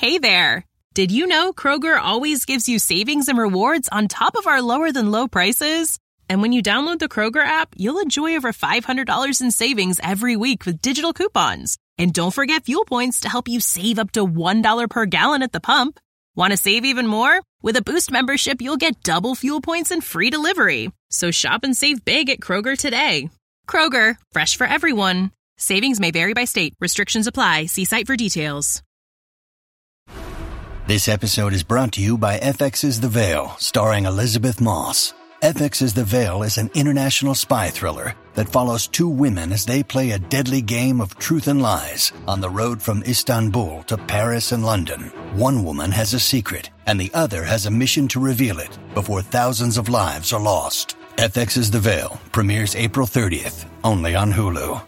Hey there! Did you know Kroger always gives you savings and rewards on top of our lower-than-low prices? And when you download the Kroger app, you'll enjoy over $500 in savings every week with digital coupons. And don't forget fuel points to help you save up to $1 per gallon at the pump. Want to save even more? With a Boost membership, you'll get double fuel points and free delivery. So shop and save big at Kroger today. Kroger, fresh for everyone. Savings may vary by state. Restrictions apply. See site for details. This episode is brought to you by FX's The Veil, starring Elizabeth Moss. FX's The Veil is an international spy thriller that follows two women as they play a deadly game of truth and lies on the road from Istanbul to Paris and London. One woman has a secret, and the other has a mission to reveal it before thousands of lives are lost. FX's The Veil premieres April 30th, only on Hulu.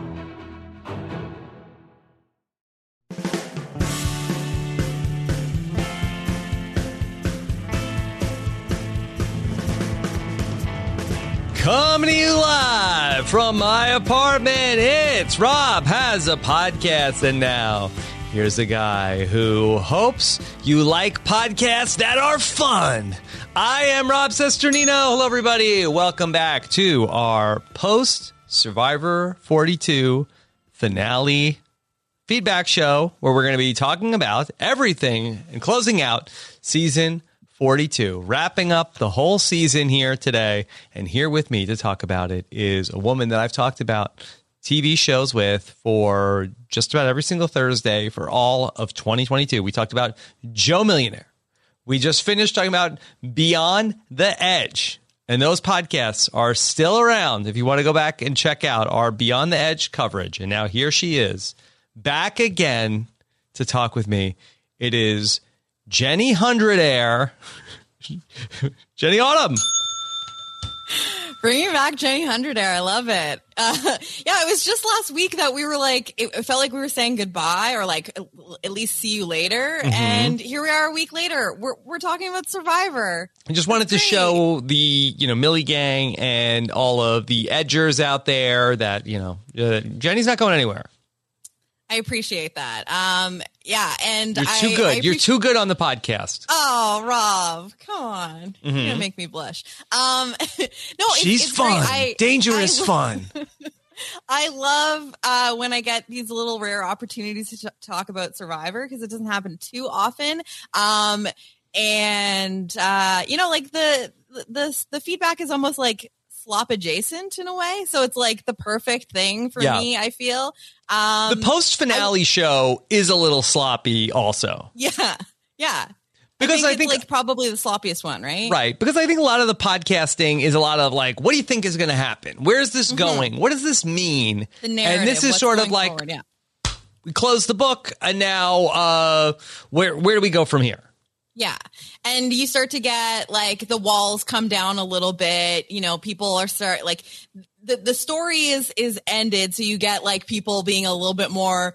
Coming to you live from my apartment, it's Rob Has a Podcast. And now, here's a guy who hopes you like podcasts that are fun. I am Rob Cesternino. Hello, everybody. Welcome back to our post-Survivor 42 finale feedback show, where we're going to be talking about everything and closing out season 42, wrapping up the whole season here today. And here with me to talk about it is a woman that I've talked about TV shows with for just about every single Thursday for all of 2022. We talked about Joe Millionaire. We just finished talking about Beyond the Edge. And those podcasts are still around if you want to go back and check out our Beyond the Edge coverage. And now here she is, back again to talk with me. It is Jenny Hundredair. Jenny Autumn. Bringing back Jenny Hundredair. I love it. Yeah, it was just last week that we were like, it felt like we were saying goodbye, or like at least see you later. Mm-hmm. And here we are a week later. We're talking about Survivor. I just wanted to show the, Millie gang and all of the edgers out there that, Jenny's not going anywhere. I appreciate that. Yeah, and you're too good. You're too good on the podcast. Oh, Rob, come on! Mm-hmm. You're gonna make me blush. No, she's it's fun, dangerous fun. fun. I love when I get these little rare opportunities to talk about Survivor, because it doesn't happen too often. And like the feedback is almost like slop adjacent in a way, so it's like the perfect thing for me, I feel. The post finale show is a little sloppy also. Yeah because I think like probably the sloppiest one, right? Because I think a lot of the podcasting is a lot of like, what do you think is going to happen? Where's this going? What does this mean? The narrative, and this is sort of like forward, we close the book, and now where do we go from here? Yeah. And you start to get like the walls come down a little bit, people are like the story is ended. So you get like people being a little bit more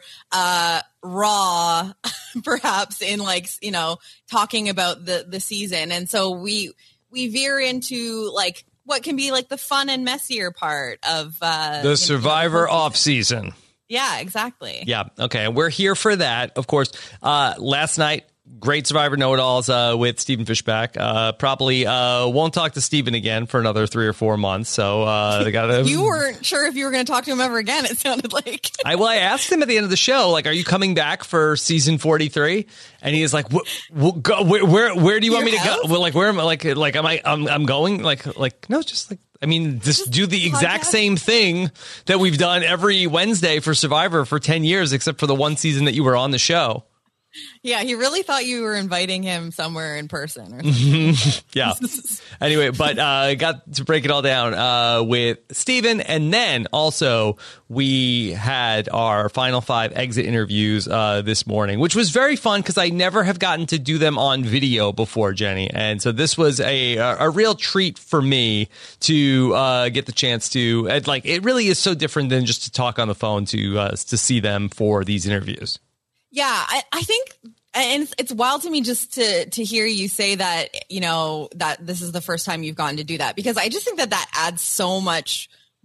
raw, perhaps, in like, talking about the season. And so we veer into like what can be like the fun and messier part of the Survivor off season. Yeah, exactly. Yeah. Okay. We're here for that. Of course, last night, great Survivor Know-It-Alls with Stephen Fishbach. Probably won't talk to Stephen again for another 3 or 4 months. So they got to. You weren't sure if you were going to talk to him ever again, it sounded like. I asked him at the end of the show, like, are you coming back for season 43? And he is like, where do you want me to go? Well, like, where am I? I'm going? Like, no, just like. I mean, just do the exact same thing that we've done every Wednesday for Survivor for 10 years, except for the one season that you were on the show. Yeah, he really thought you were inviting him somewhere in person or something. Yeah. Anyway, but I got to break it all down with Steven. And then also we had our final 5 exit interviews this morning, which was very fun because I never have gotten to do them on video before, Jenny. And so this was a real treat for me to get the chance to, it really is so different than just to talk on the phone to see them for these interviews. Yeah, I think, and it's wild to me just to hear you say that, that this is the first time you've gotten to do that, because I just think that adds so much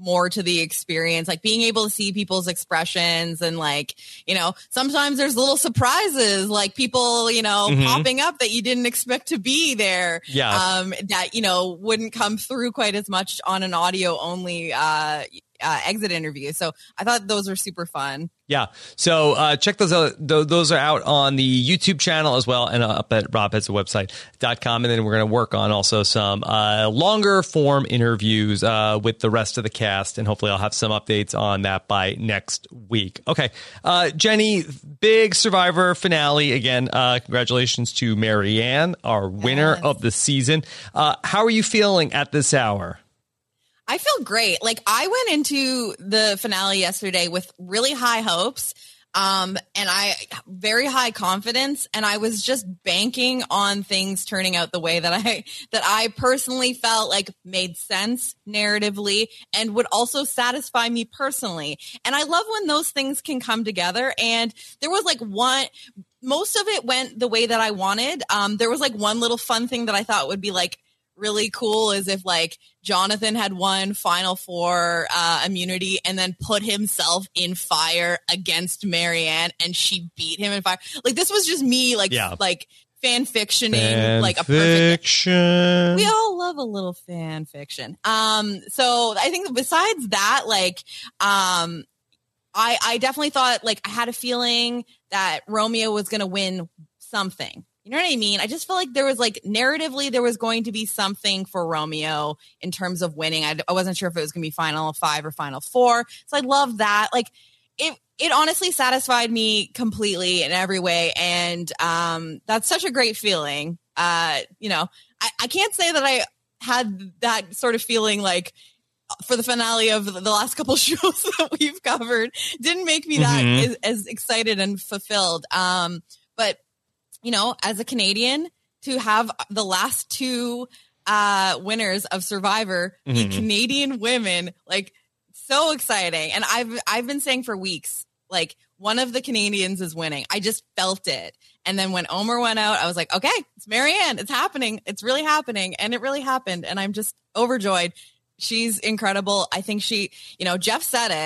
more to the experience, like being able to see people's expressions and like, you know, sometimes there's little surprises, like people, you know, popping up that you didn't expect to be there. Yeah. That, you know, wouldn't come through quite as much on an audio only exit interview. So I thought those were super fun. Yeah. So check those out. Those are out on the YouTube channel as well and up at robhetsawebsite.com. And then we're going to work on also some longer form interviews with the rest of the cast. And hopefully I'll have some updates on that by next week. Okay. Jenny, big Survivor finale. Again, congratulations to Marianne, our winner of the season. How are you feeling at this hour? I feel great. Like I went into the finale yesterday with really high hopes, and very high confidence, and I was just banking on things turning out the way that I personally felt like made sense narratively and would also satisfy me personally. And I love when those things can come together. And there was like most of it went the way that I wanted. There was like one little fun thing that I thought would be like really cool is if like Jonathan had won Final Four immunity and then put himself in fire against Marianne and she beat him in fire. Like this was just me like fan fictioning like a perfect fiction. We all love a little fan fiction. So I think besides that, like I definitely thought like I had a feeling that Romeo was gonna win something. You know what I mean? I just felt like there was like narratively, there was going to be something for Romeo in terms of winning. I wasn't sure if it was going to be Final 5 or Final 4. So I love that. Like it honestly satisfied me completely in every way. And that's such a great feeling. You know, I can't say that I had that sort of feeling like for the finale of the last couple shows that we've covered. Didn't make me that as excited and fulfilled. But you know, as a Canadian, to have the last two winners of Survivor be Canadian women, like so exciting. And I've been saying for weeks, like one of the Canadians is winning. I just felt it. And then when Omar went out, I was like, okay, it's Marianne. It's happening. It's really happening. And it really happened. And I'm just overjoyed. She's incredible. I think she, you know, Jeff said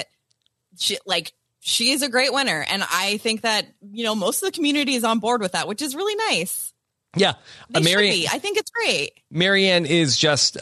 it. She is a great winner. And I think that, you know, most of the community is on board with that, which is really nice. Yeah. Marianne, I think it's great. Marianne is just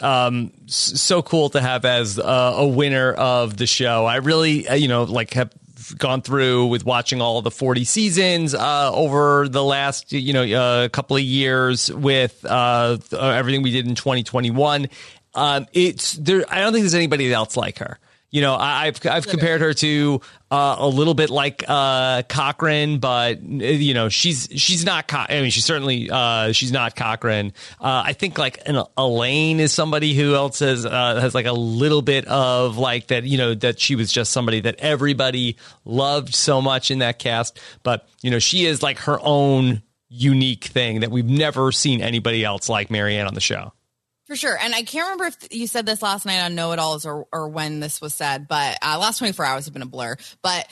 so cool to have as a winner of the show. I really, you know, like have gone through with watching all of the 40 seasons over the last, you know, couple of years with everything we did in 2021. It's there. I don't think there's anybody else like her. You know, I've compared her to a little bit like Cochran, but you know, she's not. I mean, she's certainly she's not Cochran. I think like Elaine is somebody who else has like a little bit of like that. You know, that she was just somebody that everybody loved so much in that cast. But you know, she is like her own unique thing that we've never seen anybody else like Marianne on the show. For sure. And I can't remember if you said this last night on Know-It-Alls or when this was said, but last 24 hours have been a blur. But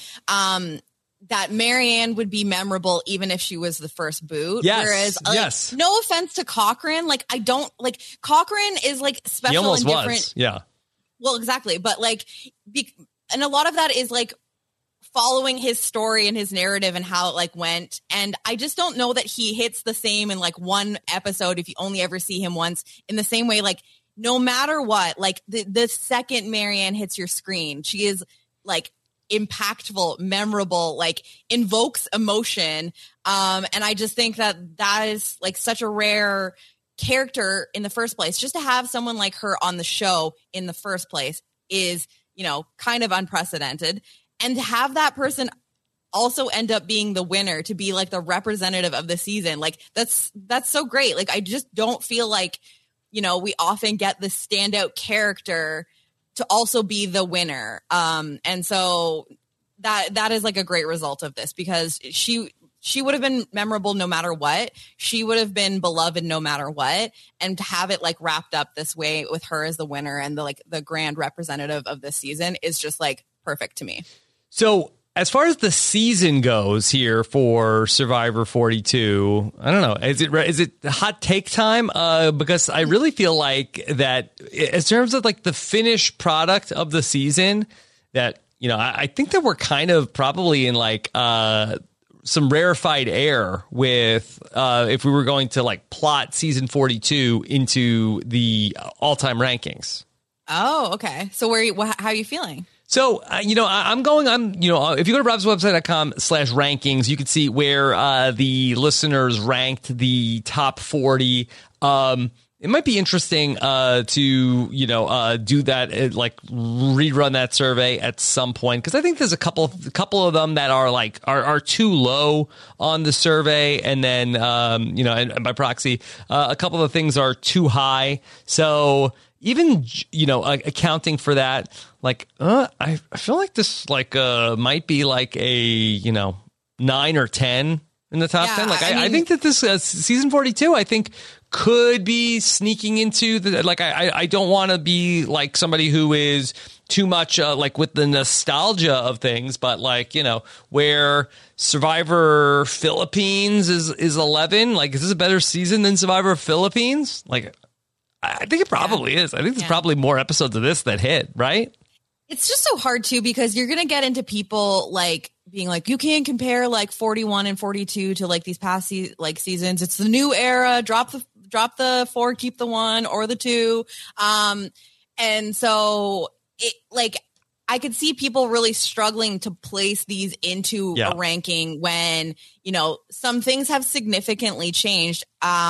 that Marianne would be memorable even if she was the first boot. Yes. Whereas, yes. No offense to Cochran. Like, I don't, like, Cochran is, like, special he almost and different. Was. Yeah. Well, exactly. But, like, and a lot of that is, like, following his story and his narrative and how it like went. And I just don't know that he hits the same in like one episode if you only ever see him once in the same way. Like no matter what, like the second Marianne hits your screen, she is like impactful, memorable, like invokes emotion. And I just think that is like such a rare character in the first place. Just to have someone like her on the show in the first place is, you know, kind of unprecedented. And to have that person also end up being the winner, to be like the representative of the season, like that's so great. Like I just don't feel like, you know, we often get the standout character to also be the winner. And so that is like a great result of this, because she would have been memorable no matter what. She would have been beloved no matter what. And to have it like wrapped up this way with her as the winner and the grand representative of this season is just like perfect to me. So as far as the season goes here for Survivor 42, I don't know. Is it hot take time? Because I really feel like that in terms of like the finished product of the season, that, you know, I think that we're kind of probably in like some rarefied air with if we were going to like plot season 42 into the all-time rankings. Oh, okay. So how are you feeling? So, if you go to robswebsite.com/rankings, you can see where the listeners ranked the top 40. It might be interesting to, do that, like rerun that survey at some point, because I think there's a couple of them that are too low on the survey. And then, and by proxy, a couple of things are too high. So even, accounting for that, I feel like this might be like a 9 or 10 in the top 10. I think that this season 42, I think, could be sneaking into the I don't want to be like somebody who is too much with the nostalgia of things, but where Survivor Philippines is 11. Is this a better season than Survivor Philippines? I think it probably is. I think there's probably more episodes of this that hit, right? It's just so hard too, because you're going to get into people being like, you can't compare 41 and 42 to these past seasons. It's the new era. Drop the 4, keep the 1 or the 2. And so I could see people really struggling to place these into a ranking when, some things have significantly changed.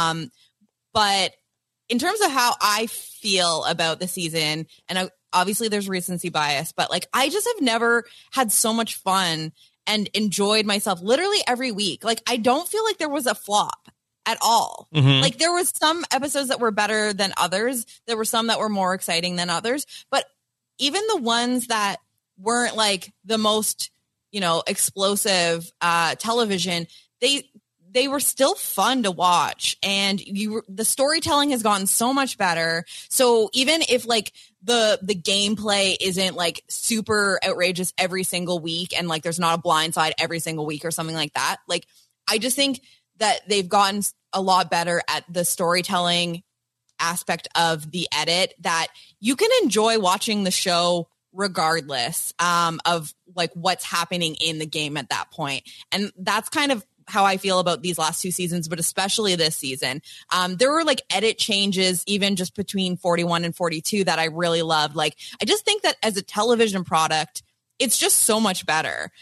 But in terms of how I feel about the season, and obviously there's recency bias, but I just have never had so much fun and enjoyed myself literally every week. I don't feel like there was a flop at all. Mm-hmm. There was some episodes that were better than others. There were some that were more exciting than others, but even the ones that weren't the most, explosive television, they were still fun to watch, and the storytelling has gotten so much better. So even if the gameplay isn't super outrageous every single week, and there's not a blind side every single week or something like that, I just think that they've gotten a lot better at the storytelling aspect of the edit, that you can enjoy watching the show regardless of what's happening in the game at that point. And that's kind of how I feel about these last 2 seasons, but especially this season. There were edit changes even just between 41 and 42 that I really loved. I just think that as a television product, it's just so much better.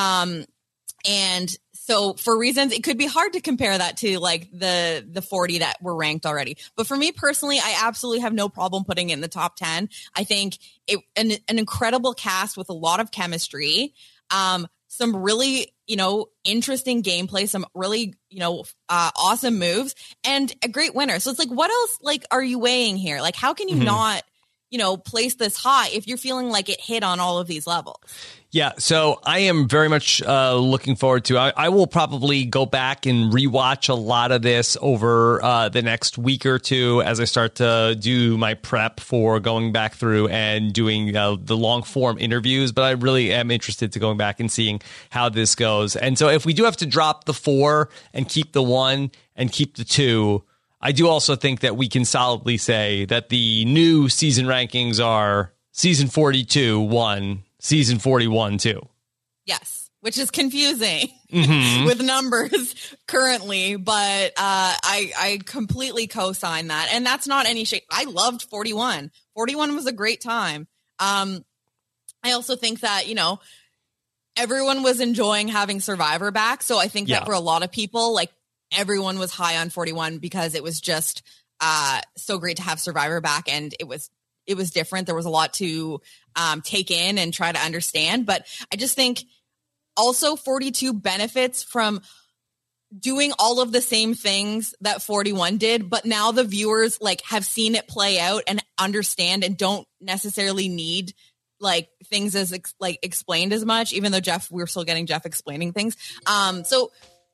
And so for reasons, it could be hard to compare that to the 40 that were ranked already. But for me personally, I absolutely have no problem putting it in the top 10. I think an incredible cast with a lot of chemistry, some really, interesting gameplay, some really, awesome moves, and a great winner. So it's what else, are you weighing here? How can you not, place this high if you're feeling like it hit on all of these levels? Yeah, so I am very much looking forward to. I will probably go back and rewatch a lot of this over the next week or two as I start to do my prep for going back through and doing the long form interviews. But I really am interested to going back and seeing how this goes. And so if we do have to drop the 4 and keep the 1 and keep the 2, I do also think that we can solidly say that the new season rankings are season 42, 1. Season 41, 2. Yes, which is confusing with numbers currently, but I completely co-sign that. And that's not any shade. I loved 41. 41 was a great time. I also think that, everyone was enjoying having Survivor back. So I think that for a lot of people, everyone was high on 41 because it was just so great to have Survivor back, and it was different. There was a lot to take in and try to understand. But I just think also 42 benefits from doing all of the same things that 41 did. But now the viewers have seen it play out and understand, and don't necessarily need things as explained as much, even though we're still getting Jeff explaining things. So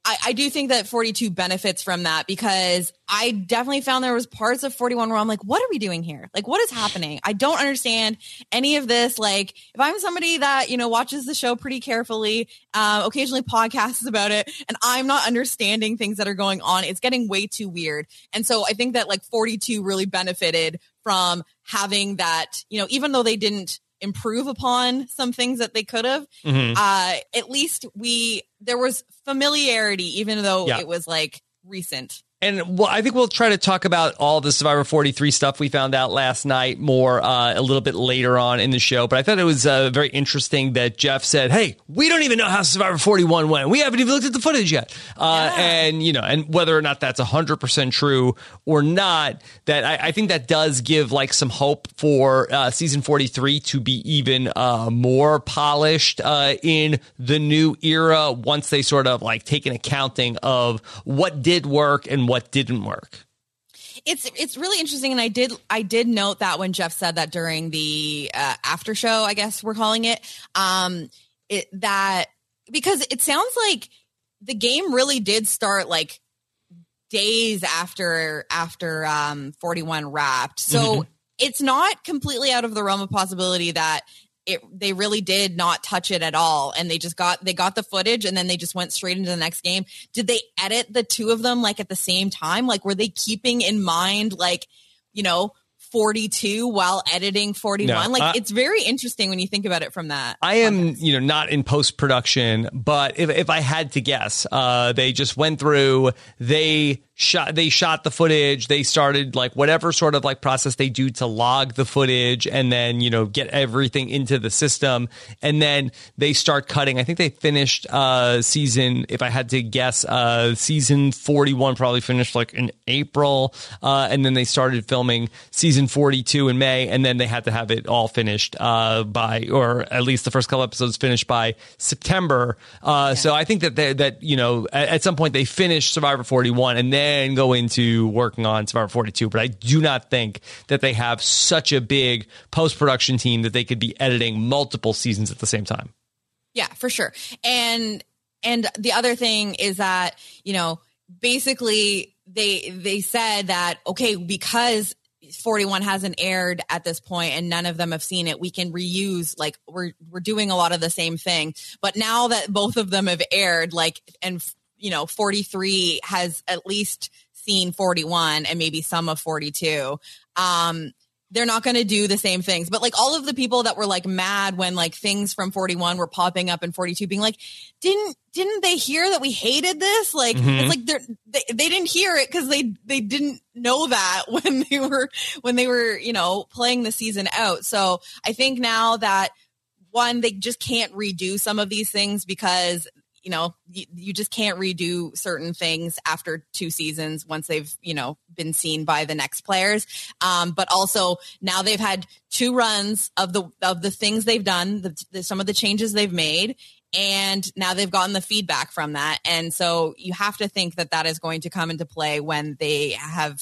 I do think that 42 benefits from that, because I definitely found there was parts of 41 where I'm like, what are we doing here? Like, what is happening? I don't understand any of this. Like, if I'm somebody that, watches the show pretty carefully, occasionally podcasts about it, and I'm not understanding things that are going on, it's getting way too weird. And so I think that like 42 really benefited from having that, even though they didn't improve upon some things that they could have, at least there was familiarity, even though it was like recent. And I think we'll try to talk about all the Survivor 43 stuff we found out last night more a little bit later on in the show. But I thought it was very interesting that Jeff said, hey, we don't even know how Survivor 41 went. We haven't even looked at the footage yet. And, and whether or not that's 100% true or not, that I think that does give like some hope for season 43 to be even more polished in the new era once they sort of like take an accounting of what did work and what didn't work. It's really interesting, and I did note that when Jeff said that during the after show, I guess we're calling it, that because it sounds like the game really did start like days after 41 wrapped, so it's not completely out of the realm of possibility that they really did not touch it at all, and they got the footage and then they just went straight into the next game. Did they edit the two of them like at the same time? Like, were they keeping in mind like 42 while editing 41? No, it's very interesting when you think about it from that. I am not in post-production, but if I had to guess, they just went through, they shot the footage. They started like whatever sort of like process they do to log the footage and then, get everything into the system. And then they start cutting. I think they finished season, if I had to guess, season 41 probably finished like in April. And then they started filming season 42 in May. And then they had to have it all finished by, or at least the first couple episodes finished by September. So I think that at some point they finished Survivor 41 and then go into working on Survivor 42, but I do not think that they have such a big post-production team that they could be editing multiple seasons at the same time. Yeah, for sure. And the other thing is that, basically they said that, okay, because 41 hasn't aired at this point and none of them have seen it, we can reuse, like we're doing a lot of the same thing. But now that both of them have aired, like, and 43 has at least seen 41 and maybe some of 42. They're not going to do the same things. But like all of the people that were like mad when like things from 41 were popping up in 42 being like, didn't they hear that we hated this? Like, it's like they didn't hear it because they didn't know that when they were, playing the season out. So I think now that one, they just can't redo some of these things because you just can't redo certain things after 2 seasons once they've, been seen by the next players. But also now they've had 2 runs of the things they've done, some of the changes they've made, and now they've gotten the feedback from that. And so you have to think that is going to come into play when they have,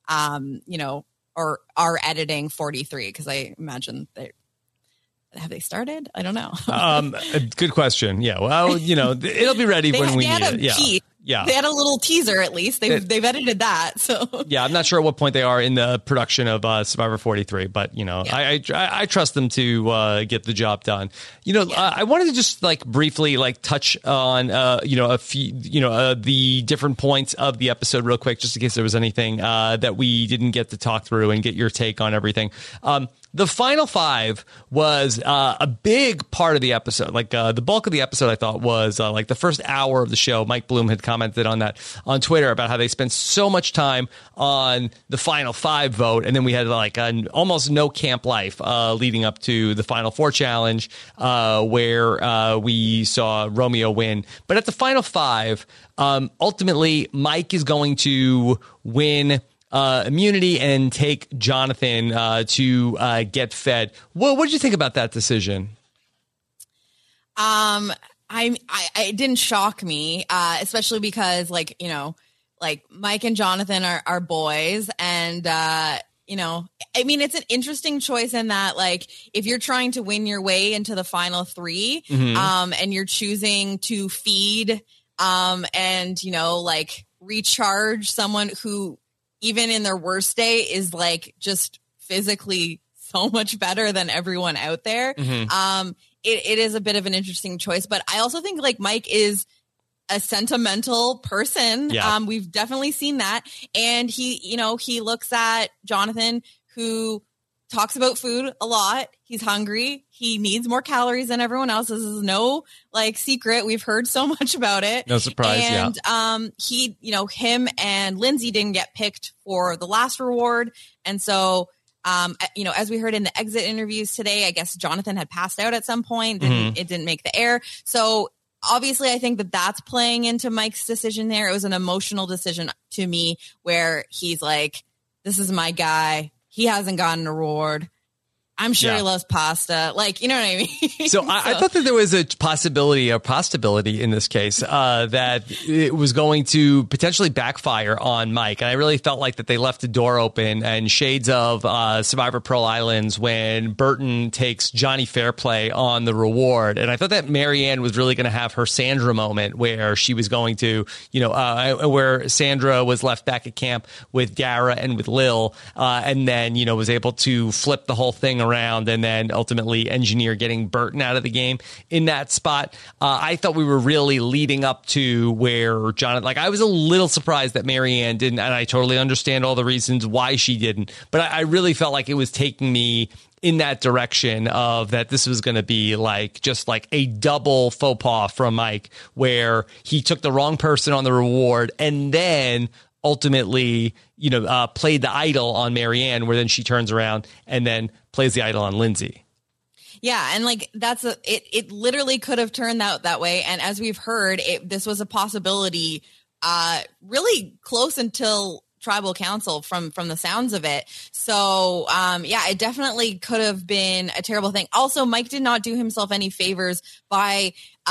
or are editing 43, because I imagine have they started? I don't know. Good question. Yeah. Well, it'll be ready when we need it. Yeah. They had a little teaser, at least. They've edited that. So yeah, I'm not sure at what point they are in the production of Survivor 43, but I trust them to get the job done. I wanted to just like briefly like touch on a few the different points of the episode real quick, just in case there was anything that we didn't get to talk through and get your take on everything. The final 5 was a big part of the episode. Like the bulk of the episode, I thought, was like the first hour of the show. Mike Bloom had commented on that on Twitter about how they spent so much time on the final 5 vote. And then we had like almost no camp life leading up to the final 4 challenge where we saw Romeo win. But at the final 5, ultimately, Mike is going to win immunity and take Jonathan to get fed. What did you think about that decision? It didn't shock me, especially because like Mike and Jonathan are boys, and I mean, it's an interesting choice in that, like, if you're trying to win your way into the final 3, and you're choosing to feed and, like recharge someone who even in their worst day is like just physically so much better than everyone out there. Mm-hmm. It is a bit of an interesting choice, but I also think like Mike is a sentimental person. Yeah. We've definitely seen that. And he looks at Jonathan, who talks about food a lot. He's hungry. He needs more calories than everyone else. This is no like secret. We've heard so much about it. No surprise. And him and Lindsay didn't get picked for the last reward. And so, as we heard in the exit interviews today, I guess Jonathan had passed out at some point. It didn't make the air. So obviously, I think that that's playing into Mike's decision there. It was an emotional decision to me where he's like, this is my guy. He hasn't gotten an award. I'm sure he loves pasta. Like, you know what I mean? So I thought that there was a possibility in this case, that it was going to potentially backfire on Mike. And I really felt like that they left the door open, and shades of Survivor Pearl Islands when Burton takes Johnny Fairplay on the reward. And I thought that Marianne was really going to have her Sandra moment where she was going to, where Sandra was left back at camp with Dara and with Lil, and then, was able to flip the whole thing around and then ultimately engineer getting Burton out of the game in that spot. I thought we were really leading up to where Jonathan, like I was a little surprised that Marianne didn't, and I totally understand all the reasons why she didn't, but I really felt like it was taking me in that direction of that this was going to be like just like a double faux pas from Mike where he took the wrong person on the reward and then ultimately, played the idol on Marianne, where then she turns around and then plays the idol on Lindsay. Yeah, and like it literally could have turned out that way. And as we've heard, this was a possibility really close until Tribal Council from the sounds of it. So it definitely could have been a terrible thing. Also, Mike did not do himself any favors by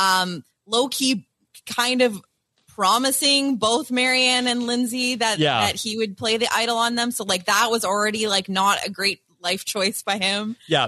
low-key kind of promising both Marianne and Lindsay that he would play the idol on them. So like that was already like not a great life choice by him. Yeah.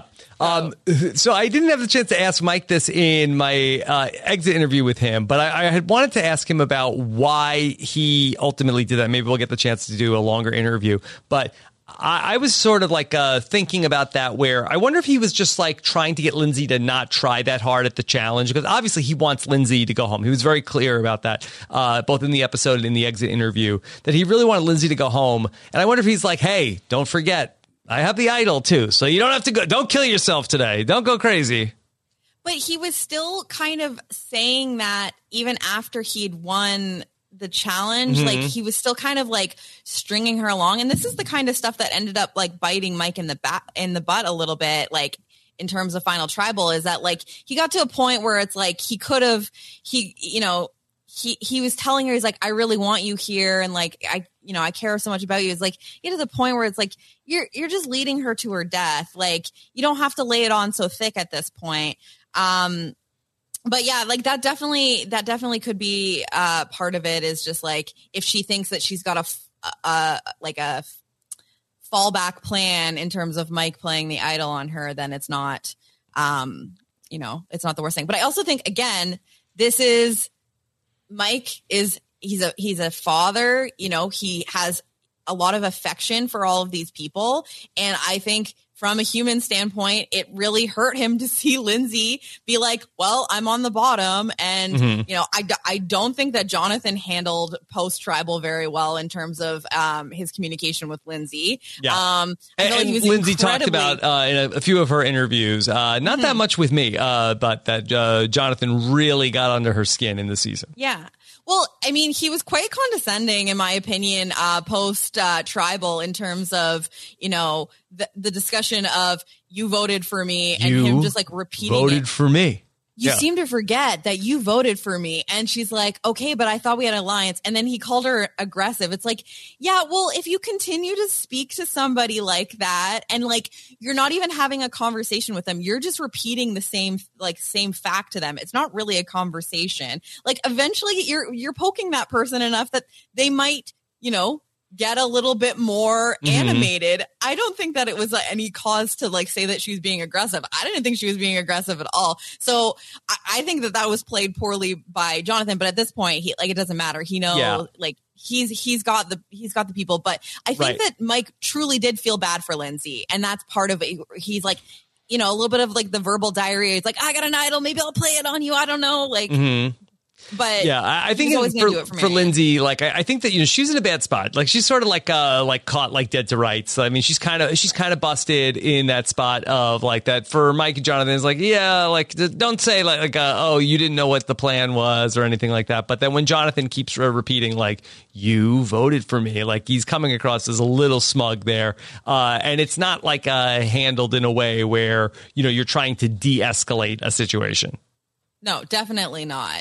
So I didn't have the chance to ask Mike this in my exit interview with him, but I had wanted to ask him about why he ultimately did that. Maybe we'll get the chance to do a longer interview, but I was sort of like thinking about that, where I wonder if he was just like trying to get Lindsay to not try that hard at the challenge, because obviously he wants Lindsay to go home. He was very clear about that, both in the episode and in the exit interview, that he really wanted Lindsay to go home. And I wonder if he's like, hey, don't forget, I have the idol too, so you don't have to go. Don't kill yourself today. Don't go crazy. But he was still kind of saying that even after he'd won the challenge, like he was still kind of like stringing her along. And this is the kind of stuff that ended up like biting Mike in the butt a little bit, like in terms of Final Tribal, is that like he got to a point where it's like he was telling her, he's like, I really want you here. And like, I care so much about you. It's like, you get to the point where it's like, you're just leading her to her death. Like you don't have to lay it on so thick at this point. But yeah, like that definitely could be part of it, is just like if she thinks that she's got a fallback plan in terms of Mike playing the idol on her, then it's not, it's not the worst thing. But I also think, again, Mike he's a father, he has a lot of affection for all of these people. And I think from a human standpoint, it really hurt him to see Lindsay be like, well, I'm on the bottom. And, I don't think that Jonathan handled post-tribal very well in terms of his communication with Lindsay. Yeah. And Lindsay talked about in a few of her interviews, not that much with me, but that Jonathan really got under her skin in the season. Yeah. Well, I mean, he was quite condescending, in my opinion, post-tribal in terms of, the discussion of you voted for me and him just like repeating voted for me. You seem to forget that you voted for me. And she's like, okay, but I thought we had an alliance. And then he called her aggressive. It's like, yeah, well, if you continue to speak to somebody like that and like, you're not even having a conversation with them, you're just repeating the same fact to them. It's not really a conversation. Like eventually you're poking that person enough that they might, get a little bit more animated. I don't think that it was any cause to like say that she was being aggressive. I didn't think she was being aggressive at all. So I think that was played poorly by Jonathan, but at this point it doesn't matter. He knows like he's got the people, but I think that Mike truly did feel bad for Lindsay, and that's part of it. He's like, a little bit of like the verbal diarrhea. It's like, I got an idol. Maybe I'll play it on you. I don't know. Like, but yeah, I think for Lindsay, like I think that she's in a bad spot. Like she's sort of like caught like dead to rights. I mean, she's kind of busted in that spot of like that. For Mike and Jonathan, it's like, yeah, like don't say like oh, you didn't know what the plan was or anything like that. But then when Jonathan keeps repeating like, you voted for me, like he's coming across as a little smug there, and it's not like handled in a way where you're trying to de-escalate a situation. No, definitely not.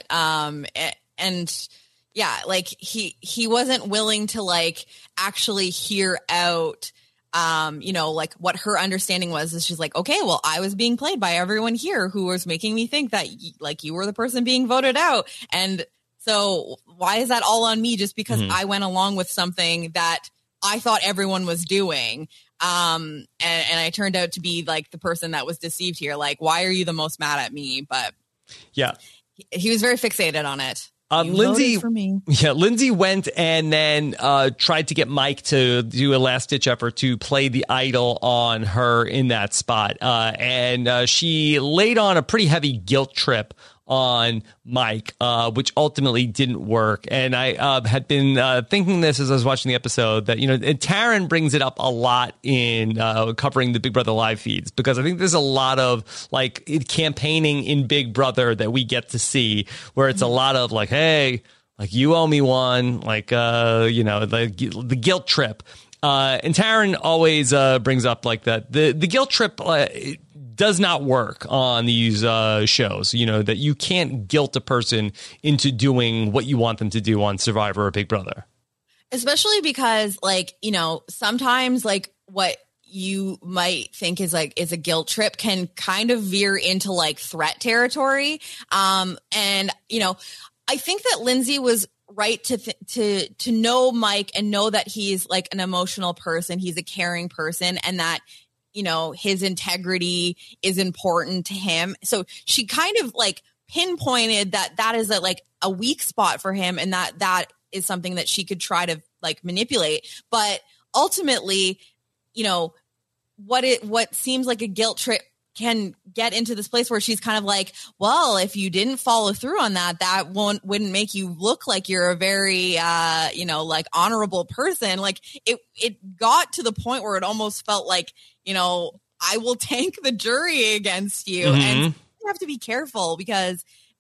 And yeah, like he wasn't willing to like actually hear out, like what her understanding was. Is she's like, okay, well, I was being played by everyone here who was making me think that like you were the person being voted out. And so why is that all on me just because I went along with something that I thought everyone was doing? And I turned out to be like the person that was deceived here. Like, why are you the most mad at me? But yeah, he was very fixated on it. Lindsay, for me. Yeah, Lindsay went and then tried to get Mike to do a last ditch effort to play the idol on her in that spot, and she laid on a pretty heavy guilt trip on Mike, which ultimately didn't work. And I had been thinking this as I was watching the episode that, Taryn brings it up a lot in covering the Big Brother live feeds, because I think there's a lot of like campaigning in Big Brother that we get to see where it's a lot of like, hey, like you owe me one, like, the guilt trip. And Taryn always brings up like that. The guilt trip does not work on these shows, that you can't guilt a person into doing what you want them to do on Survivor or Big Brother. Especially because like, sometimes like what you might think is a guilt trip can kind of veer into like threat territory. And, I think that Lindsay was right to know Mike and know that he's like an emotional person. He's a caring person, and that, his integrity is important to him. So she kind of like pinpointed that is a weak spot for him, and that is something that she could try to like manipulate. But ultimately, what seems like a guilt trip can get into this place where she's kind of like, well, if you didn't follow through on that wouldn't make you look like you're a very, like honorable person. Like it got to the point where it almost felt like, I will tank the jury against you. And you have to be careful because,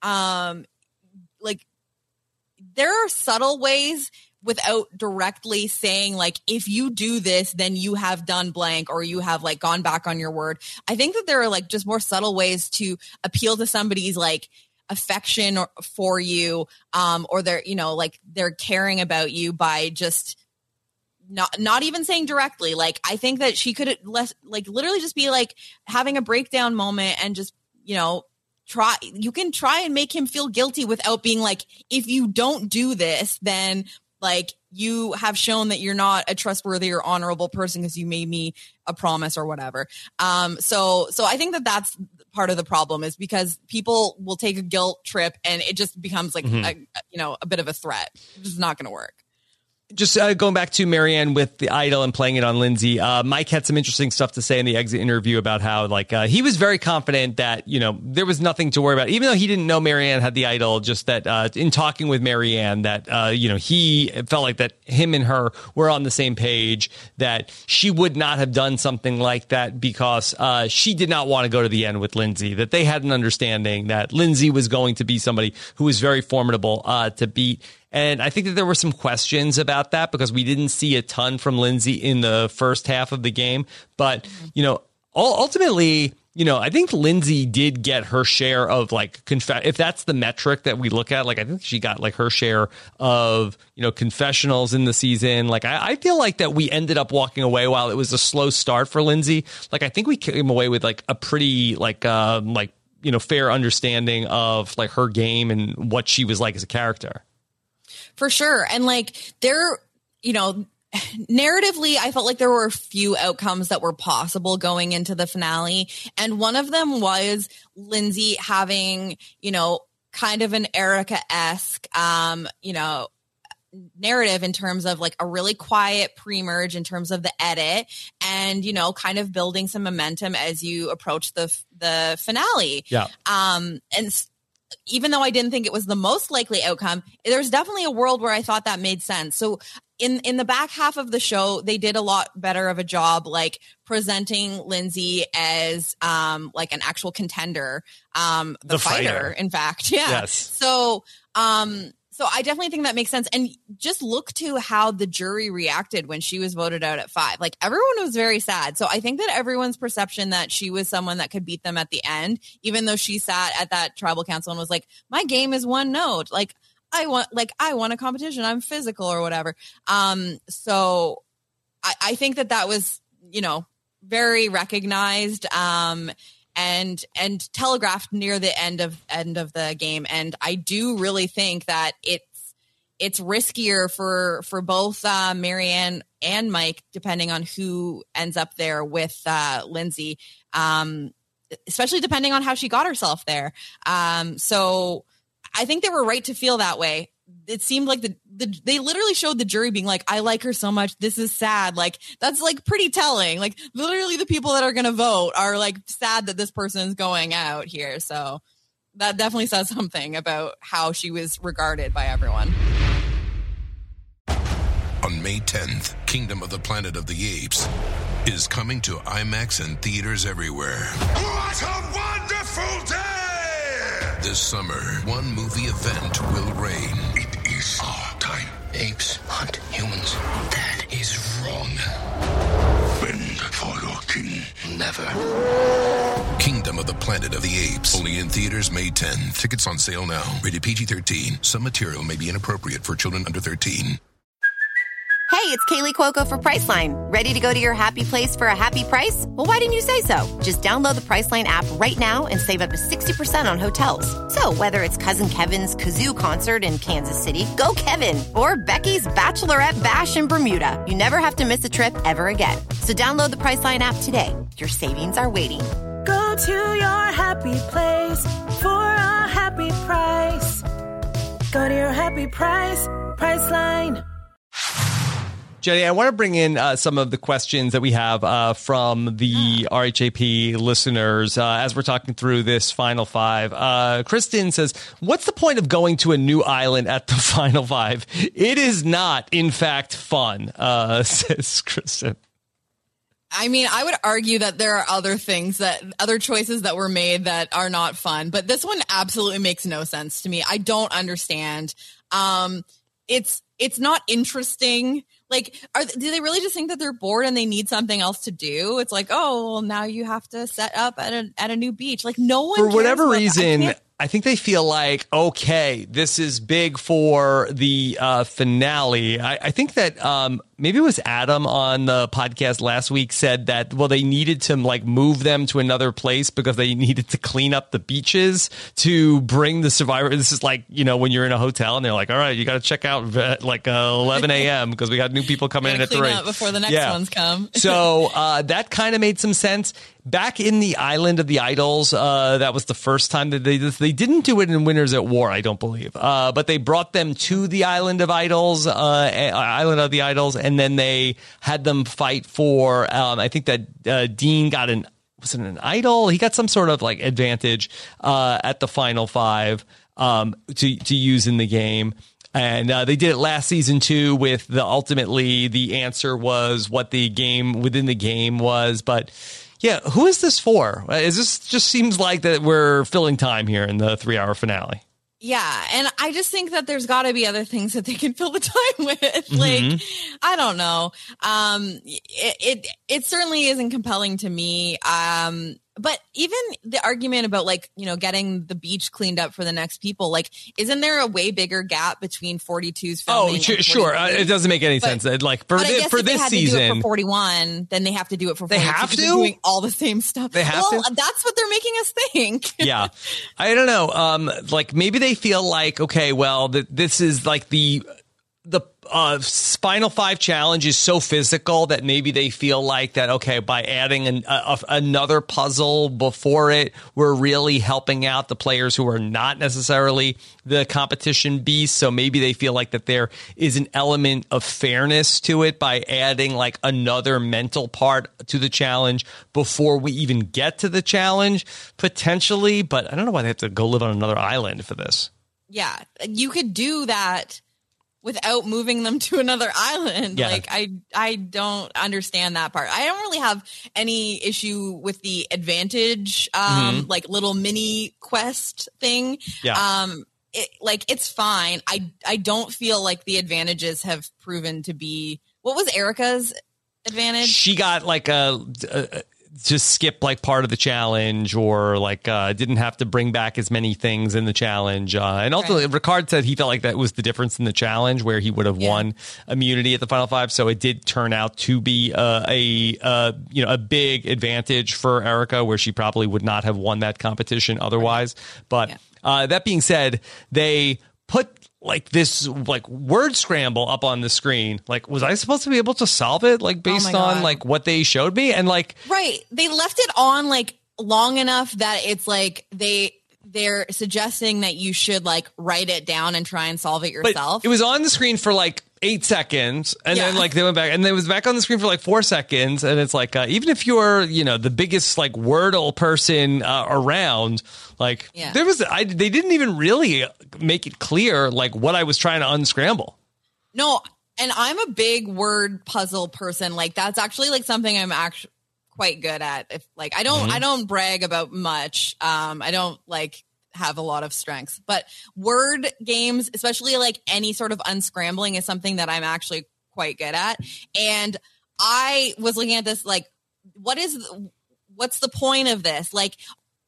like there are subtle ways without directly saying like, if you do this, then you have done blank, or you have like gone back on your word. I think that there are like just more subtle ways to appeal to somebody's like affection for you, or they're, like they're caring about you by just not even saying directly. Like, I think that she could literally just be like having a breakdown moment and just, you can try and make him feel guilty without being like, if you don't do this, then like you have shown that you're not a trustworthy or honorable person because you made me a promise or whatever. So I think that that's part of the problem, is because people will take a guilt trip and it just becomes like, a bit of a threat. It's just not going to work. Just going back to Marianne with the idol and playing it on Lindsay, Mike had some interesting stuff to say in the exit interview about how he was very confident that, there was nothing to worry about, even though he didn't know Marianne had the idol, just that in talking with Marianne that, he felt like that him and her were on the same page, that she would not have done something like that because she did not want to go to the end with Lindsay, that they had an understanding that Lindsay was going to be somebody who was very formidable to beat. And I think that there were some questions about that because we didn't see a ton from Lindsay in the first half of the game. But, ultimately, I think Lindsay did get her share of if that's the metric that we look at, I think she got her share of, confessionals in the season. I feel like that we ended up walking away while it was a slow start for Lindsay. I think we came away with a pretty fair understanding of her game and what she was like as a character. For sure. And there, narratively, I felt like there were a few outcomes that were possible going into the finale. And one of them was Lindsay having, kind of an Erica-esque, narrative in terms of like a really quiet pre-merge in terms of the edit and, kind of building some momentum as you approach the finale. Yeah. And even though I didn't think it was the most likely outcome, there's definitely a world where I thought that made sense. So in the back half of the show, they did a lot better of a job, like presenting Lindsay as like an actual contender, the fighter, in fact. Yeah. Yes. So I definitely think that makes sense. And just look to how the jury reacted when she was voted out at 5. Like everyone was very sad. So I think that everyone's perception that she was someone that could beat them at the end, even though she sat at that tribal council and was like, my game is one note. Like I won a competition. I'm physical or whatever. So I think that was, very recognized. And telegraphed near the end of the game. And I do really think that it's riskier for both Marianne and Mike, depending on who ends up there with Lindsay, especially depending on how she got herself there. So I think they were right to feel that way. It seemed like they literally showed the jury being like, I like her so much. This is sad. Like, that's like pretty telling. Like literally the people that are going to vote are like sad that this person's going out here. So that definitely says something about how she was regarded by everyone. On May 10th, Kingdom of the Planet of the Apes is coming to IMAX and theaters everywhere. What a wonderful day! This summer, one movie event will reign. It is our time. Apes hunt humans. That is wrong. Bend for your king. Never. Kingdom of the Planet of the Apes. Only in theaters May 10th. Tickets on sale now. Rated PG-13. Some material may be inappropriate for children under 13. Hey, it's Kaylee Cuoco for Priceline. Ready to go to your happy place for a happy price? Well, why didn't you say so? Just download the Priceline app right now and save up to 60% on hotels. So whether it's Cousin Kevin's Kazoo Concert in Kansas City, go Kevin, or Becky's Bachelorette Bash in Bermuda, you never have to miss a trip ever again. So download the Priceline app today. Your savings are waiting. Go to your happy place for a happy price. Go to your happy price, Priceline. Jenny, I want to bring in some of the questions that we have from the RHAP listeners as we're talking through this Final Five. Kristen says, what's the point of going to a new island at the Final Five? It is not, in fact, fun, says Kristen. I mean, I would argue that there are other choices that were made that are not fun, but this one absolutely makes no sense to me. I don't understand. It's not interesting. Like, do they really just think that they're bored and they need something else to do? It's like, oh, well, now you have to set up at a new beach. Like, no one. For whatever reason, I think they feel like, okay, this is big for the finale. I think that maybe it was Adam on the podcast last week said that, well, they needed to like move them to another place because they needed to clean up the beaches to bring the survivor. This is like, when you're in a hotel and they're like, all right, you got to check out at like 11 a.m. because we got new people coming in at 3 before the next ones come. So that kind of made some sense. Back in the Island of the Idols, that was the first time that they didn't do it in Winners at War, I don't believe. But they brought them to the Island of Idols, and then they had them fight for. I think that Dean got was it an idol? He got some sort of like advantage at the Final Five to use in the game. And they did it last season too. With ultimately the answer was what the game within the game was, but. Yeah, who is this for? Is this just seems like that we're filling time here in the 3-hour finale? Yeah, and I just think that there's got to be other things that they can fill the time with. Like, I don't know. It certainly isn't compelling to me. But even the argument about like, getting the beach cleaned up for the next people, like, isn't there a way bigger gap between 42's filming? Oh, sure. It doesn't make any sense. Like for this season, to do it for 41, then they have to do it for 42. They have to? Doing all the same stuff. They have to? That's what they're making us think. Yeah. I don't know. Like maybe they feel like, okay, well, this is like the Final Five challenge is so physical that maybe they feel like that, okay, by adding another puzzle before it, we're really helping out the players who are not necessarily the competition beast. So maybe they feel like that there is an element of fairness to it by adding like another mental part to the challenge before we even get to the challenge, potentially. But I don't know why they have to go live on another island for this. Yeah, you could do that without moving them to another island. Yeah. Like, I don't understand that part. I don't really have any issue with the advantage, like little mini quest thing. Yeah. It's fine. I don't feel like the advantages have proven to be. What was Erica's advantage? She got like just skip like part of the challenge, or like didn't have to bring back as many things in the challenge. And ultimately, Ricard said he felt like that was the difference in the challenge, where he would have won immunity at the Final Five. So it did turn out to be a big advantage for Erica, where she probably would not have won that competition otherwise. But that being said, they put like this like word scramble up on the screen. Like, was I supposed to be able to solve it like based on like what they showed me? And like, right, they left it on like long enough that it's like they're suggesting that you should like write it down and try and solve it yourself. But it was on the screen for like 8 seconds, and then like they went back, and it was back on the screen for like 4 seconds, and it's like even if you're the biggest like Wordle person around, like there was they didn't even really make it clear like what I was trying to unscramble. No, and I'm a big word puzzle person. Like that's actually like something I'm actually quite good at. If like I don't brag about much. I don't like have a lot of strengths, but word games, especially like any sort of unscrambling, is something that I'm actually quite good at. And I was looking at this like, what's the point of this? Like,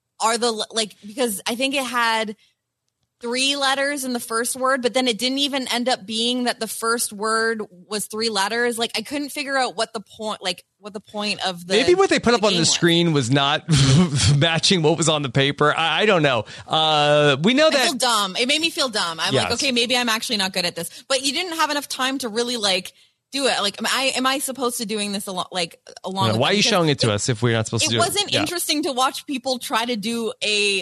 because I think it had 3 letters in the first word, but then it didn't even end up being that the first word was 3 letters. Like I couldn't figure out what the point of the maybe what they put up on the screen was not matching what was on the paper. I don't know. We know that I feel dumb. It made me feel dumb. I'm like, okay, maybe I'm actually not good at this. But you didn't have enough time to really like do it. Like, am I supposed to doing this along? With why are you showing it to us if we're not supposed to do it? It wasn't interesting to watch people try to do a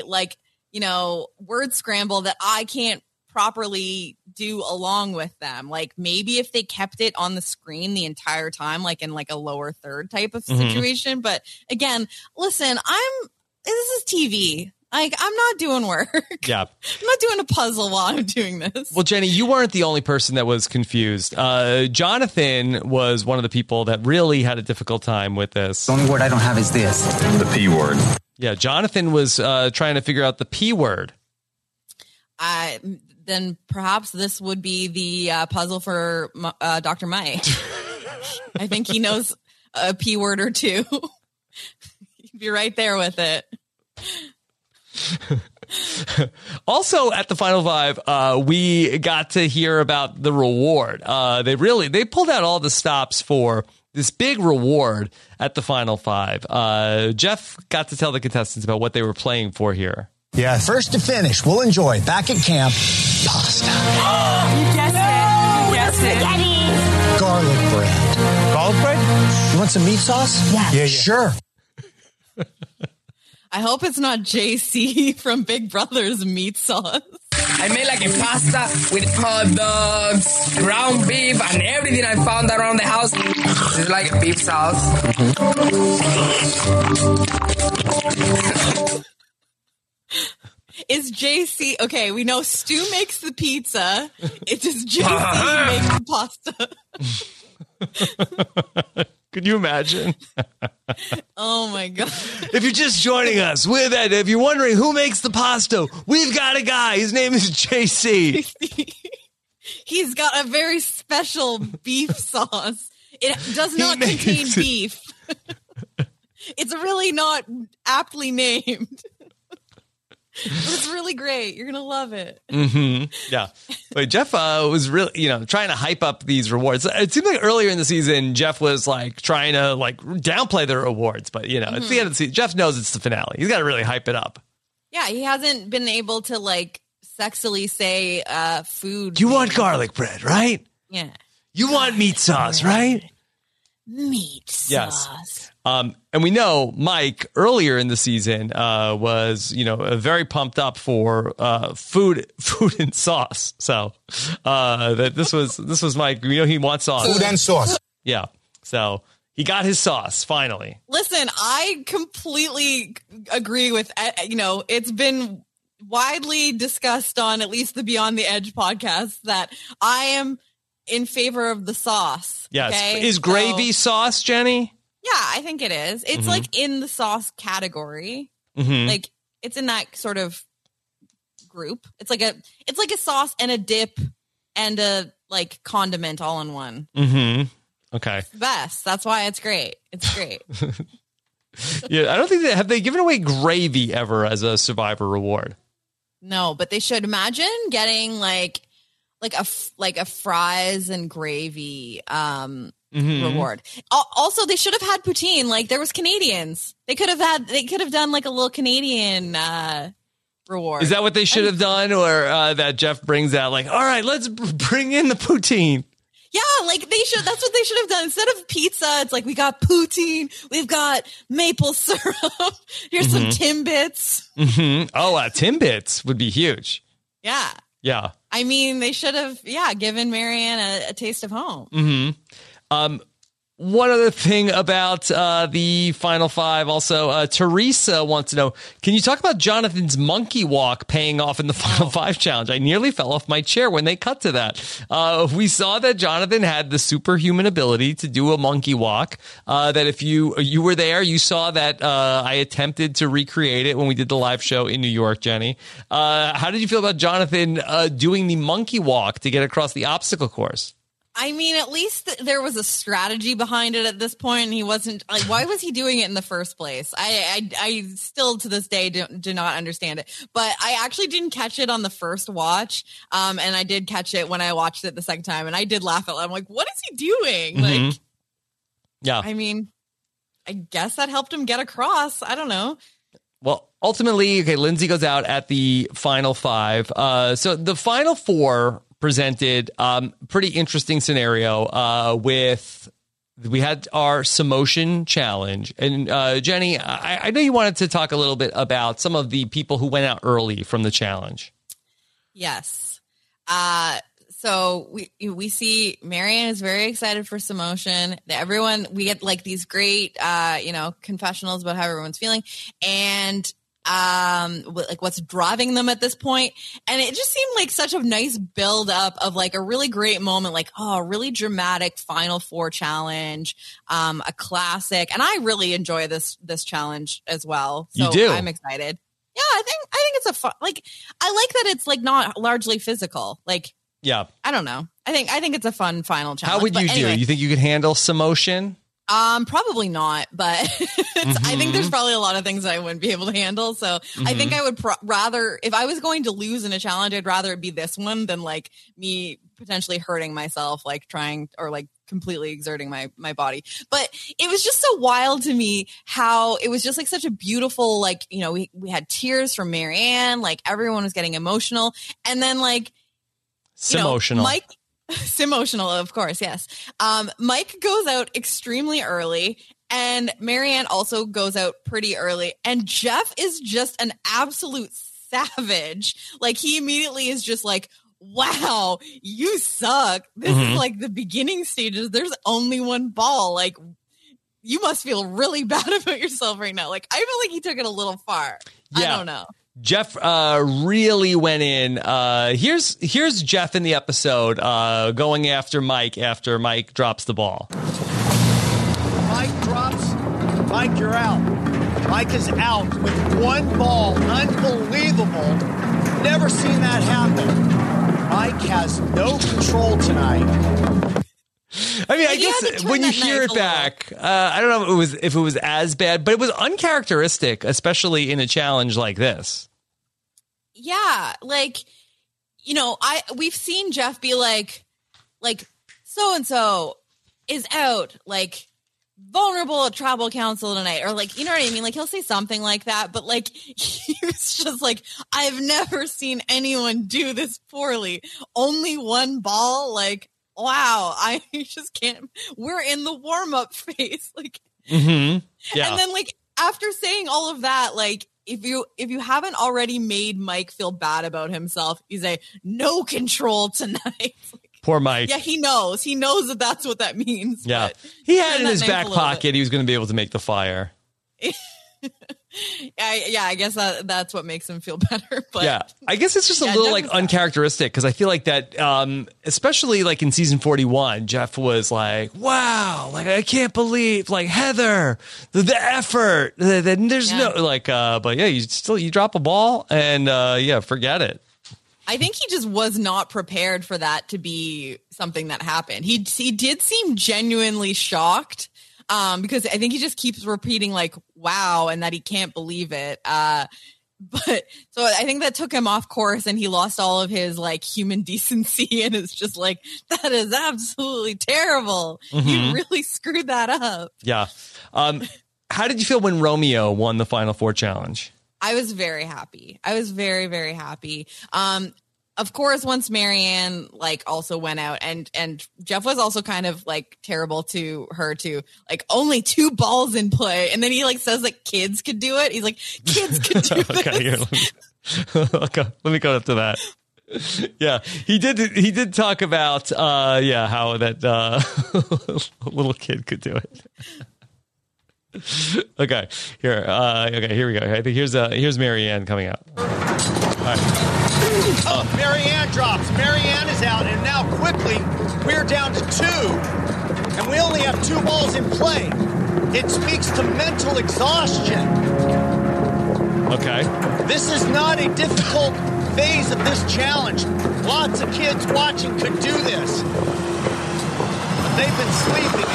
word scramble that I can't properly do along with them. Like maybe if they kept it on the screen the entire time, like in like a lower third type of situation. But again, listen, this is TV. Like I'm not doing work. Yeah. I'm not doing a puzzle while I'm doing this. Well, Jenny, you weren't the only person that was confused. Jonathan was one of the people that really had a difficult time with this. The only word I don't have is this. The P word. Yeah, Jonathan was trying to figure out the P word. Then perhaps this would be the puzzle for Dr. Mike. I think he knows a P word or two. He'd be right there with it. Also, at the Final Five, we got to hear about the reward. They pulled out all the stops for this big reward at the Final Five. Jeff got to tell the contestants about what they were playing for here. Yeah, first to finish, we'll enjoy back at camp pasta. You guessed it. You guessed it. Spaghetti. Garlic bread. Garlic bread? You want some meat sauce? Yeah. Sure. I hope it's not JC from Big Brother's meat sauce. I made like a pasta with hot dogs, ground beef, and everything I found around the house. It's like a beef sauce. Is JC okay? We know Stu makes the pizza. It does JC make the pasta? Could you imagine? Oh my god! If you're just joining us, if you're wondering who makes the pasta, we've got a guy. His name is JC. He's got a very special beef sauce. It does not contain beef. It's really not aptly named. It's really great. You're going to love it. Mm-hmm. Yeah. But Jeff was really, trying to hype up these rewards. It seemed like earlier in the season, Jeff was like trying to like downplay the rewards. But, it's the end of the season. Jeff knows it's the finale. He's got to really hype it up. Yeah. He hasn't been able to like sexily say food. You want garlic bread, right? Yeah. You want meat sauce, right? Meat sauce. And we know Mike earlier in the season was, very pumped up for food and sauce. So that this was Mike. We know he wants sauce. Food and sauce. Yeah. So he got his sauce finally. Listen, I completely agree with, it's been widely discussed on at least the Beyond the Edge podcast that I am in favor of the sauce. Yes. Okay? Is gravy sauce, Jenny? Yeah, I think it is. It's like in the sauce category. Mm-hmm. Like it's in that sort of group. It's like a sauce and a dip and a like condiment all in one. Mm-hmm. Okay. It's the best. That's why it's great. It's great. Yeah, I don't think have they given away gravy ever as a Survivor reward? No, but they should. Imagine getting like a fries and gravy reward. Also, they should have had poutine. Like there was Canadians. They could have done like a little Canadian reward. Is that what they should have done, or that Jeff brings out? Like, all right, let's bring in the poutine. Yeah, like they should. That's what they should have done. Instead of pizza, it's like we got poutine, we've got maple syrup. Here's some Timbits. Mm-hmm. Oh, Timbits would be huge. Yeah. Yeah. I mean, they should have, given Marianne a taste of home. Mm-hmm. One other thing about the Final Five, also, Teresa wants to know, can you talk about Jonathan's monkey walk paying off in the Final Five challenge? I nearly fell off my chair when they cut to that. We saw that Jonathan had the superhuman ability to do a monkey walk, that if you were there, you saw that I attempted to recreate it when we did the live show in New York, Jenny. How did you feel about Jonathan doing the monkey walk to get across the obstacle course? I mean, at least there was a strategy behind it at this point, and he wasn't like, why was he doing it in the first place? I still to this day do not understand it, but I actually didn't catch it on the first watch. And I did catch it when I watched it the second time, and I did laugh at it. I'm like, what is he doing? Mm-hmm. Like, yeah, I mean, I guess that helped him get across. I don't know. Well, ultimately, okay, Lindsay goes out at the Final Five. So the Final Four presented pretty interesting scenario with we had our Samotion challenge. And Jenny, I know you wanted to talk a little bit about some of the people who went out early from the challenge. Yes. So we see Marianne is very excited for Samotion. We get like these great, confessionals about how everyone's feeling and like what's driving them at this point. And it just seemed like such a nice build up of like a really great moment, like, a really dramatic Final Four challenge, a classic. And I really enjoy this challenge as well. So you do? I'm excited. Yeah, I think it's a fun, like, I like that it's like not largely physical. Like, yeah, I don't know. I think it's a fun final challenge. How would you do? You think you could handle Samotion? Probably not, but I think there's probably a lot of things that I wouldn't be able to handle. So I think I would rather, if I was going to lose in a challenge, I'd rather it be this one than like me potentially hurting myself, like trying or like completely exerting my body. But it was just so wild to me how it was just like such a beautiful, like, we had tears from Marianne, like everyone was getting emotional. And then like, Mike, Simotional, of course, yes. Mike goes out extremely early, and Marianne also goes out pretty early, and Jeff is just an absolute savage. Like, he immediately is just like, wow, you suck. This is like the beginning stages. There's only one ball. Like, you must feel really bad about yourself right now. Like, I feel like he took it a little far. Yeah. I don't know. Jeff really went in. Here's Jeff in the episode going after Mike after Mike drops the ball. Mike drops. Mike, you're out. Mike is out with one ball. Unbelievable. Never seen that happen. Mike has no control tonight. I mean, I guess when you hear it back, I don't know if it was as bad, but it was uncharacteristic, especially in a challenge like this. Yeah, like, we've seen Jeff be like so and so is out, like vulnerable at tribal council tonight, or like, you know what I mean? Like, he'll say something like that, but like he was just like, I've never seen anyone do this poorly. Only one ball, like. wow, I just can't. We're in the warm-up phase. Like, Yeah. And then like after saying all of that, like if you haven't already made Mike feel bad about himself, you say no control tonight. Poor Mike. Yeah, he knows that that's what that means. Yeah. He had in his back pocket he was going to be able to make the fire. I guess that's what makes him feel better. But yeah, I guess it's just a little like uncharacteristic because I feel like that, especially like in season 41, Jeff was like, "Wow, like I can't believe like Heather, the effort." There's no like, but yeah, you drop a ball and forget it. I think he just was not prepared for that to be something that happened. He did seem genuinely shocked. Because I think he just keeps repeating like, wow, and that he can't believe it. But so I think that took him off course and he lost all of his like human decency and it's just like, that is absolutely terrible. You really screwed that up. Yeah. How did you feel when Romeo won the Final Four challenge? I was very happy. I was very, very happy. Of course, once Marianne like also went out and Jeff was also kind of like terrible to her too, like only 2 balls in play. And then he like says that kids could do it. He's like, kids could do this. Okay, let me go up to that. Yeah, he did talk about how that little kid could do it. Okay, here we go. I think here's Marianne coming out. All right. Marianne drops. Marianne is out, and now quickly we're down to 2, and we only have 2 balls in play. It speaks to mental exhaustion. Okay. This is not a difficult phase of this challenge. Lots of kids watching could do this. But they've been sleeping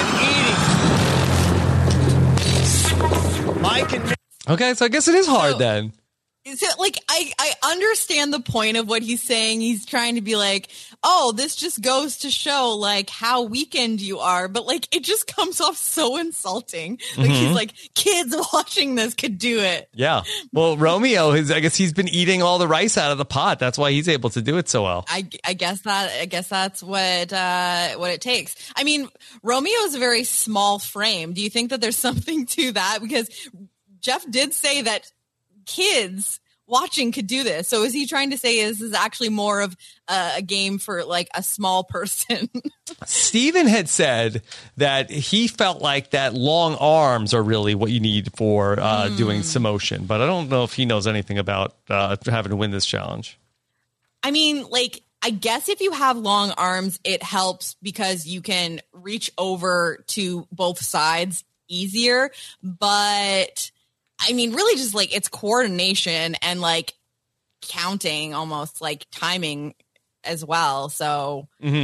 and eating. Mike and okay, so I guess it is hard then. So, like, I understand the point of what he's saying. He's trying to be like, oh, this just goes to show, like, how weakened you are. But, like, it just comes off so insulting. Like, he's like, kids watching this could do it. Yeah. Well, Romeo, I guess he's been eating all the rice out of the pot. That's why he's able to do it so well. I guess that's what it takes. I mean, Romeo is a very small frame. Do you think that there's something to that? Because Jeff did say that kids watching could do this. So is he trying to say this is actually more of a game for like a small person? Steven had said that he felt like that long arms are really what you need for doing some motion, but I don't know if he knows anything about having to win this challenge. I mean, like, I guess if you have long arms, it helps because you can reach over to both sides easier, but I mean, really just like it's coordination and like counting, almost like timing as well. So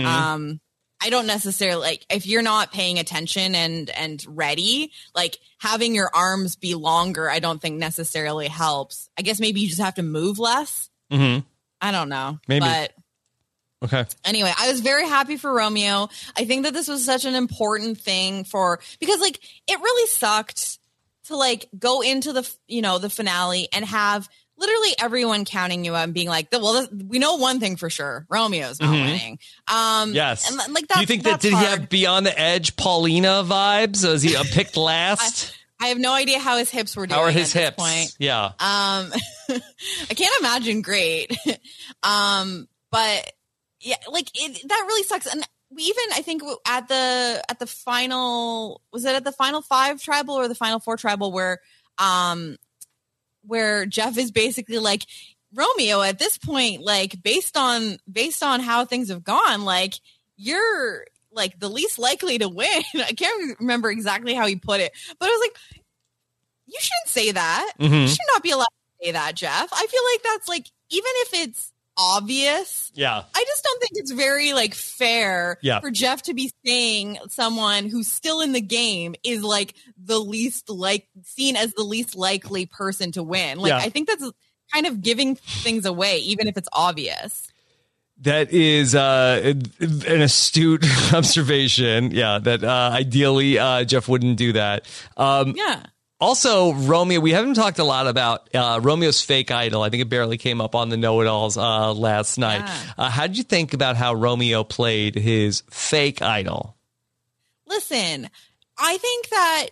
I don't necessarily like if you're not paying attention and ready, like having your arms be longer, I don't think necessarily helps. I guess maybe you just have to move less. I don't know. Maybe. But okay. Anyway, I was very happy for Romeo. I think that this was such an important thing because like it really sucked to like go into the finale and have literally everyone counting you up and being like, well, we know one thing for sure. Romeo's not winning. Yes. And like do you think that did hard. he have Beyond the Edge Paulina vibes? Was he picked last? I have no idea how his hips were doing. How are his at hips? This point. Yeah. I can't imagine great. But yeah, like that really sucks. And we even, I think at the final, was it at the final 5 tribal or the final 4 tribal where Jeff is basically like, Romeo, at this point, like based on how things have gone, like you're like the least likely to win. I can't remember exactly how he put it, but I was like, you shouldn't say that. You should not be allowed to say that, Jeff. I feel like that's like, even if it's obvious. Yeah. I just don't think it's very like fair for Jeff to be saying someone who's still in the game is like the least seen as the least likely person to win. Like I think that's kind of giving things away, even if it's obvious. That is an astute observation. Yeah, that ideally Jeff wouldn't do that. Yeah. Also, Romeo, we haven't talked a lot about Romeo's fake idol. I think it barely came up on the know-it-alls last night. Yeah. How did you think about how Romeo played his fake idol? Listen, I think that,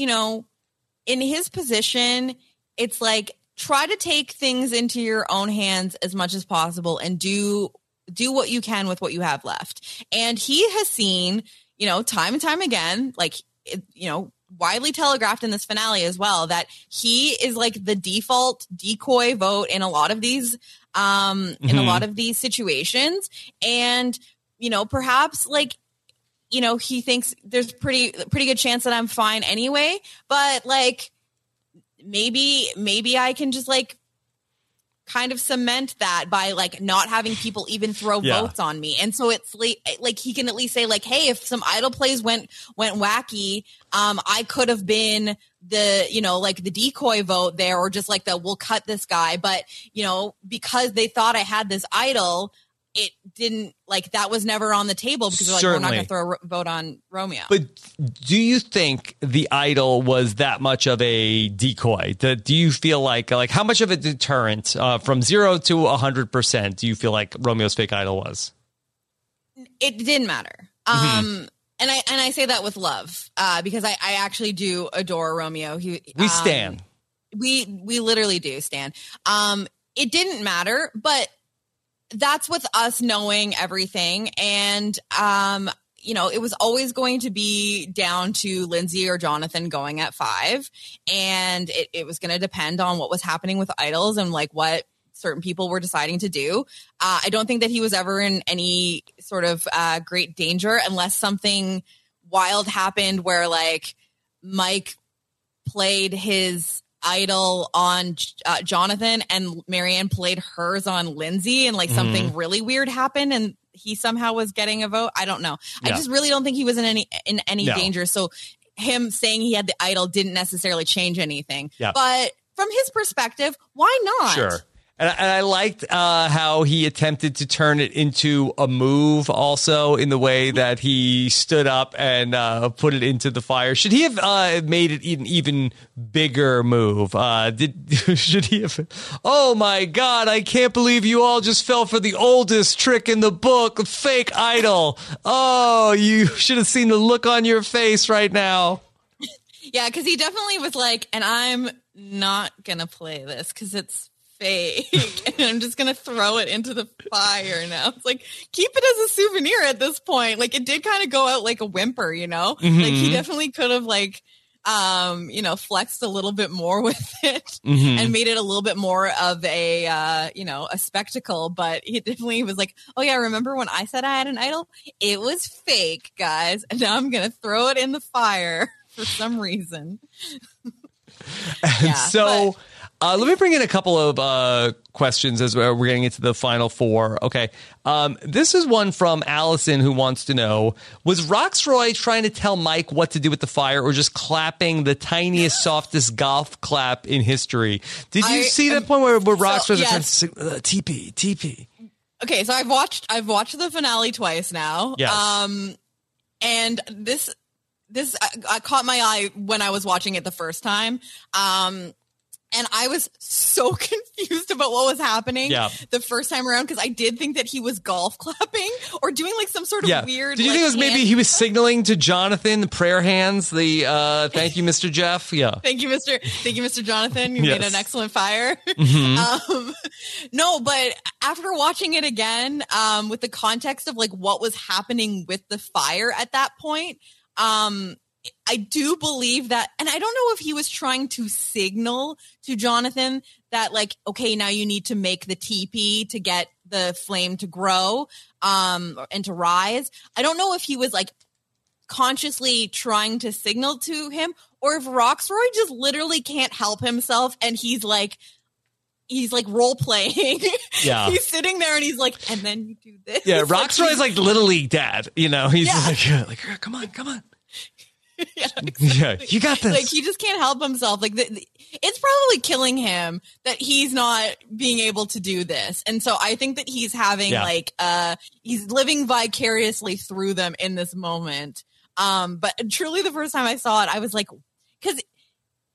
in his position, it's like try to take things into your own hands as much as possible and do what you can with what you have left. And he has seen, time and time again, like, widely telegraphed in this finale as well, that he is like the default decoy vote in a lot of these in a lot of these situations. And perhaps like he thinks there's pretty good chance that I'm fine anyway, but like maybe I can just like kind of cement that by like not having people even throw votes on me. And so it's like he can at least say like, hey, if some idol plays went wacky, I could have been the, like the decoy vote there, or just like we'll cut this guy. But, because they thought I had this idol, it didn't, like, that was never on the table because like, we're not going to throw a vote on Romeo. But do you think the idol was that much of a decoy? Do you feel like how much of a deterrent from 0 to 100% do you feel like Romeo's fake idol was? It didn't matter. And I say that with love because I actually do adore Romeo. We stan. We literally do stan. It didn't matter, but that's with us knowing everything. And, it was always going to be down to Lindsay or Jonathan going at 5. And it was going to depend on what was happening with idols and like what certain people were deciding to do. I don't think that he was ever in any sort of great danger unless something wild happened where like Mike played his idol on Jonathan and Marianne played hers on Lindsay and like something really weird happened and he somehow was getting a vote. I don't know. Yeah. I just really don't think he was in any danger. So him saying he had the idol didn't necessarily change anything. Yeah. But from his perspective, why not? Sure. And I liked how he attempted to turn it into a move also in the way that he stood up and put it into the fire. Should he have made it an even bigger move? Should he have? Oh, my God, I can't believe you all just fell for the oldest trick in the book, fake idol. Oh, you should have seen the look on your face right now. Yeah, because he definitely was like, and I'm not going to play this because it's fake and I'm just gonna throw it into the fire now. It's like, keep it as a souvenir at this point. Like it did kind of go out like a whimper, like he definitely could have like flexed a little bit more with it and made it a little bit more of a a spectacle. But he definitely was like, oh yeah, remember when I said I had an idol? It was fake, guys, and now I'm gonna throw it in the fire for some reason. Let me bring in a couple of questions as we're getting into the final 4. Okay. This is one from Allison who wants to know, was Roxroy trying to tell Mike what to do with the fire or just clapping the tiniest, softest golf clap in history? Did you see that point where Roxroy was trying to say, TP? Okay, so I've watched the finale twice now. Yes. And this I caught my eye when I was watching it the first time. And I was so confused about what was happening the first time around because I did think that he was golf clapping or doing like some sort of weird. Did you think it was maybe he was signaling to Jonathan the prayer hands? The thank you, Mr. Jeff. Yeah. Thank you, Mr. Jonathan. You made an excellent fire. No, but after watching it again, with the context of like what was happening with the fire at that point, I do believe that, and I don't know if he was trying to signal to Jonathan that like, okay, now you need to make the teepee to get the flame to grow, and to rise. I don't know if he was like consciously trying to signal to him or if Roxroy just literally can't help himself and he's like role playing. Yeah. He's sitting there and he's like, and then you do this. Yeah. Roxroy's like Little League dad, He's like, come on. Yeah, exactly. Yeah, you got this. Like he just can't help himself. Like it's probably killing him that he's not being able to do this. And so I think that he's having he's living vicariously through them in this moment. But truly the first time I saw it, I was like, because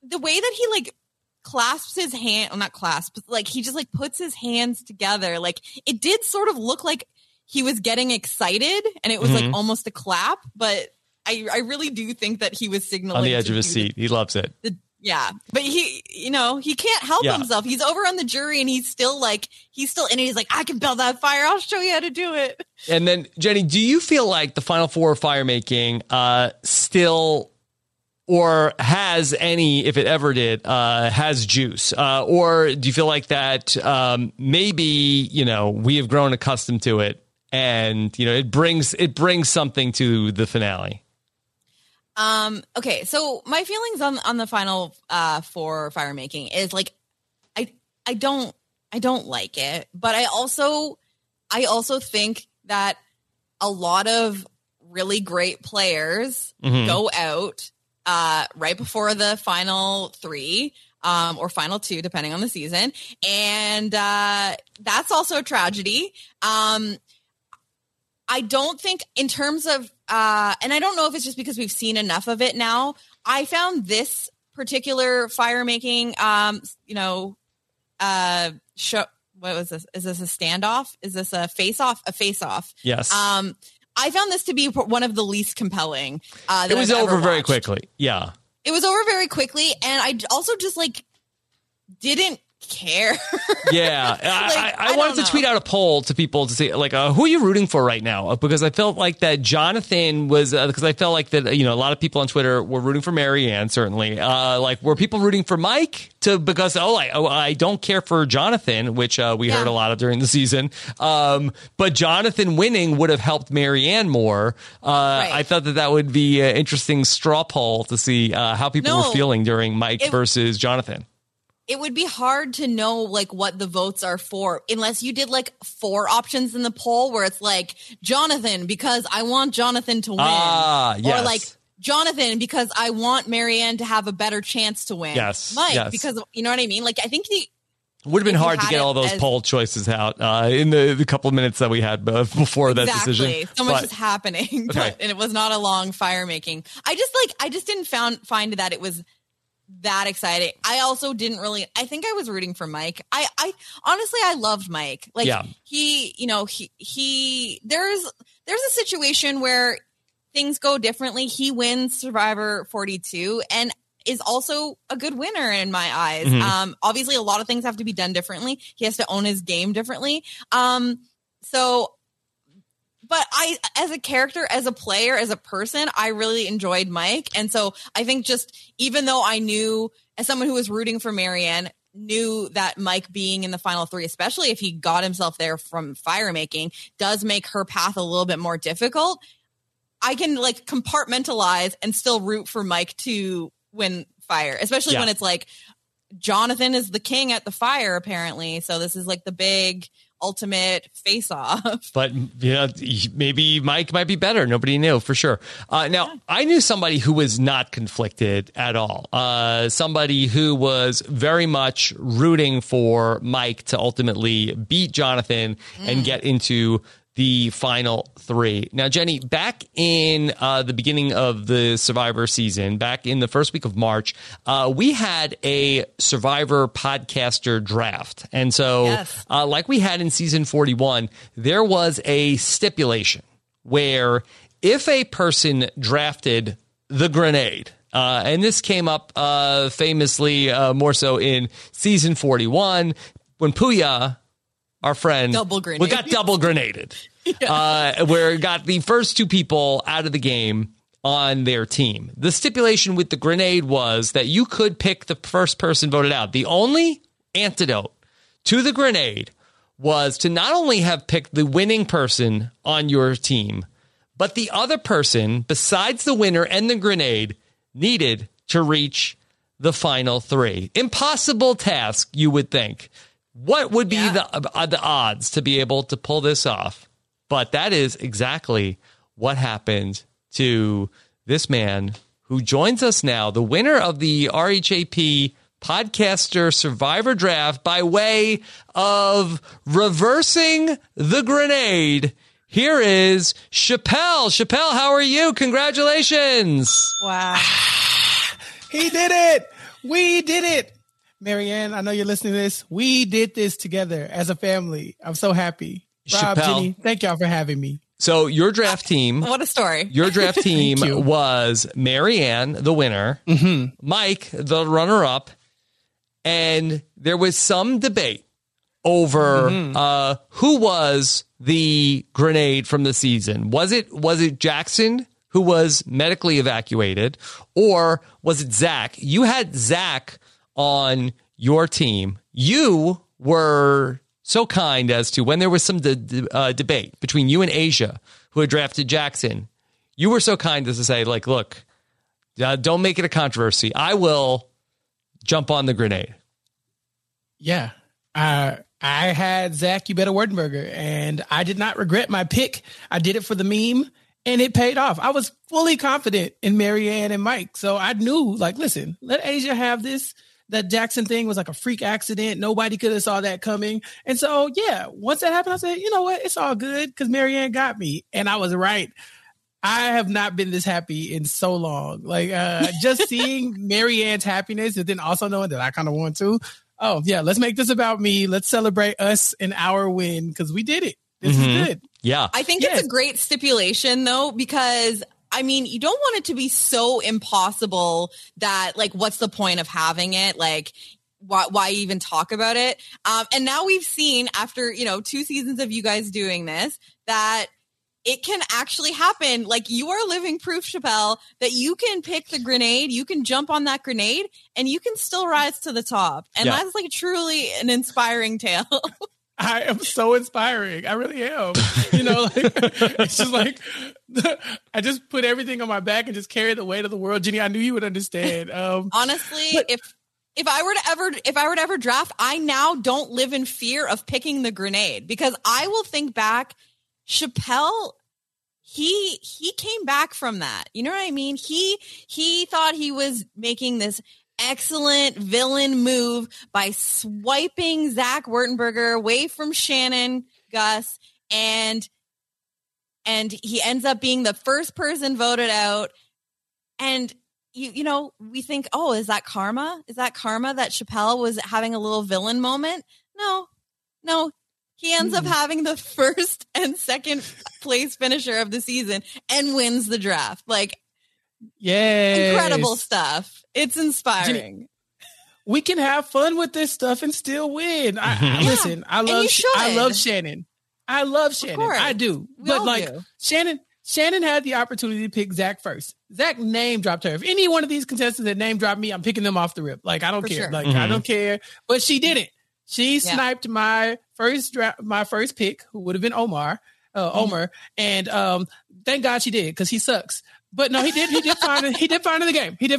the way that he like clasps his hand, well, not clasps, like he just like puts his hands together. Like it did sort of look like he was getting excited and it was like almost a clap, but I really do think that he was signaling on the edge of his seat. He loves it. Yeah. But he, you know, he can't help himself. He's over on the jury and he's still in it. He's like, I can build that fire. I'll show you how to do it. And then Jenny, do you feel like the Final Four fire making still or has any, if it ever did, has juice? Or do you feel like that maybe, you know, we have grown accustomed to it and, you know, it brings something to the finale? Okay, so my feelings on the Final Four fire making is like I don't like it, but I also think that a lot of really great players go out right before the final three or final two, depending on the season. And that's also a tragedy. I don't think in terms of, and I don't know if it's just because we've seen enough of it now. I found this particular fire making, show. What was this? Is this a standoff? Is this a face-off? A face-off. Yes. I found this to be one of the least compelling. It was over very quickly. Yeah. It was over very quickly. And I also just like didn't care. Yeah. I wanted to tweet out a poll to people to say, like, who are you rooting for right now? Because I felt like that Jonathan was, because I felt like that, you know, a lot of people on Twitter were rooting for Marianne, certainly. Like, were people rooting for Mike? Because I don't care for Jonathan, which we heard a lot of during the season. But Jonathan winning would have helped Marianne more. Right. I thought that would be an interesting straw poll to see how people were feeling during Mike versus Jonathan. It would be hard to know like what the votes are for unless you did like 4 options in the poll where it's like Jonathan because I want Jonathan to win, or like Jonathan because I want Marianne to have a better chance to win. Mike because you know what I mean. Like I think it would have been hard to get all those poll choices out in the couple of minutes that we had before that decision. So much is happening, and it was not a long fire making. I just didn't find that it was that exciting. I also didn't really, I think I was rooting for Mike. I honestly, I loved Mike. Like he, you know, he there's a situation where things go differently. He wins Survivor 42 and is also a good winner in my eyes. Obviously a lot of things have to be done differently. He has to own his game differently. But I, as a character, as a player, as a person, I really enjoyed Mike. And so I think just, even though I knew, as someone who was rooting for Marianne, knew that Mike being in the final 3, especially if he got himself there from fire making, does make her path a little bit more difficult. I can like compartmentalize and still root for Mike to win fire, especially when it's like Jonathan is the king at the fire, apparently. So this is like the big ultimate face-off. But yeah, maybe Mike might be better. Nobody knew for sure. Now, I knew somebody who was not conflicted at all. Somebody who was very much rooting for Mike to ultimately beat Jonathan and get into the final 3. Now, Jenny, back in the beginning of the Survivor season, back in the first week of March, we had a Survivor podcaster draft. And so like we had in season 41, there was a stipulation where if a person drafted the grenade, and this came up famously more so in season 41 when Puya, our friend, we got double grenaded. Where it got the first 2 people out of the game on their team. The stipulation with the grenade was that you could pick the first person voted out. The only antidote to the grenade was to not only have picked the winning person on your team, but the other person, besides the winner and the grenade, needed to reach the final 3. Impossible task, you would think. What would be the odds to be able to pull this off? But that is exactly what happened to this man who joins us now, the winner of the RHAP Podcaster Survivor Draft by way of reversing the grenade. Here is Chappelle. Chappelle, how are you? Congratulations. Wow. He did it. We did it. Marianne, I know you're listening to this. We did this together as a family. I'm so happy. Rob, Chappelle. Jenny, thank y'all for having me. So your draft team. What a story. Your draft team was Marianne, the winner, Mike, the runner-up, and there was some debate over who was the grenade from the season. Was it Jackson, who was medically evacuated, or was it Zach? You had Zach on your team. You were so kind as to, when there was some debate between you and Asia, who had drafted Jackson, you were so kind as to say, like, look, don't make it a controversy. I will jump on the grenade. Yeah. I had Zach, You Better Werdenberger, and I did not regret my pick. I did it for the meme, and it paid off. I was fully confident in Marianne and Mike. So I knew, like, listen, let Asia have this. That Jackson thing was like a freak accident. Nobody could have saw that coming. And so, yeah, once that happened, I said, you know what? It's all good because Marianne got me. And I was right. I have not been this happy in so long. Like, just seeing Marianne's happiness and then also knowing that I kind of want to. Oh, yeah, let's make this about me. Let's celebrate us and our win because we did it. This is good. Yeah. I think it's a great stipulation, though, because I mean, you don't want it to be so impossible that, like, what's the point of having it? Like, why even talk about it? And now we've seen, after, 2 seasons of you guys doing this, that it can actually happen. Like, you are living proof, Chappelle, that you can pick the grenade, you can jump on that grenade, and you can still rise to the top. And that's, like, truly an inspiring tale. I am so inspiring. I really am. It's just like, I just put everything on my back and just carry the weight of the world. Jenny, I knew you would understand. Honestly, if I were to ever draft, I now don't live in fear of picking the grenade, because I will think back, Chappelle, he came back from that. You know what I mean? He thought he was making this excellent villain move by swiping Zach Werdenberger away from Shannon Gus, and he ends up being the first person voted out. And we think, oh, is that karma? Is that karma that Chappelle was having a little villain moment? No. He ends up having the first and second place finisher of the season and wins the draft. Like, incredible stuff. It's inspiring. Jenny, we can have fun with this stuff and still win. Listen, I love Shannon. I love Shannon. I do. Do. Shannon had the opportunity to pick Zach first. Zach name dropped her. If any one of these contestants that name dropped me, I'm picking them off the rip. Like, I don't care. Sure. Like, I don't care. But she didn't. She sniped my first pick, who would have been Omer, and thank God she did, because he sucks. But no, he did find it. He did find in the game. He just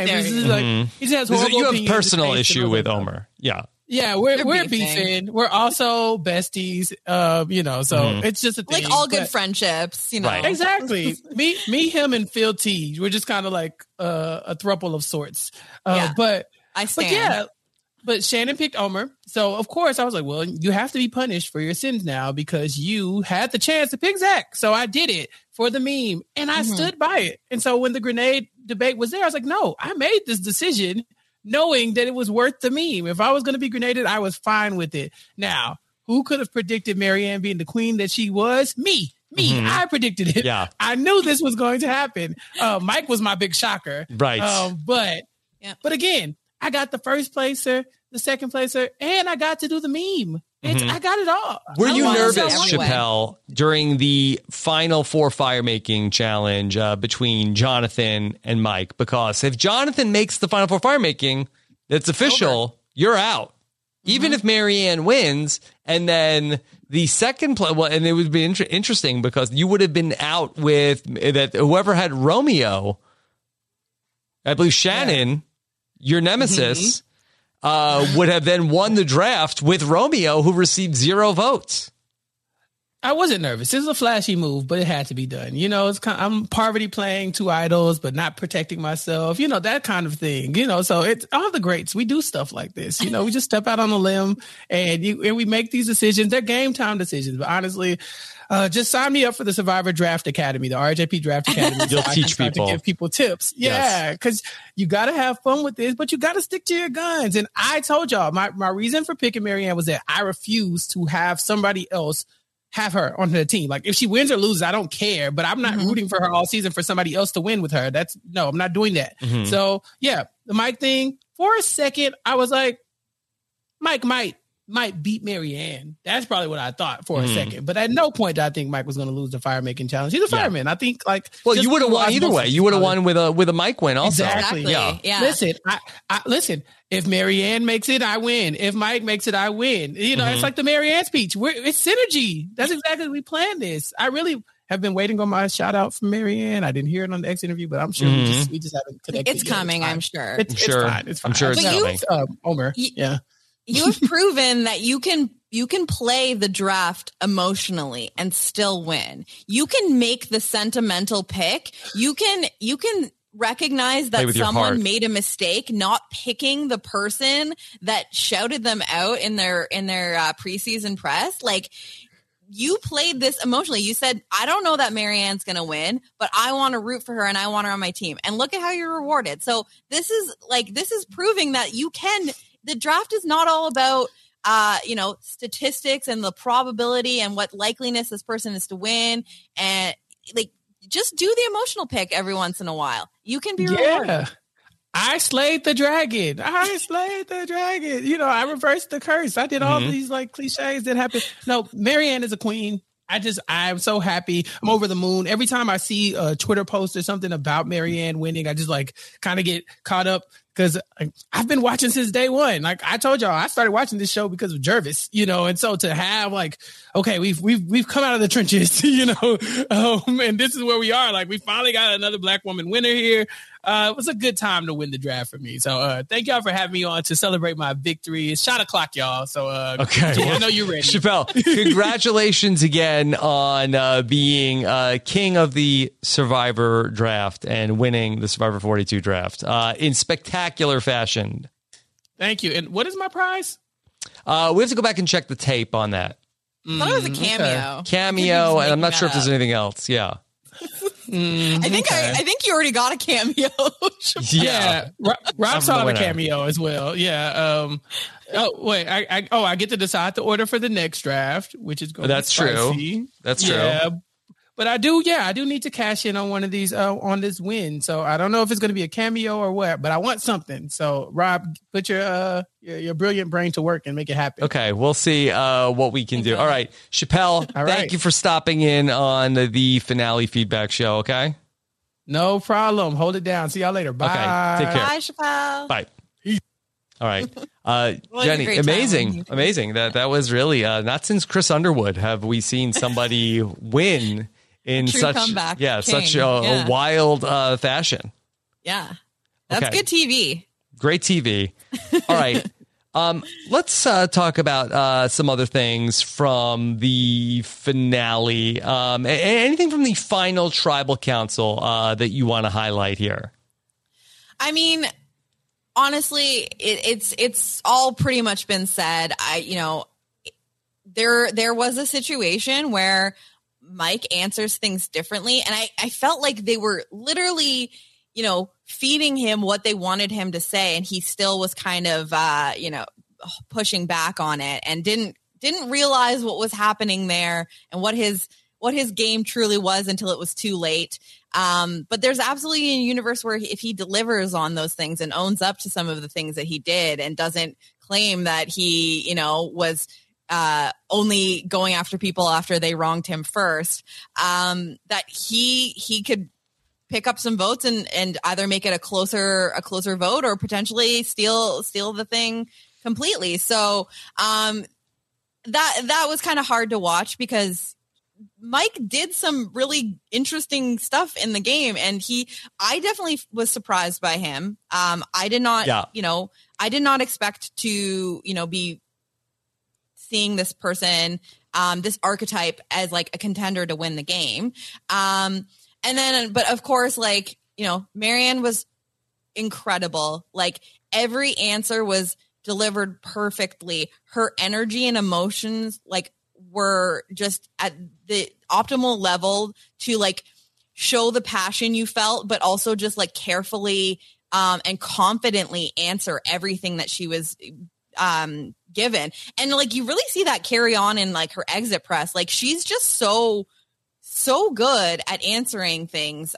has horrible you have opinions. Personal issue with Omer. Yeah, we're beefing. We're also besties. So it's just a thing. Like all good friendships, Right. Exactly. me, him, and Phil T. We're just kind of like a throuple of sorts. But I stand. But Shannon picked Omer. So, of course, I was like, well, you have to be punished for your sins now because you had the chance to pick Zach. So I did it for the meme, and I stood by it. And so when the grenade debate was there, I was like, no, I made this decision knowing that it was worth the meme. If I was going to be grenaded, I was fine with it. Now, who could have predicted Marianne being the queen that she was? Me. I predicted it. Yeah. I knew this was going to happen. Mike was my big shocker. Right. But again, I got the first placer, the second placer, and I got to do the meme. I got it all. Were you nervous, Chappelle, during the final 4 firemaking challenge between Jonathan and Mike? Because if Jonathan makes the final 4 firemaking, it's official. You're out. Even if Marianne wins, and then the second play, and it would be interesting because you would have been out with that. Whoever had Romeo, I believe Shannon, your nemesis, would have then won the draft with Romeo, who received 0 votes. I wasn't nervous. It was a flashy move, but it had to be done. You know, it's I'm poverty playing 2 idols, but not protecting myself. You know, that kind of thing. You know, so it's all the greats. We do stuff like this. You know, we just step out on a limb and we make these decisions. They're game time decisions. But honestly, just sign me up for the Survivor Draft Academy, the RJP Draft Academy. You'll teach people. To give people tips. Yeah, because you got to have fun with this, but you got to stick to your guns. And I told y'all, my reason for picking Maryanne was that I refuse to have somebody else have her on the team. Like if she wins or loses, I don't care, but I'm not rooting for her all season for somebody else to win with her. I'm not doing that. So yeah, the Mike thing, for a second, I was like, Mike might beat Maryanne. That's probably what I thought for a second. But at no point did I think Mike was going to lose the fire making challenge. He's a fireman. I think well, you would have won either way. You would have won with a Mike win also. Exactly. Yeah. Listen, I listen. If Maryanne makes it, I win. If Mike makes it, I win. You know, it's like the Maryanne speech. It's synergy. That's exactly we planned this. I really have been waiting on my shout out from Maryanne. I didn't hear it on the X interview, but I'm sure we just haven't connected. It's coming, I'm sure. It's fine. It's fine. I'm sure it's coming. Omer. Yeah. You have proven that you can play the draft emotionally and still win. You can make the sentimental pick. You can recognize that someone made a mistake not picking the person that shouted them out in their preseason press. Like, you played this emotionally. You said, I don't know that Maryanne's going to win, but I want to root for her and I want her on my team. And look at how you're rewarded. So this is proving that you can. The draft is not all about, statistics and the probability and what likeliness this person is to win. And just do the emotional pick every once in a while. You can be rewarded. Yeah. I slayed the dragon. You know, I reversed the curse. I did all these cliches that happen. No, Maryanne is a queen. I'm so happy. I'm over the moon. Every time I see a Twitter post or something about Maryanne winning, I just kind of get caught up because I've been watching since day one. Like I told y'all, I started watching this show because of Jervis, you know, and so to have okay, we've come out of the trenches, you know, and this is where we are. Like we finally got another Black woman winner here. It was a good time to win the draft for me. So thank y'all for having me on to celebrate my victory. It's shot o'clock, y'all. So okay, I know you're ready. Chappelle, congratulations again on being king of the Survivor draft and winning the Survivor 42 draft in spectacular fashion. Thank you. And what is my prize? We have to go back and check the tape on that. I thought it was a cameo. Okay. Cameo, and I'm not sure if there's anything else. Yeah. I think you already got a cameo. Yeah. Rob saw a cameo as well. Yeah. I get to decide the order for the next draft, which is going to be spicy. That's true. But I do need to cash in on one of these on this win. So I don't know if it's going to be a cameo or what, but I want something. So Rob, put your brilliant brain to work and make it happen. Okay, we'll see what we can do. All right, Chappelle, thank you for stopping in on the finale feedback show. Okay, no problem. Hold it down. See y'all later. Bye. Okay, take care. Bye, Chappelle. Bye. All right. Jenny, amazing. That was really not since Chris Underwood have we seen somebody win in such a wild fashion. Yeah. That's good TV. Great TV. All right. Let's talk about some other things from the finale. Anything from the final tribal council that you want to highlight here? I mean, honestly, it's all pretty much been said. There was a situation where Mike answers things differently, and I felt like they were literally, feeding him what they wanted him to say, and he still was kind of pushing back on it and didn't realize what was happening there and what his game truly was until it was too late. But there's absolutely a universe where if he delivers on those things and owns up to some of the things that he did and doesn't claim that he, was only going after people after they wronged him first, that he could pick up some votes and either make it a closer vote or potentially steal the thing completely. So that was kind of hard to watch because Mike did some really interesting stuff in the game, and I definitely was surprised by him. I did not, I did not expect to, be seeing this person this archetype as like a contender to win the game. And then, but of course, like, you know, Maryanne was incredible. Like every answer was delivered perfectly. Her energy and emotions like were just at the optimal level to like show the passion you felt, but also just like carefully and confidently answer everything that she was given. And like you really see that carry on in like her exit press. Like she's just so good at answering things.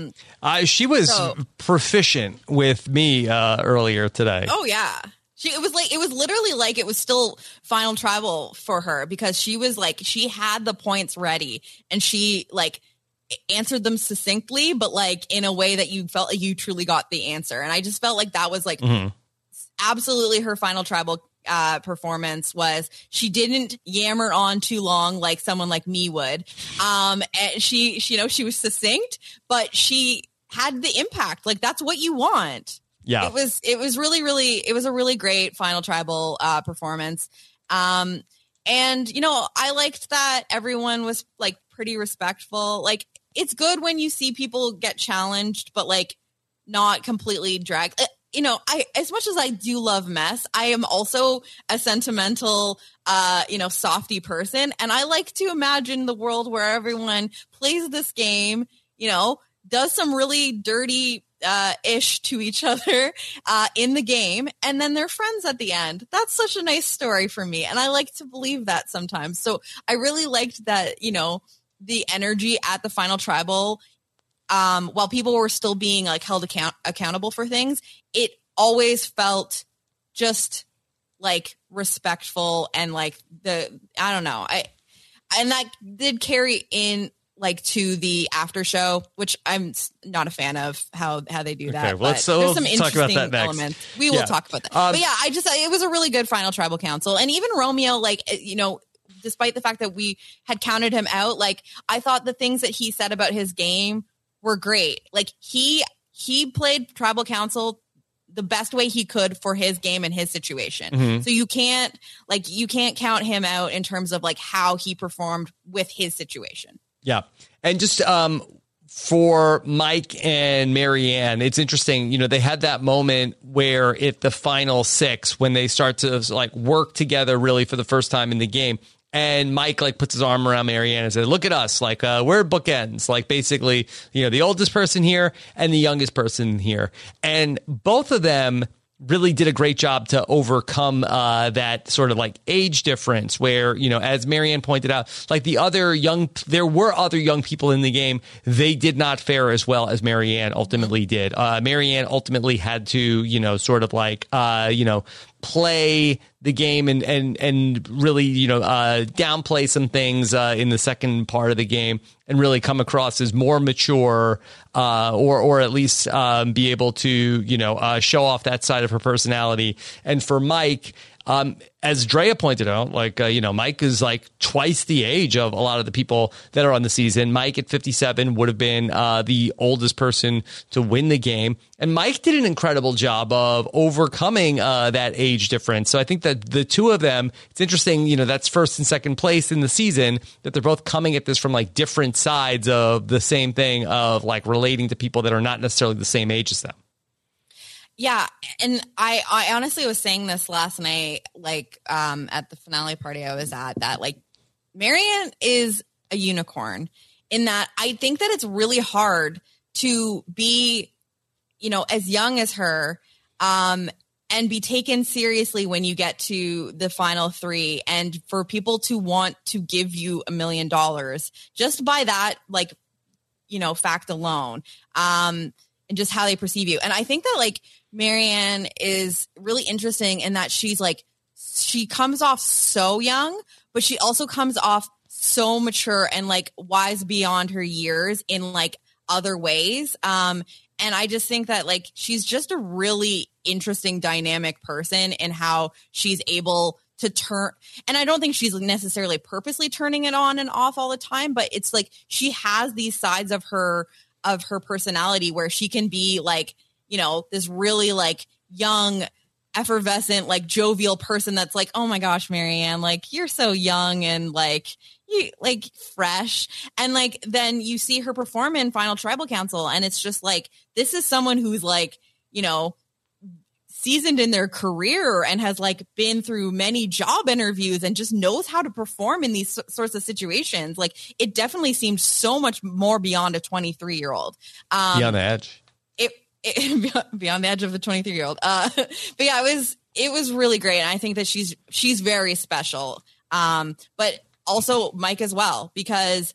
She was proficient with me earlier today. Oh yeah. It was literally like it was still Final Tribal for her, because she was like, she had the points ready and she like answered them succinctly, but like in a way that you felt like you truly got the answer. And I just felt like that was like absolutely her Final Tribal performance. Was she didn't yammer on too long like someone like me would. And she you know, she was succinct, but she had the impact. Like that's what you want. Yeah, it was really it was a really great Final Tribal performance. And you know, I liked that everyone was like pretty respectful. Like it's good when you see people get challenged, but like not completely dragged. You know, as much as I do love mess, I am also a sentimental, you know, softy person. And I like to imagine the world where everyone plays this game, you know, does some really dirty ish to each other in the game, and then they're friends at the end. That's such a nice story for me. And I like to believe that sometimes. So I really liked that, you know, the energy at the Final Tribal, while people were still being like held accountable for things, it always felt just like respectful and like I don't know. And that did carry in like to the after show, which I'm not a fan of how they do that. Okay, well, there's some interesting talk about that next. elements. We will talk about that. But yeah, it was a really good Final Tribal Council. And even Romeo, like, you know, despite the fact that we had counted him out, like I thought the things that he said about his game were great. Like he played Tribal Council the best way he could for his game and his situation. So you can't count him out in terms of like how he performed with his situation. Yeah. And just for Mike and Maryanne, it's interesting, you know, they had that moment where at the final 6, when they start to like work together really for the first time in the game, and Mike like puts his arm around Maryanne and says, look at us, like we're bookends, like basically, you know, the oldest person here and the youngest person here. And both of them really did a great job to overcome that sort of like age difference where, you know, as Maryanne pointed out, like there were other young people in the game. They did not fare as well as Maryanne ultimately did. Maryanne ultimately had to, you know, sort of like, you know, play the game and really, you know, downplay some things in the second part of the game and really come across as more mature or at least be able to, you know, show off that side of her personality. And for Mike, as Drea pointed out, like, you know, Mike is like twice the age of a lot of the people that are on the season. Mike at 57 would have been the oldest person to win the game. And Mike did an incredible job of overcoming that age difference. So I think that the two of them, it's interesting, you know, that's first and second place in the season, that they're both coming at this from like different sides of the same thing of like relating to people that are not necessarily the same age as them. Yeah. And I honestly was saying this last night, like, at the finale party I was at, that like Maryanne is a unicorn in that I think that it's really hard to be, you know, as young as her, and be taken seriously when you get to the final 3, and for people to want to give you $1 million just by that, like, you know, fact alone, and just how they perceive you. And I think that like Maryanne is really interesting in that she's like, she comes off so young, but she also comes off so mature and like wise beyond her years in like other ways. And I just think that like, she's just a really interesting dynamic person in how she's able to turn. And I don't think she's necessarily purposely turning it on and off all the time, but it's like, she has these sides of her personality where she can be like, you know, this really like young effervescent, like jovial person that's like, oh my gosh, Marianne, like you're so young and like you like fresh. And like then you see her perform in Final Tribal Council, and it's just like, this is someone who's like, you know, seasoned in their career and has like been through many job interviews and just knows how to perform in these sorts of situations. Like it definitely seemed so much more beyond a 23-year-old. Beyond the edge. Beyond the edge of the 23-year-old. But yeah, it was really great. And I think that she's very special. But also Mike as well, because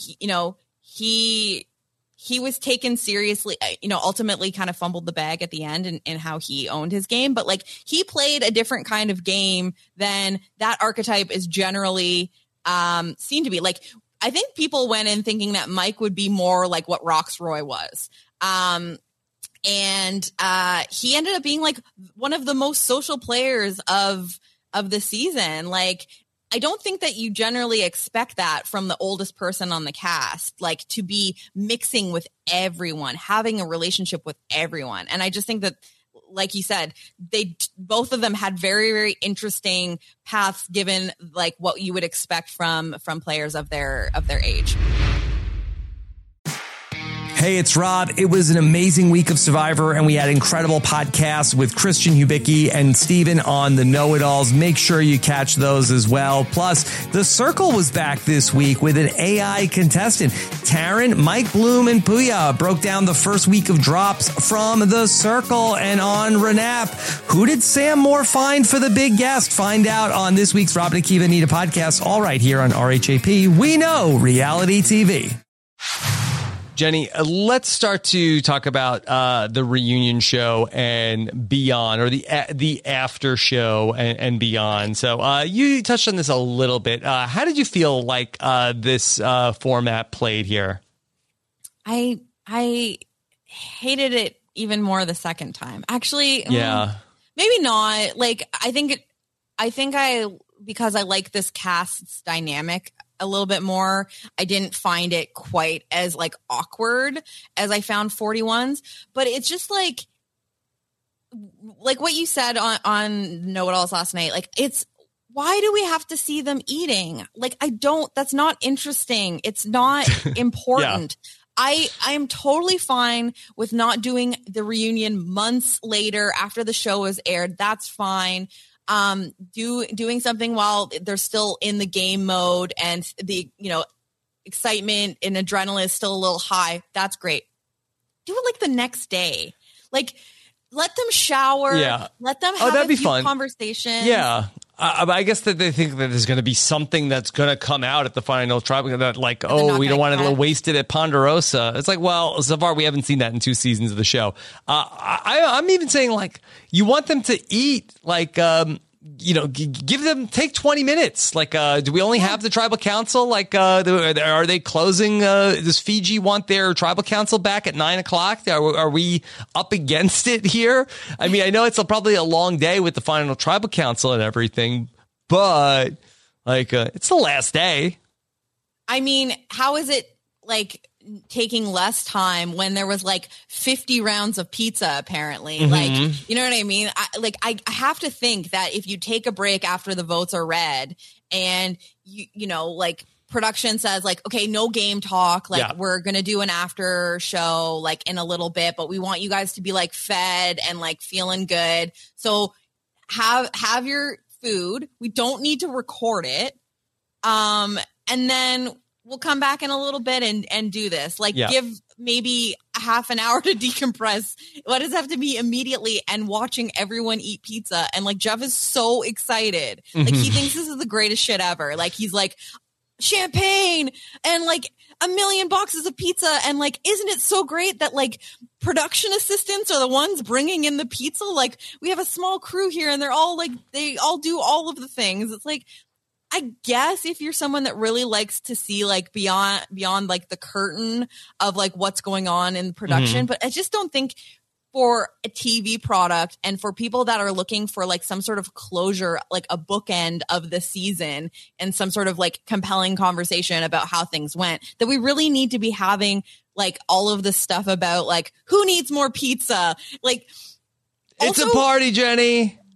he was taken seriously, ultimately kind of fumbled the bag at the end in how he owned his game. But like he played a different kind of game than that archetype is generally seen to be. Like, I think people went in thinking that Mike would be more like what Roxroy was. And he ended up being like one of the most social players of the season. Like, I don't think that you generally expect that from the oldest person on the cast, like to be mixing with everyone, having a relationship with everyone. And I just think that, like you said, both of them had very, very interesting paths given like what you would expect from players of their age. Hey, it's Rob. It was an amazing week of Survivor, and we had incredible podcasts with Christian Hubicki and Steven on the Know-It-Alls. Make sure you catch those as well. Plus, The Circle was back this week with an AI contestant. Taryn, Mike Bloom, and Puya broke down the first week of drops from The Circle. And on Renap, who did Sam Moore find for the big guest? Find out on this week's Rob and Akiva Anita podcast, all right here on RHAP. We know reality TV. Jenny, let's start to talk about the reunion show and beyond, or the after show and beyond. So you touched on this a little bit. How did you feel like this format played here? I hated it even more the second time. Actually, yeah, maybe not. Like I think because I like this cast's dynamic a little bit more, I didn't find it quite as like awkward as I found 41's, but it's just like what you said on Know-It-Alls last night. Like, it's, why do we have to see them eating? Like, that's not interesting. It's not important. Yeah. I'm totally fine with not doing the reunion months later after the show is aired. That's fine. Doing something while they're still in the game mode and the, excitement and adrenaline is still a little high. That's great. Do it like the next day. Like, let them shower. Yeah. Let them have a few conversations. Yeah. I guess that they think that there's going to be something that's going to come out at the final trial that like, we don't want to waste it at Ponderosa. It's like, well, so far we haven't seen that in 2 seasons of the show. I'm even saying like, you want them to eat like, take 20 minutes. Like, do we only have the tribal council? Like, are they closing? Does Fiji want their tribal council back at 9:00? Are we up against it here? I mean, I know it's probably a long day with the final tribal council and everything, but like, it's the last day. I mean, how is it like taking less time when there was like 50 rounds of pizza apparently? Mm-hmm. Like, you know what I mean? I have to think that if you take a break after the votes are read and like production says like, okay, no game talk, like we're gonna do an after show like in a little bit, but we want you guys to be like fed and like feeling good, so have your food. We don't need to record it, and then we'll come back in a little bit and do this. Like, give maybe a half an hour to decompress. What does it have to be immediately? And watching everyone eat pizza. And like, Jeff is so excited. Mm-hmm. Like, he thinks this is the greatest shit ever. Like, he's like, champagne and like 1 million boxes of pizza. And like, isn't it so great that like production assistants are the ones bringing in the pizza? Like, we have a small crew here and they're all like, they all do all of the things. It's like, I guess if you're someone that really likes to see like beyond like the curtain of like what's going on in production, but I just don't think for a TV product and for people that are looking for like some sort of closure, like a bookend of the season and some sort of like compelling conversation about how things went, that we really need to be having like all of this stuff about like who needs more pizza. Like, it's a party, Jenny.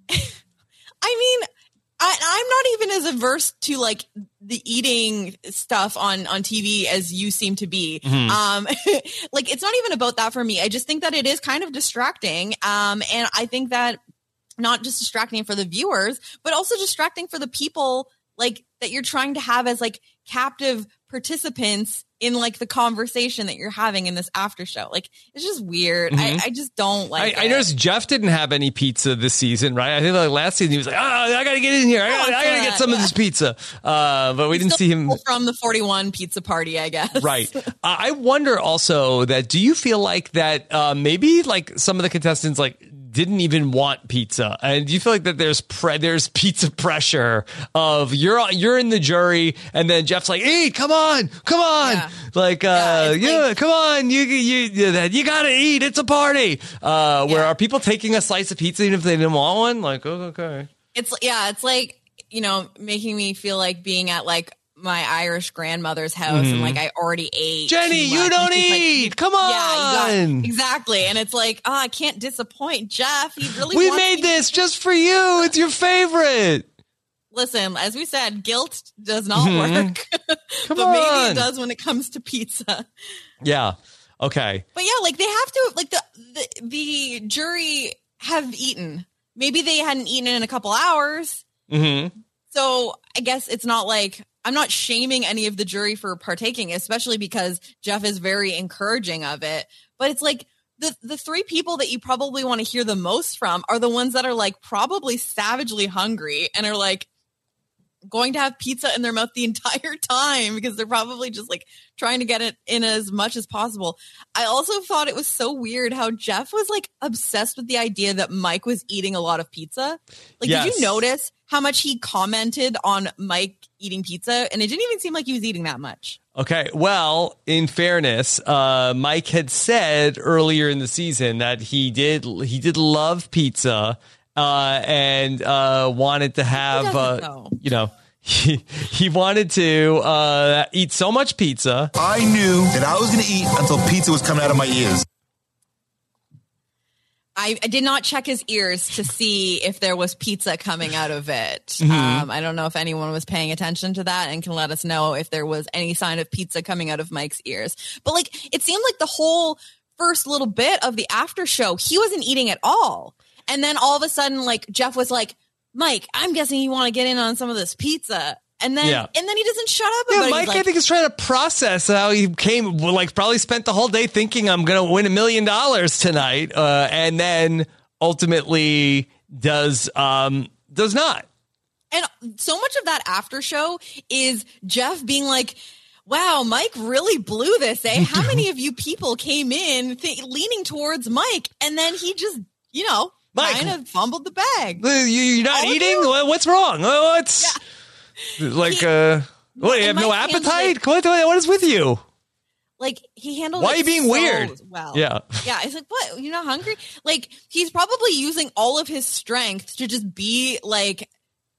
I mean, I'm not even as averse to like the eating stuff on TV as you seem to be. Like, it's not even about that for me. I just think that it is kind of distracting. And I think that not just distracting for the viewers, but also distracting for the people like that you're trying to have as like captive participants in like the conversation that you're having in this after show. Like, it's just weird. I just don't like it. I noticed Jeff didn't have any pizza this season, right? I think like last season he was like, I got to get in here. I got to get some of this pizza. But we didn't see him from the 41 pizza party, I guess. Right. I wonder also that, do you feel like that maybe like some of the contestants like didn't even want pizza, and do you feel like that there's pizza pressure of you're in the jury, and then Jeff's like, eat, come on, yeah. like come on, you gotta eat, it's a party. Where are people taking a slice of pizza even if they didn't want one? Like, oh, okay, it's like, you know, making me feel like being at like my Irish grandmother's house and like I already ate. Jenny, you don't eat. Like, come on. Yeah, exactly. And it's like, I can't disappoint Jeff. He really we made this just for you. It's your favorite. Listen, as we said, guilt does not work. Come but on. Maybe it does when it comes to pizza. Yeah. Okay. But yeah, like they have to, like the jury have eaten. Maybe they hadn't eaten in a couple hours. So I guess it's not like, I'm not shaming any of the jury for partaking, especially because Jeff is very encouraging of it. But it's like the three people that you probably want to hear the most from are the ones that are like probably savagely hungry and are like going to have pizza in their mouth the entire time because they're probably just like trying to get it in as much as possible. I also thought it was so weird how Jeff was like obsessed with the idea that Mike was eating a lot of pizza. Like, Did you notice how much he commented on Mike eating pizza? And it didn't even seem like he was eating that much. Okay. Well, in fairness, Mike had said earlier in the season that he did love pizza, and wanted to have, you know, he wanted to eat so much pizza. I knew that I was going to eat until pizza was coming out of my ears. I did not check his ears to see if there was pizza coming out of it. I don't know if anyone was paying attention to that and can let us know if there was any sign of pizza coming out of Mike's ears. But like, it seemed like the whole first little bit of the after show, he wasn't eating at all. And then all of a sudden, like, Jeff was like, Mike, I'm guessing you want to get in on some of this pizza. And then he doesn't shut up about it. Mike, I think, is trying to process how he came, like, probably spent the whole day thinking I'm going to win $1 million tonight, and then ultimately does not. And so much of that after show is Jeff being like, wow, Mike really blew this, eh? How many of you people came in leaning towards Mike? And then he just, you know, kind of fumbled the bag. You're not eating? What's wrong? What's... Yeah. Like, what, you have no appetite? What is with you? Like, he handled Why are you being weird? Well. Yeah. Yeah. It's like, what? You're not hungry? Like, he's probably using all of his strength to just be like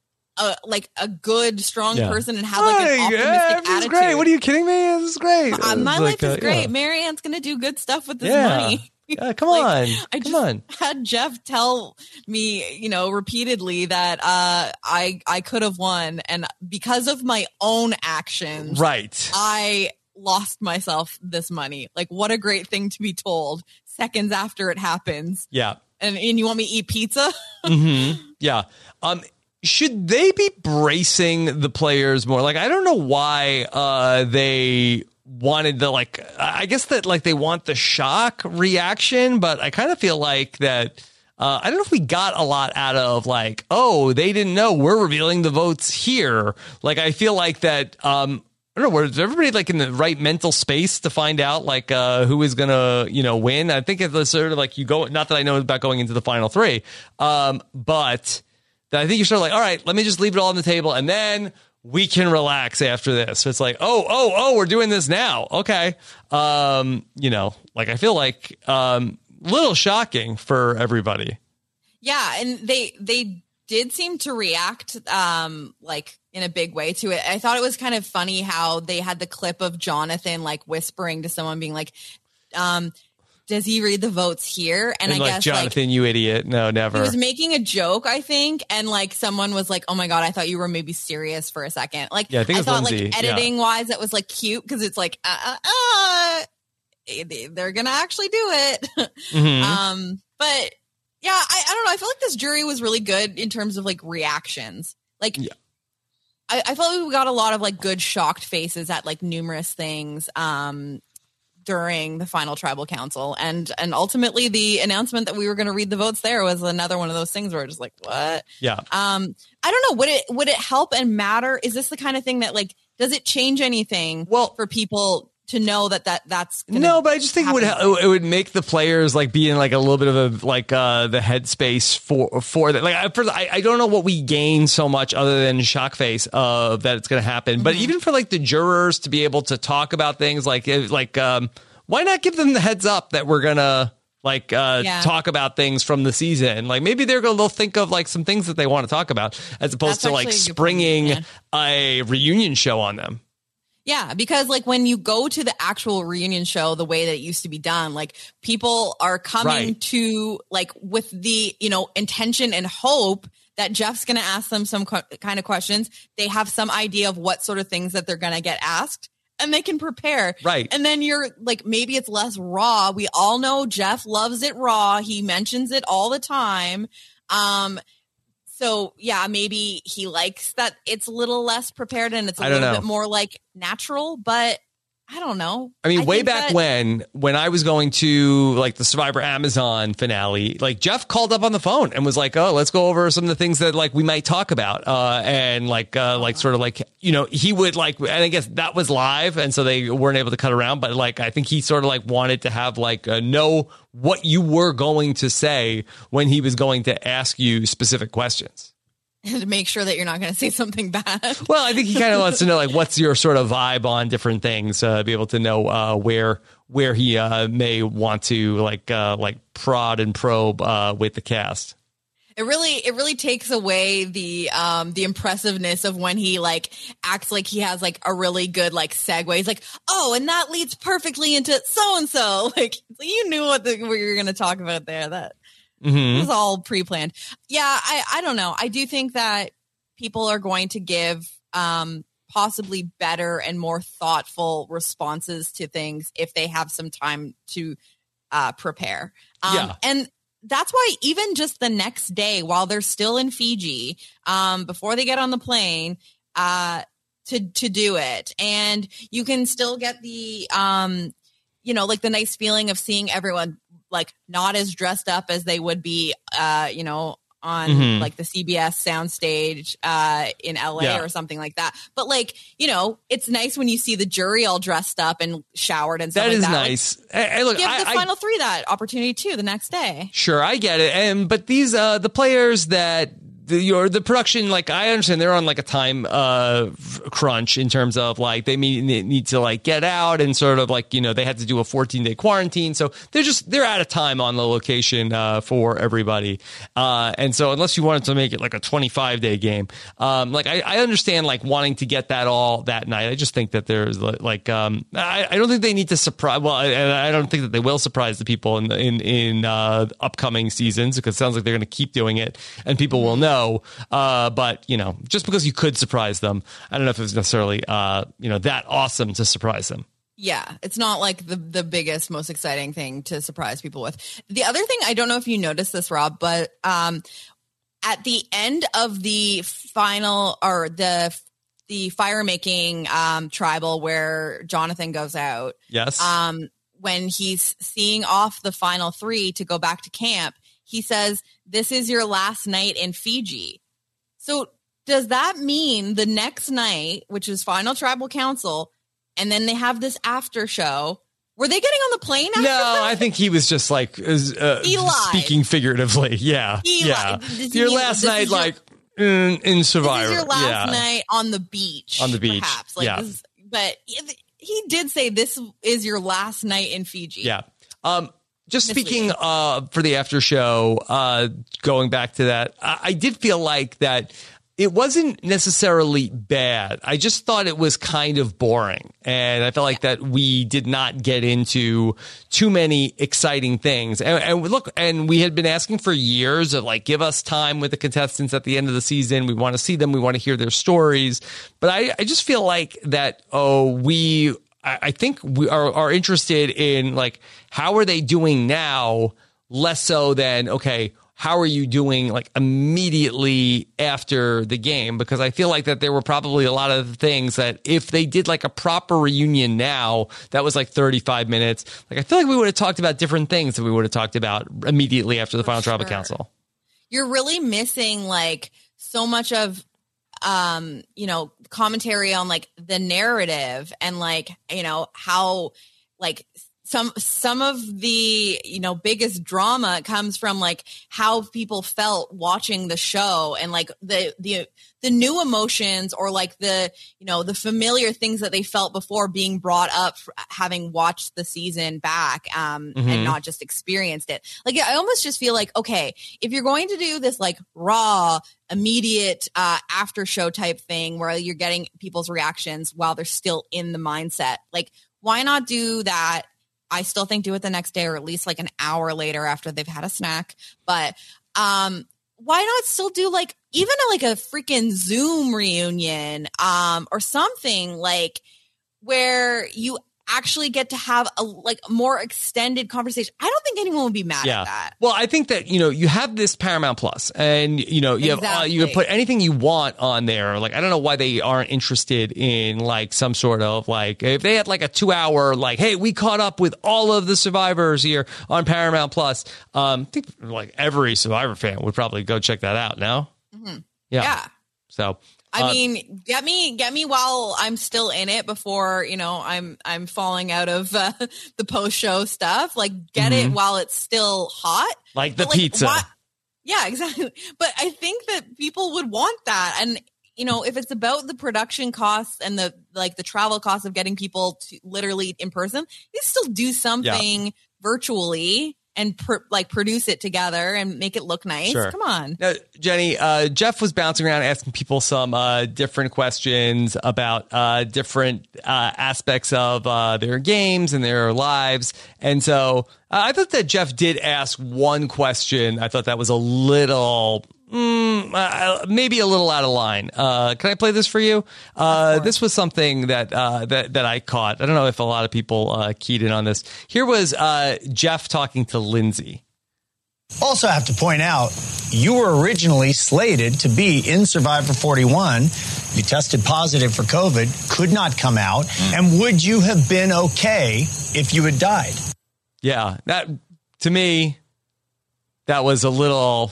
a good, strong person and have like an optimistic attitude. Great. What are you kidding me? This is great. My life is great. Yeah. Marianne's going to do good stuff with this money. Come on. I had Jeff tell me, you know, repeatedly that I could have won, and because of my own actions, I lost myself this money. Like, what a great thing to be told seconds after it happens. Yeah. And you want me to eat pizza? Yeah. Should they be bracing the players more? Like, I don't know why they wanted the, like, I guess that, like, they want the shock reaction, but I kind of feel like that I don't know if we got a lot out of, like, oh, they didn't know, we're revealing the votes here. Like, I feel like that I don't know, was everybody like in the right mental space to find out like who is gonna, you know, win? I think it's sort of like you go, not that I know about going into the final three, but I think you're sort of like, all right, let me just leave it all on the table and then we can relax after this. So it's like, oh, we're doing this now. Okay. You know, like, I feel like little shocking for everybody. Yeah. And they did seem to react like in a big way to it. I thought it was kind of funny how they had the clip of Jonathan like whispering to someone being like, does he read the votes here? And I like, guess Jonathan, you idiot. No, never. He was making a joke, I think. And like someone was like, oh my God, I thought you were maybe serious for a second. Like, yeah, I think it was thought Lindsay. like editing wise, it was like cute because it's like, they're going to actually do it. Mm-hmm. But yeah, I don't know. I feel like this jury was really good in terms of like reactions. Like, yeah. I felt like we got a lot of like good shocked faces at like numerous things during the final tribal council, and ultimately the announcement that we were going to read the votes there was another one of those things where just like, what? Yeah. I don't know. Would it help and matter? Is this the kind of thing that like, does it change anything for people to know that's no, but I just think it would make the players like be in like a little bit of a like the headspace for that. Like I don't know what we gain so much other than shock face of that it's going to happen. But even for like the jurors to be able to talk about things like why not give them the heads up that we're gonna talk about things from the season? Like maybe they'll think of like some things that they want to talk about as opposed to like springing a reunion show on them. Yeah, because like when you go to the actual reunion show, the way that it used to be done, like people are coming to like with the, intention and hope that Jeff's going to ask them some kind of questions. They have some idea of what sort of things that they're going to get asked and they can prepare. Right. And then you're like, maybe it's less raw. We all know Jeff loves it raw. He mentions it all the time. So yeah, maybe he likes that it's a little less prepared and it's a little bit more like natural, but I don't know. I mean, way back when I was going to like the Survivor Amazon finale, like Jeff called up on the phone and was like, "Oh, let's go over some of the things that like we might talk about." And sort of like, he would like, and I guess that was live. And so they weren't able to cut around. But like, I think he sort of like wanted to have like know what you were going to say when he was going to ask you specific questions. To make sure that you're not going to say something bad. Well, I think he kind of wants to know, like, what's your sort of vibe on different things, be able to know where he may want to like prod and probe with the cast. It really takes away the impressiveness of when he like acts like he has like a really good like segue. He's like, oh, and that leads perfectly into so and so. Like you knew what you were going to talk about there. That. It was all pre-planned. Yeah, I don't know. I do think that people are going to give possibly better and more thoughtful responses to things if they have some time to prepare. And that's why even just the next day while they're still in Fiji, before they get on the plane, to do it. And you can still get the, like the nice feeling of seeing everyone like not as dressed up as they would be, on like the CBS soundstage in LA or something like that. But like, it's nice when you see the jury all dressed up and showered and stuff like that. That is nice. Like, hey, look, give the final three that opportunity too the next day. Sure, I get it. But these the players that the production, like I understand they're on like a time crunch in terms of like they need to like get out and sort of like they had to do a 14-day quarantine, so they're out of time on the location for everybody, and so unless you wanted to make it like a 25-day game, like I understand like wanting to get that all that night. I just think that there's like I don't think they need to surprise. Well, I don't think that they will surprise the people in upcoming seasons, because it sounds like they're going to keep doing it and people will know. But just because you could surprise them, I don't know if it's necessarily that awesome to surprise them. Yeah, it's not like the biggest, most exciting thing to surprise people with. The other thing, I don't know if you noticed this, Rob, but at the end of the final or the fire making tribal where Jonathan goes out, yes, when he's seeing off the final three to go back to camp, he says, "This is your last night in Fiji." So does that mean the next night, which is final tribal council, and then they have this after show, were they getting on the plane after that? I think he was just like speaking figuratively. Yeah. Your last night, in Survivor. This is your last night on the beach. On the beach. Perhaps. But he did say this is your last night in Fiji. Yeah. Just speaking for the after show, going back to that, I did feel like that it wasn't necessarily bad. I just thought it was kind of boring. And I felt like that we did not get into too many exciting things. And look, and we had been asking for years of like, give us time with the contestants at the end of the season. We want to see them. We want to hear their stories. But I just feel like that, I think we are interested in like, how are they doing now? Less so than, okay, how are you doing like immediately after the game? Because I feel like that there were probably a lot of things that if they did like a proper reunion now, that was like 35 minutes. Like, I feel like we would have talked about different things that we would have talked about immediately after the final Tribal Council. You're really missing like so much of, commentary on like the narrative and like, how like some of the, biggest drama comes from like how people felt watching the show and like the new emotions or like the familiar things that they felt before being brought up having watched the season back and not just experienced it. Like, I almost just feel like, okay, if you're going to do this like raw, immediate after show type thing where you're getting people's reactions while they're still in the mindset, like why not do that? I still think do it the next day or at least like an hour later after they've had a snack. But why not still do like even like a freaking Zoom reunion or something like where you actually get to have a like more extended conversation. I don't think anyone would be mad at that. Well, I think that, you have this Paramount Plus and, you have, you can put anything you want on there. Like, I don't know why they aren't interested in like some sort of like, if they had like a 2-hour, like, hey, we caught up with all of the survivors here on Paramount Plus. I think like every Survivor fan would probably go check that out now. Mm-hmm. Yeah. So, I mean, get me while I'm still in it before, I'm falling out of the post-show stuff. Like, get it while it's still hot. Like the pizza. Yeah, exactly. But I think that people would want that. And, if it's about the production costs and the travel costs of getting people to literally in person, you still do something virtually and produce it together and make it look nice. Sure. Come on. Now, Jenny, Jeff was bouncing around asking people some different questions about different aspects of their games and their lives. And so I thought that Jeff did ask one question. I thought that was a little... maybe a little out of line. Can I play this for you? This was something that I caught. I don't know if a lot of people keyed in on this. Here was Jeff talking to Lindsay. Also have to point out, you were originally slated to be in Survivor 41. You tested positive for COVID, could not come out. And would you have been okay if you had died? Yeah, that to me, that was a little...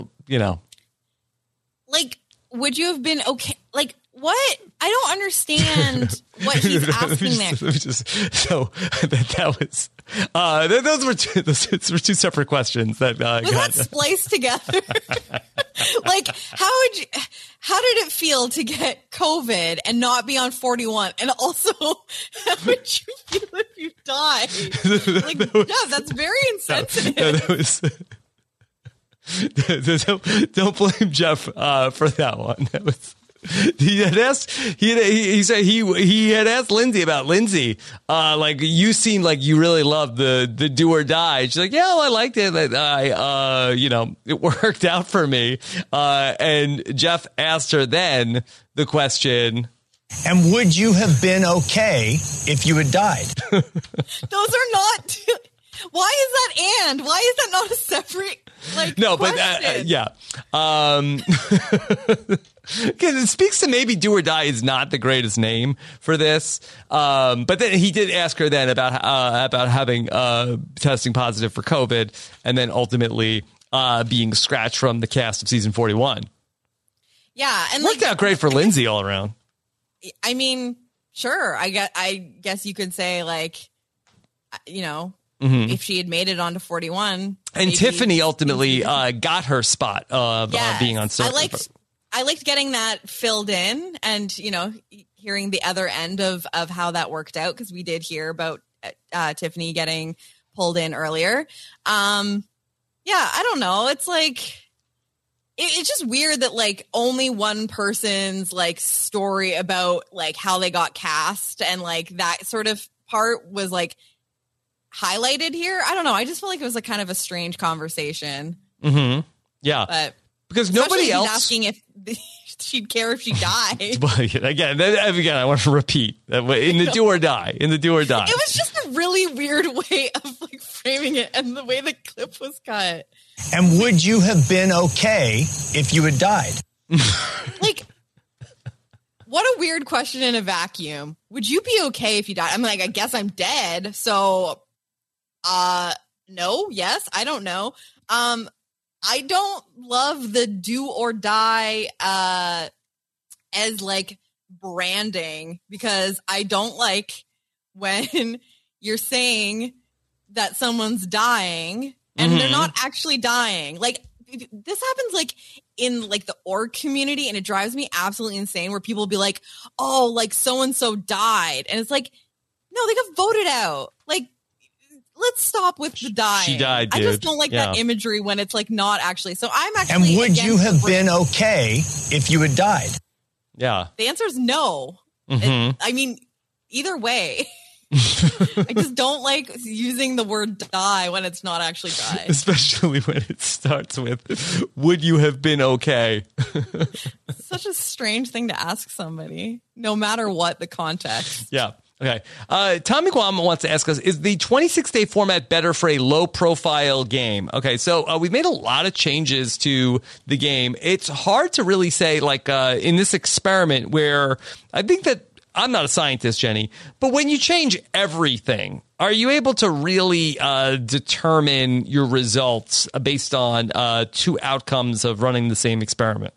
Like, would you have been okay? Like, what? I don't understand what he's asking there. So that was those were two separate questions that was that spliced together. Like, how did it feel to get COVID and not be on 41? And also, how would you feel if you died? Like, that's very insensitive. Don't blame Jeff for that one. That was he had asked. He said he had asked Lindsay about Lindsay. Like, you seem like you really loved the do or die. She's like, yeah, well, I liked it. It worked out for me. And Jeff asked her then the question. And would you have been okay if you had died? Those are not. Why is that and? Why is that not a separate no, question? But yeah. Because it speaks to maybe do or die is not the greatest name for this. But then he did ask her then about having testing positive for COVID and then ultimately being scratched from the cast of season 41. Yeah, and worked out great for Lindsay all around. I mean, sure. I guess you could say if she had made it onto 41. And Tiffany ultimately got her spot of being on Survivor. I liked getting that filled in and, hearing the other end of how that worked out, because we did hear about Tiffany getting pulled in earlier. I don't know. It's like, it's just weird that like only one person's like story about like how they got cast and like that sort of part was like highlighted here. I don't know. I just feel like it was like kind of a strange conversation. Mm-hmm. Yeah. But because nobody else asking if she'd care if she died. Well, again, I want to repeat in the do or die. In the do or die. It was just a really weird way of like framing it, and the way the clip was cut. And would you have been okay if you had died? Like, what a weird question in a vacuum. Would you be okay if you died? I'm like, I guess I'm dead. So, no, yes, I don't know. I don't love the do or die as like branding, because I don't like when you're saying that someone's dying and they're not actually dying. Like, this happens like in like the org community, and it drives me absolutely insane where people will be like, oh, like so-and-so died. And it's like, no, they got voted out. Like, let's stop with the dying. She died, dude. I just don't like that imagery when it's like not actually. So I'm actually. And would you have been okay if you had died? Yeah. The answer is no. Mm-hmm. I mean, either way. I just don't like using the word die when it's not actually die. Especially when it starts with, would you have been okay? Such a strange thing to ask somebody, no matter what the context. Yeah. Okay. Tommy Guam wants to ask us, is the 26-day format better for a low-profile game? Okay, so we've made a lot of changes to the game. It's hard to really say, like, in this experiment where I think that, I'm not a scientist, Jenny, but when you change everything, are you able to really determine your results based on two outcomes of running the same experiment?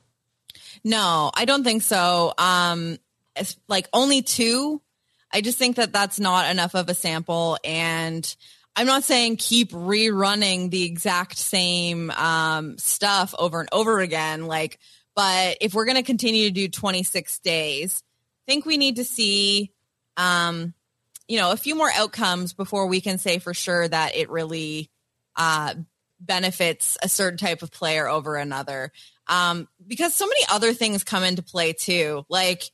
No, I don't think so. It's like only two. I just think that that's not enough of a sample, and I'm not saying keep rerunning the exact same stuff over and over again. Like, but if we're going to continue to do 26 days, I think we need to see, a few more outcomes before we can say for sure that it really benefits a certain type of player over another. Because so many other things come into play too, like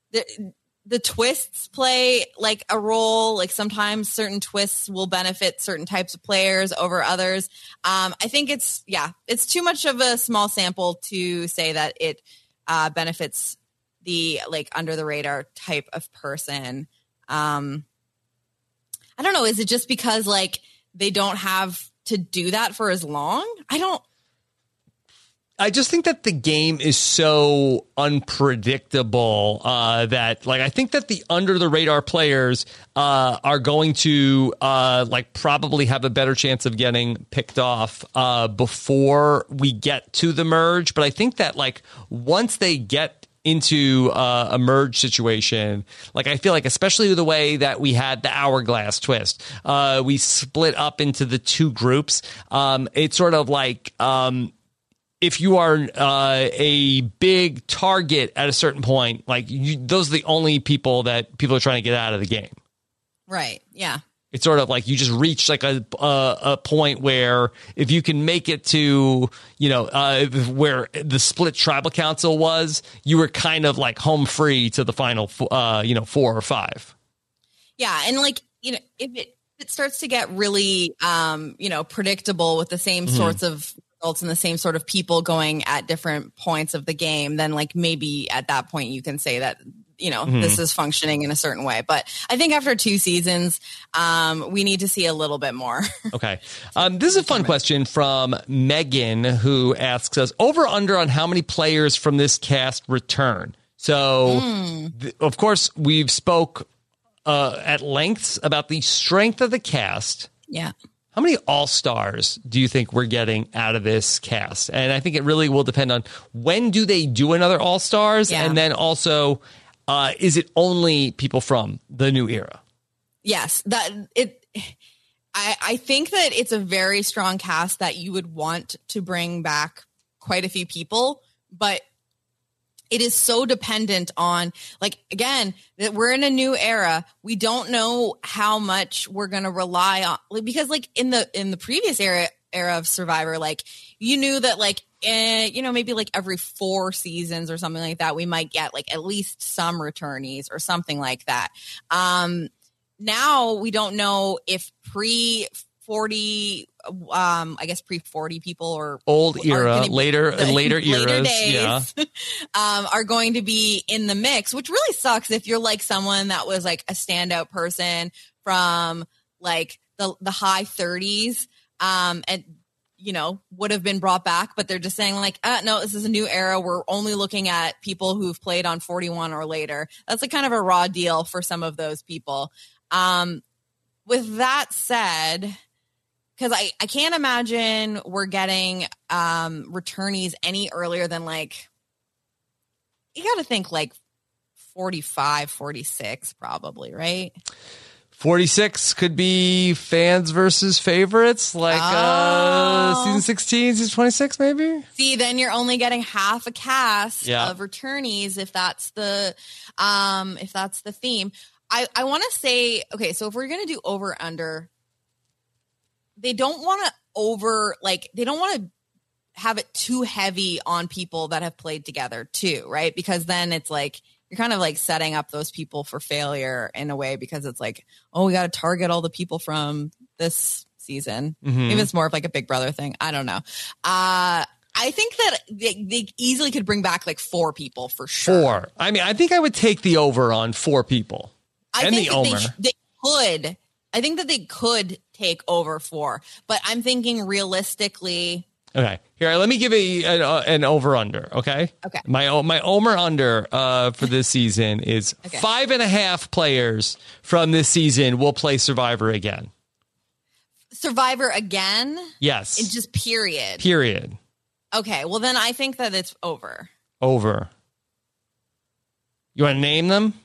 the twists play like a role. Like sometimes certain twists will benefit certain types of players over others. I think it's too much of a small sample to say that it benefits the like under the radar type of person. I don't know. Is it just because like they don't have to do that for as long? I just think that the game is so unpredictable that, like, I think that the under the radar players are going to probably have a better chance of getting picked off before we get to the merge. But I think that like once they get into a merge situation, like I feel like, especially the way that we had the hourglass twist, we split up into the two groups. It's sort of like, if you are a big target at a certain point, like those are the only people that people are trying to get out of the game. Right. Yeah. It's sort of like you just reach like a point where if you can make it to, where the split tribal council was, you were kind of like home free to the final, 4 or 5. Yeah. And like, if it starts to get really, predictable with the same sorts of results and the same sort of people going at different points of the game, then like maybe at that point you can say that, this is functioning in a certain way. But I think after 2 seasons, we need to see a little bit more. Okay. This is a fun question from Megan, who asks us, over under on how many players from this cast return. So, of course, we've spoke at lengths about the strength of the cast. Yeah. How many all-stars do you think we're getting out of this cast? And I think it really will depend on when do they do another all-stars, and then also, is it only people from the new era? Yes, I think that it's a very strong cast that you would want to bring back quite a few people, but it is so dependent on, like, again, that we're in a new era. We don't know how much we're going to rely on, because like in the previous era, era of Survivor, like you knew that like, maybe like every 4 seasons or something like that, we might get like at least some returnees or something like that. Now we don't know if pre-40, I guess pre-40 people or old era, later eras, days, are going to be in the mix, which really sucks if you're like someone that was like a standout person from like the high 30s, and would have been brought back, but they're just saying like, no, this is a new era. We're only looking at people who've played on 41 or later. That's like kind of a raw deal for some of those people. With that said, because I can't imagine we're getting returnees any earlier than like, you got to think like 45, 46 probably, right? 46 could be fans versus favorites, like season 16, season 26, maybe. See, then you're only getting half a cast of returnees if that's the theme. I want to say, okay, so if we're gonna do over under, they don't want to have it too heavy on people that have played together too, right? Because then it's like you're kind of like setting up those people for failure in a way, because it's like, oh, we got to target all the people from this season. Mm-hmm. Maybe it's more of like a Big Brother thing. I don't know. I think that they easily could bring back like 4 people for sure. 4. I mean, I think I would take the over on 4 people. I think that they could take over 4, but I'm thinking realistically. Okay, here, let me give an over-under, okay? Okay. My over-under for this season is 5.5 players from this season will play Survivor again. Survivor again? Yes. In just period? Period. Okay, well then I think that it's over. Over. You want to name them?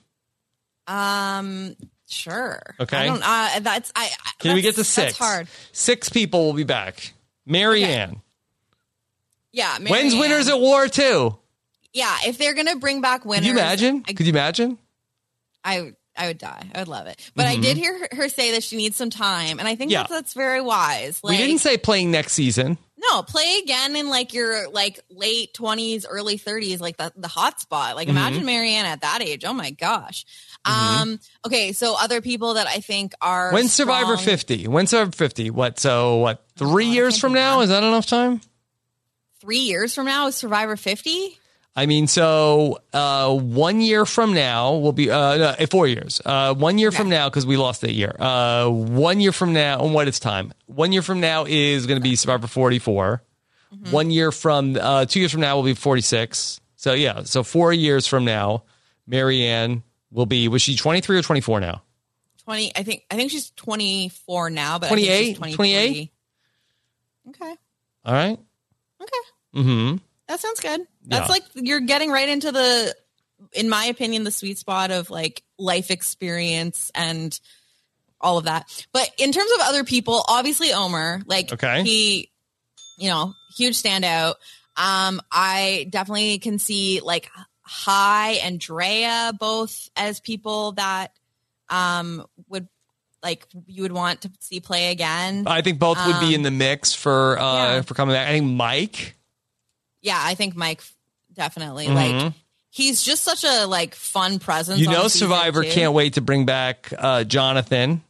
Sure. Okay. I don't, Can we get to 6? That's hard. 6 people will be back. Marianne. Okay. Yeah. When's Winners at War 2? Yeah. If they're going to bring back winners. Could you imagine? Could you imagine? I would die. I would love it. But I did hear her say that she needs some time. And I think that's very wise. Like, we didn't say playing next season. No, play again in like your like late 20s, early 30s, like the hot spot. Like imagine Marianne at that age. Oh my gosh. Okay, so other people that I think are When's Survivor 50? When's Survivor 50? What 3 years from now? Is that enough time? 3 years from now is Survivor 50? I mean, so 1 year from now will be 4 years. 1 year from now, because we lost that year. 1 year from now, and what is time? 1 year from now is going to be Survivor 44. 1 year from 2 years from now will be 46. So yeah, so 4 years from now, Marianne will be. Was she 23 or 24 now? 20. I think she's 24 now, but 28. I think she's 28. Okay. All right. Okay. That sounds good. That's like you're getting right into the, in my opinion, the sweet spot of like life experience and all of that. But in terms of other people, obviously Omar, like he, huge standout. I definitely can see like Hai and Drea both as people that would like you would want to see play again. I think both would be in the mix for coming back. I think Mike. Yeah, I think Mike definitely like he's just such a like fun presence. Survivor can't wait to bring back Jonathan.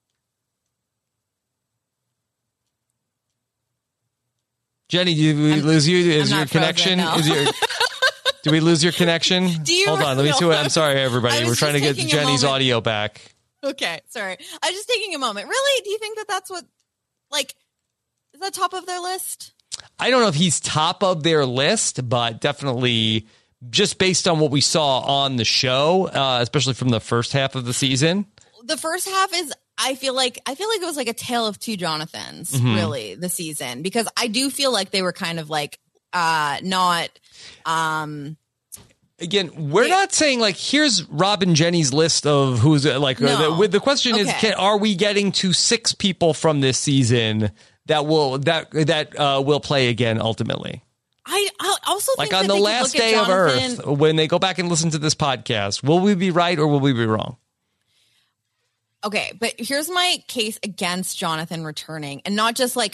Jenny, did we lose you? Is your connection? No. Did we lose your connection? Hold on, let me see what. I'm sorry, everybody. We're trying to get Jenny's audio back. Okay, sorry. I was just taking a moment. Really? Do you think that that's what, like, is that top of their list? I don't know if he's top of their list, but definitely just based on what we saw on the show, especially from the first half of the season. The first half is, I feel like it was like a tale of two Jonathans, really, the season, because I do feel like they were kind of like not. Again, we're not saying like here's Rob and Jenny's list of who's like. No. The question is, are we getting to 6 people from this season that will play again ultimately? I also think like on the last day of Earth, when they go back and listen to this podcast, will we be right or will we be wrong? Okay, but here's my case against Jonathan returning, and not just like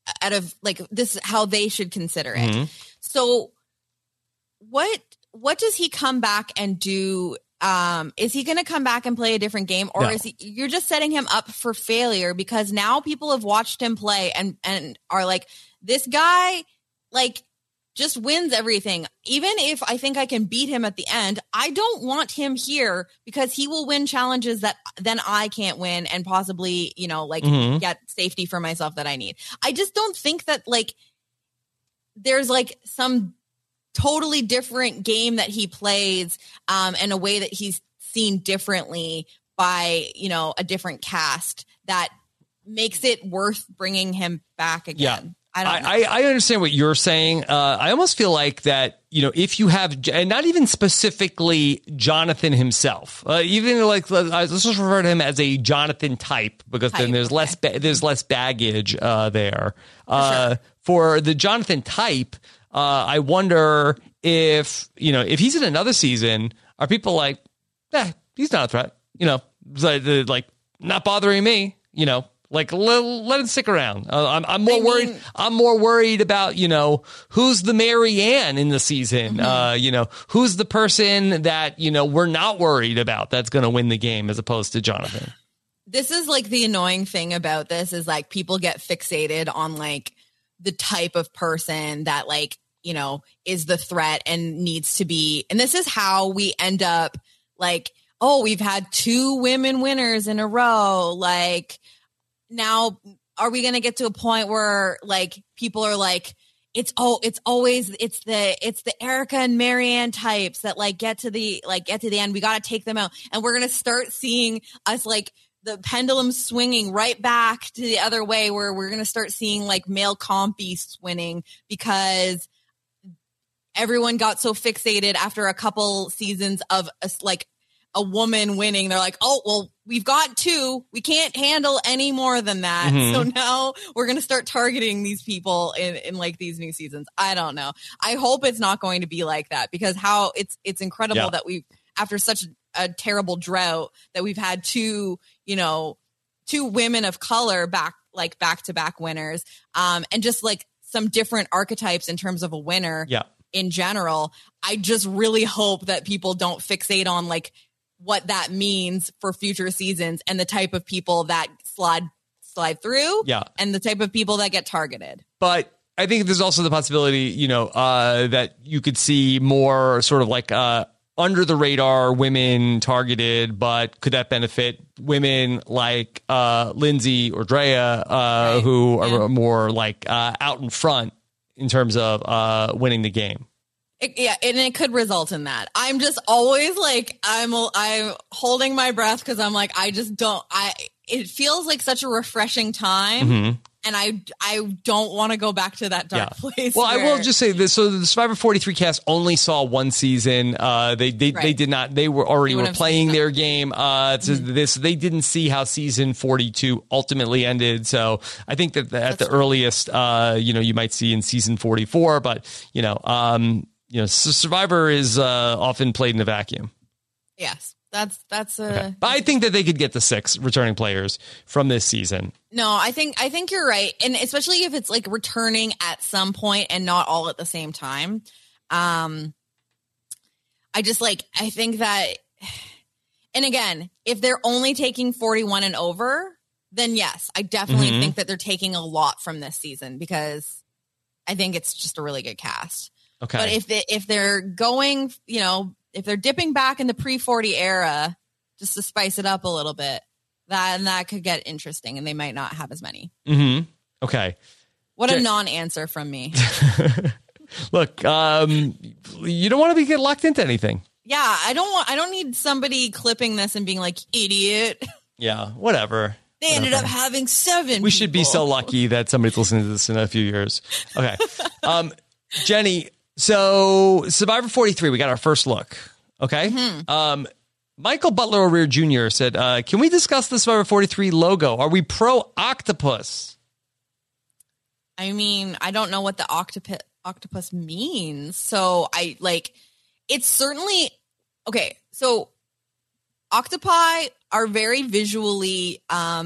out of like this is how they should consider it. Mm-hmm. So what does he come back and do? Is he going to come back and play a different game, or is you're just setting him up for failure because now people have watched him play and are like, this guy like just wins everything. Even if I think I can beat him at the end, I don't want him here because he will win challenges that then I can't win and possibly, get safety for myself that I need. I just don't think that like there's like some totally different game that he plays and a way that he's seen differently by, a different cast that makes it worth bringing him back again. Yeah. I understand what you're saying. I almost feel like that, if you have, and not even specifically Jonathan himself, even like, let's just refer to him as a Jonathan type, because then there's less baggage there. For the Jonathan type, I wonder if he's in another season, are people like, he's not a threat, like not bothering me, like let it stick around. I'm more worried. I'm more worried about who's the Marianne in the season. Who's the person that we're not worried about that's going to win the game as opposed to Jonathan. This is like the annoying thing about this is like people get fixated on like the type of person that like is the threat and needs to be. And this is how we end up like, oh, we've had 2 women winners in a row, like. Now, are we going to get to a point where like people are like, it's the Erica and Marianne types that like get to the end. We got to take them out. And we're going to start seeing us like the pendulum swinging right back to the other way where we're going to start seeing like male comp beasts winning because everyone got so fixated after a couple seasons of a woman winning. They're like, oh, well, we've got 2. We can't handle any more than that. Mm-hmm. So now we're going to start targeting these people in like these new seasons. I don't know. I hope it's not going to be like that because how it's incredible that we've, after such a terrible drought, that we've had 2 women of color back-to-back winners. And just like some different archetypes in terms of a winner in general. I just really hope that people don't fixate on like what that means for future seasons and the type of people that slide through and the type of people that get targeted. But I think there's also the possibility, that you could see more sort of like under the radar women targeted, but could that benefit women like Lindsay or Drea, who are more like out in front in terms of winning the game? And it could result in that. I'm just always like, I'm holding my breath because I'm like, it feels like such a refreshing time. Mm-hmm. And I don't want to go back to that dark place. Well, I will just say this. So the Survivor 43 cast only saw 1 season. They did not. They were already playing their game. They didn't see how season 42 ultimately ended. So I think that at the earliest, you might see in season 44. But Survivor is often played in a vacuum. Yes. That's okay. But I think that they could get the 6 returning players from this season. No, I think you're right. And especially if it's like returning at some point and not all at the same time. I think that, and again, if they're only taking 41 and over, then yes, I definitely think that they're taking a lot from this season because I think it's just a really good cast. Okay. But if they're going, if they're dipping back in the pre-40 era, just to spice it up a little bit, that could get interesting, and they might not have as many. Mm-hmm. Okay. What a non-answer from me. Look, you don't want to get locked into anything. Yeah, I don't need somebody clipping this and being like, idiot. Yeah, whatever. They ended up having 7 We should be so lucky that somebody's listening to this in a few years. Okay. Jenny, so Survivor 43, we got our first look. Okay. Mm-hmm. Michael Butler O'Rear Jr. said, can we discuss the Survivor 43 logo? Are we pro octopus? I mean, I don't know what the octopus means. So it's certainly okay. So octopi are very visually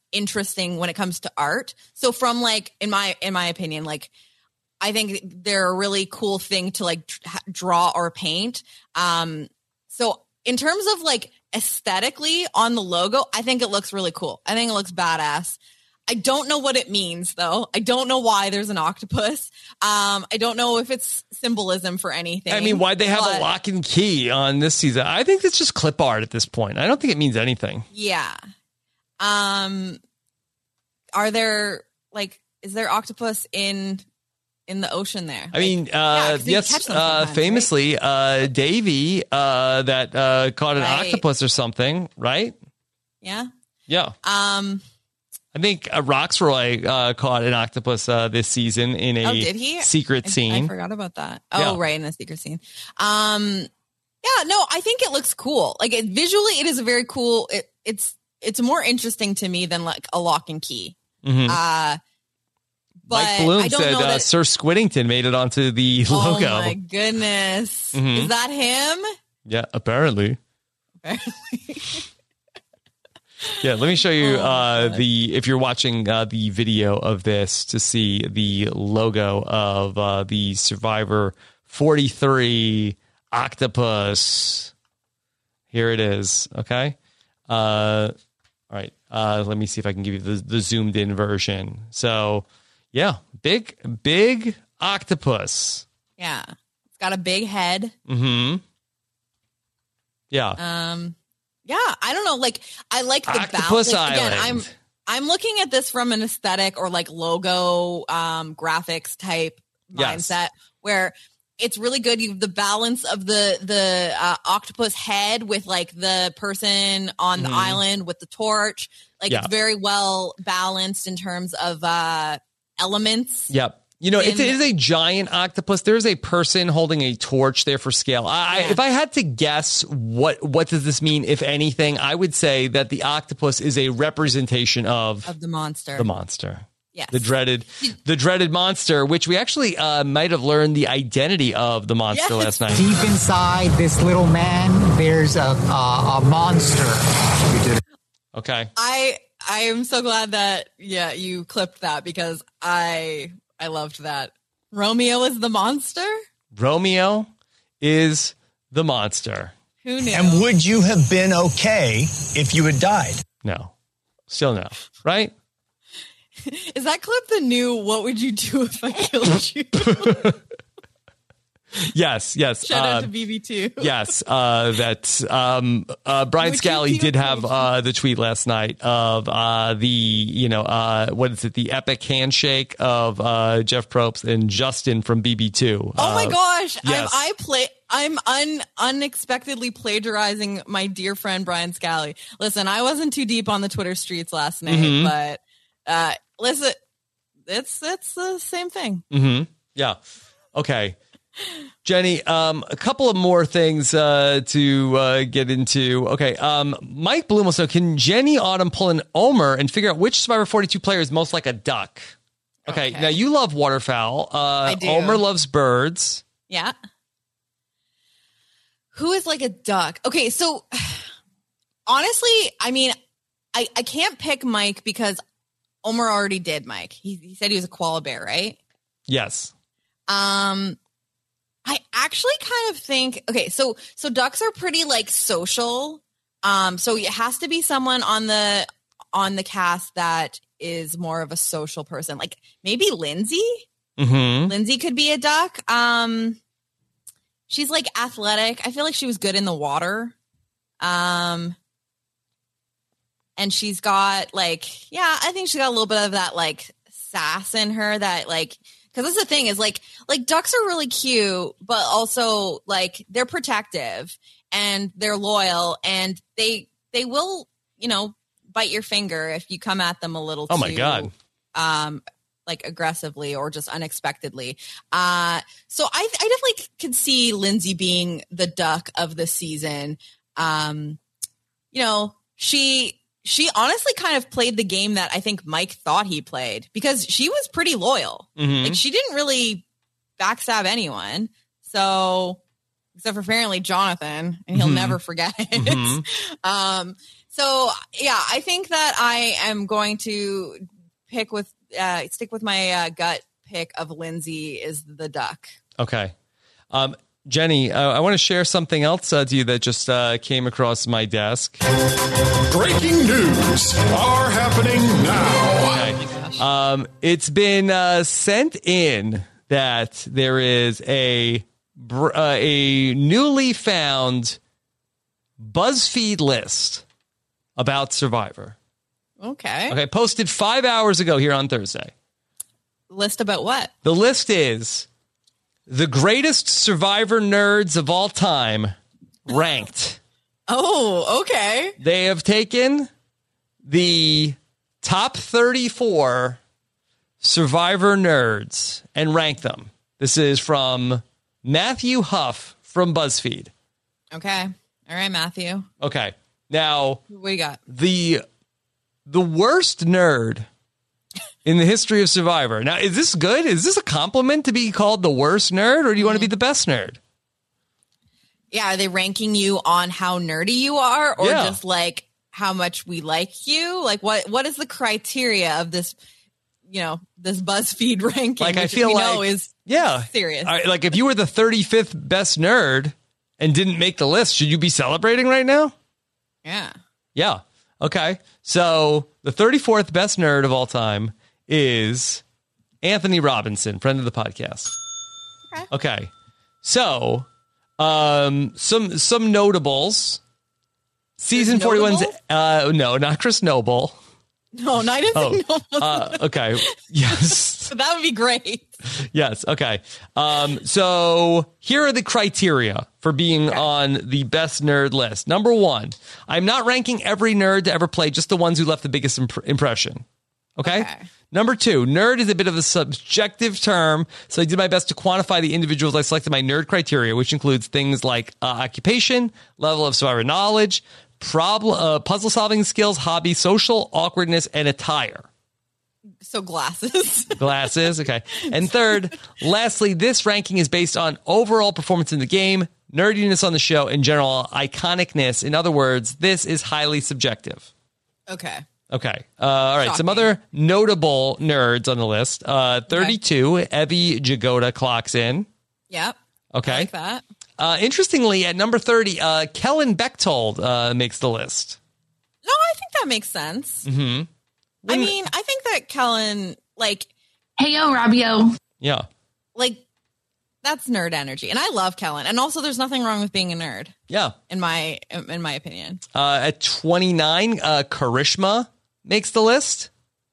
interesting when it comes to art. So from like, in my opinion, like, I think they're a really cool thing to like draw or paint. So in terms of like aesthetically on the logo, I think it looks really cool. I think it looks badass. I don't know what it means though. I don't know why there's an octopus. I don't know if it's symbolism for anything. I mean, why'd they have a lock and key on this season? I think it's just clip art at this point. I don't think it means anything. Yeah. Are there like, is there octopus in the ocean there? I mean, yes, famously, right? Davey that caught an octopus or something, right? Yeah. Yeah. I think Roxroy caught an octopus this season in a secret scene. I forgot about that. Oh, right, in a secret scene. Yeah, no, I think it looks cool. Like visually, it is a very cool. It's more interesting to me than like a lock and key. Mm-hmm. But Mike Bloom I don't said know that, Sir Squiddington made it onto the logo. Oh my goodness, is that him? Yeah, apparently. Yeah, let me show you if you're watching the video of this to see the logo of the Survivor 43 octopus. Here it is. Okay. All right. Let me see if I can give you the zoomed in version. So, yeah, big octopus. Yeah, it's got a big head. Mm-hmm. Yeah. Yeah, I don't know. Like, I like the Octopus balance. Like, again, Island. I'm looking at this from an aesthetic or like logo, graphics type mindset where it's really good. You have the balance of the octopus head with like the person on the island with the torch. Like it's very well balanced in terms of elements. Yep. You know, it is a giant octopus. There's a person holding a torch there for scale. If I had to guess what does this mean, if anything, I would say that the octopus is a representation of the monster. The monster. Yes. The dreaded monster, which we actually might have learned the identity of the monster last night. Deep inside this little man, there's a monster. Okay. I am so glad that you clipped that because I loved that. Romeo is the monster? Romeo is the monster. Who knew? And would you have been okay if you had died? No. Still no. Right? Is that clip the new what would you do if I killed you? Yes. Shout out to BB2. Yes. Brian Scally did have the tweet last night of what is it? The epic handshake of Jeff Probst and Justin from BB2. Oh my gosh. Yes. I'm unexpectedly plagiarizing my dear friend Brian Scally. Listen, I wasn't too deep on the Twitter streets last night, but listen, it's the same thing. Mm-hmm. Yeah. Okay. Jenny, a couple of more things to get into. Okay, Mike Bloom also, can Jenny Autumn pull an Omer and figure out which Survivor 42 player is most like a duck? Okay. Now you love waterfowl. I do. Omer loves birds. Yeah. Who is like a duck? Okay, so honestly, I mean, I can't pick Mike because Omer already did Mike. He said he was a koala bear, right? Yes. I actually kind of think, okay, so ducks are pretty like social. So it has to be someone on the cast that is more of a social person. Like maybe Lindsay. Mm-hmm. Lindsay could be a duck. She's like athletic. I feel like she was good in the water. And she's got like, I think she's got a little bit of that like sass in her that like, because that's the thing is like ducks are really cute, but also like they're protective and they're loyal and they will, bite your finger if you come at them a little oh my God. Like aggressively or just unexpectedly. So I definitely could see Lindsay being the duck of the season. She honestly kind of played the game that I think Mike thought he played because she was pretty loyal. Mm-hmm. Like she didn't really backstab anyone. So except for apparently Jonathan, and he'll never forget it. So, yeah, I think that I am going to stick with my gut pick of Lindsay is the duck. Okay. Jenny, I want to share something else to you that just came across my desk. Breaking news are happening now. Okay. It's been sent in that there is a newly found BuzzFeed list about Survivor. Okay. Posted 5 hours ago here on Thursday. List about what? The list is the greatest Survivor nerds of all time ranked. Oh, okay. They have taken the top 34 Survivor nerds and ranked them. This is from Matthew Huff from BuzzFeed. Okay. All right, Matthew. Okay. Now, what you got? The worst nerd in the history of Survivor. Now, is this good? Is this a compliment to be called the worst nerd, or do you want to be the best nerd? Yeah, are they ranking you on how nerdy you are, or Yeah. just like how much we like you? Like, what is the criteria of this? This BuzzFeed ranking, Like, I which feel we like know is serious. Like, if you were the 35th best nerd and didn't make the list, should you be celebrating right now? Yeah. Yeah. Okay. So the 34th best nerd of all time is Anthony Robinson, friend of the podcast. Okay. So, some notables. Season 41's no, not Chris Noble. No, I didn't think Noble. Okay. Yes. That would be great. Yes. Okay. So here are the criteria for being on the best nerd list. Number 1, I'm not ranking every nerd to ever play, just the ones who left the biggest impression. Okay. Number 2, nerd is a bit of a subjective term, so I did my best to quantify the individuals I selected my nerd criteria, which includes things like occupation, level of Survivor knowledge, puzzle solving skills, hobby, social awkwardness, and attire. So glasses. Glasses, okay. And third, lastly, this ranking is based on overall performance in the game, nerdiness on the show, and general iconicness. In other words, this is highly subjective. Okay. Okay. All right. Some other notable nerds on the list. 32, Evie Jagoda clocks in. Yep. Okay. I like that. Interestingly, at number 30, Kellen Bechtold makes the list. No, I think that makes sense. Mm-hmm. I mean, I think that Kellen, like, hey, yo, Robbio. Yeah. Like, that's nerd energy. And I love Kellen. And also, there's nothing wrong with being a nerd. Yeah. In my opinion. At 29, Karishma makes the list.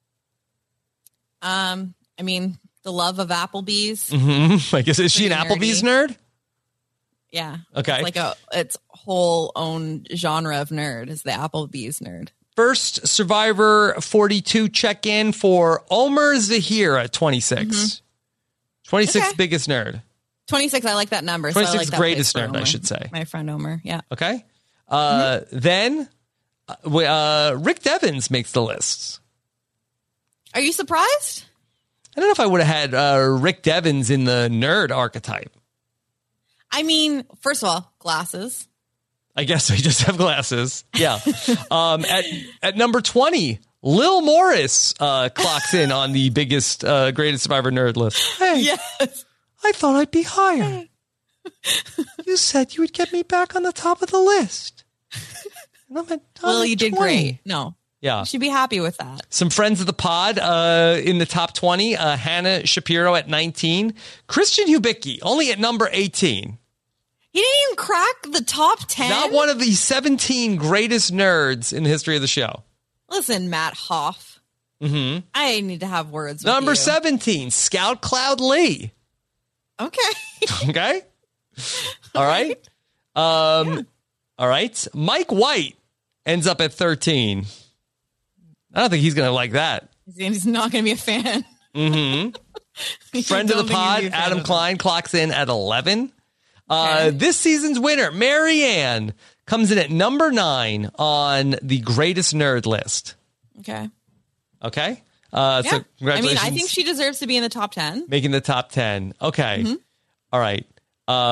I mean, the love of Applebee's. Mm-hmm. I guess, is she an Applebee's nerd? Yeah. Okay. It's like its whole own genre of nerd is the Applebee's nerd. First Survivor 42 check-in for Omer Zahir at 26. Mm-hmm. 26th biggest nerd. 26, I like that number. 26th so I like that greatest place for nerd, I Omer. should say. My friend Omer, yeah. Okay. Then Rick Devens makes the list. Are you surprised? I don't know if I would have had Rick Devens in the nerd archetype. I mean, first of all, glasses. I guess I just have glasses. Yeah. At number 20, Lil Morris clocks in on the biggest, greatest Survivor nerd list. Hey, yes. I thought I'd be higher. You said you would get me back on the top of the list. And I'm Well, you at did 20. great. No. Yeah. You should be happy with that. Some friends of the pod in the top 20. Hannah Shapiro at 19. Christian Hubicki only at number 18. He didn't even crack the top 10. Not one of the 17 greatest nerds in the history of the show. Listen, Matt Hoff. Mm-hmm. I need to have words with Number you. 17, Scout Cloud Lee. Okay. Okay. All right. All right. Mike White ends up at 13. I don't think he's going to like that. He's not going to be a fan. Mm-hmm. Friend of the pod, Adam Klein, clocks in at 11. This season's winner, Marianne, comes in at number 9 on the greatest nerd list. Okay. Okay. Yeah. So congratulations. I think she deserves to be in the top 10. Making the top 10. Okay. Mm-hmm. All right.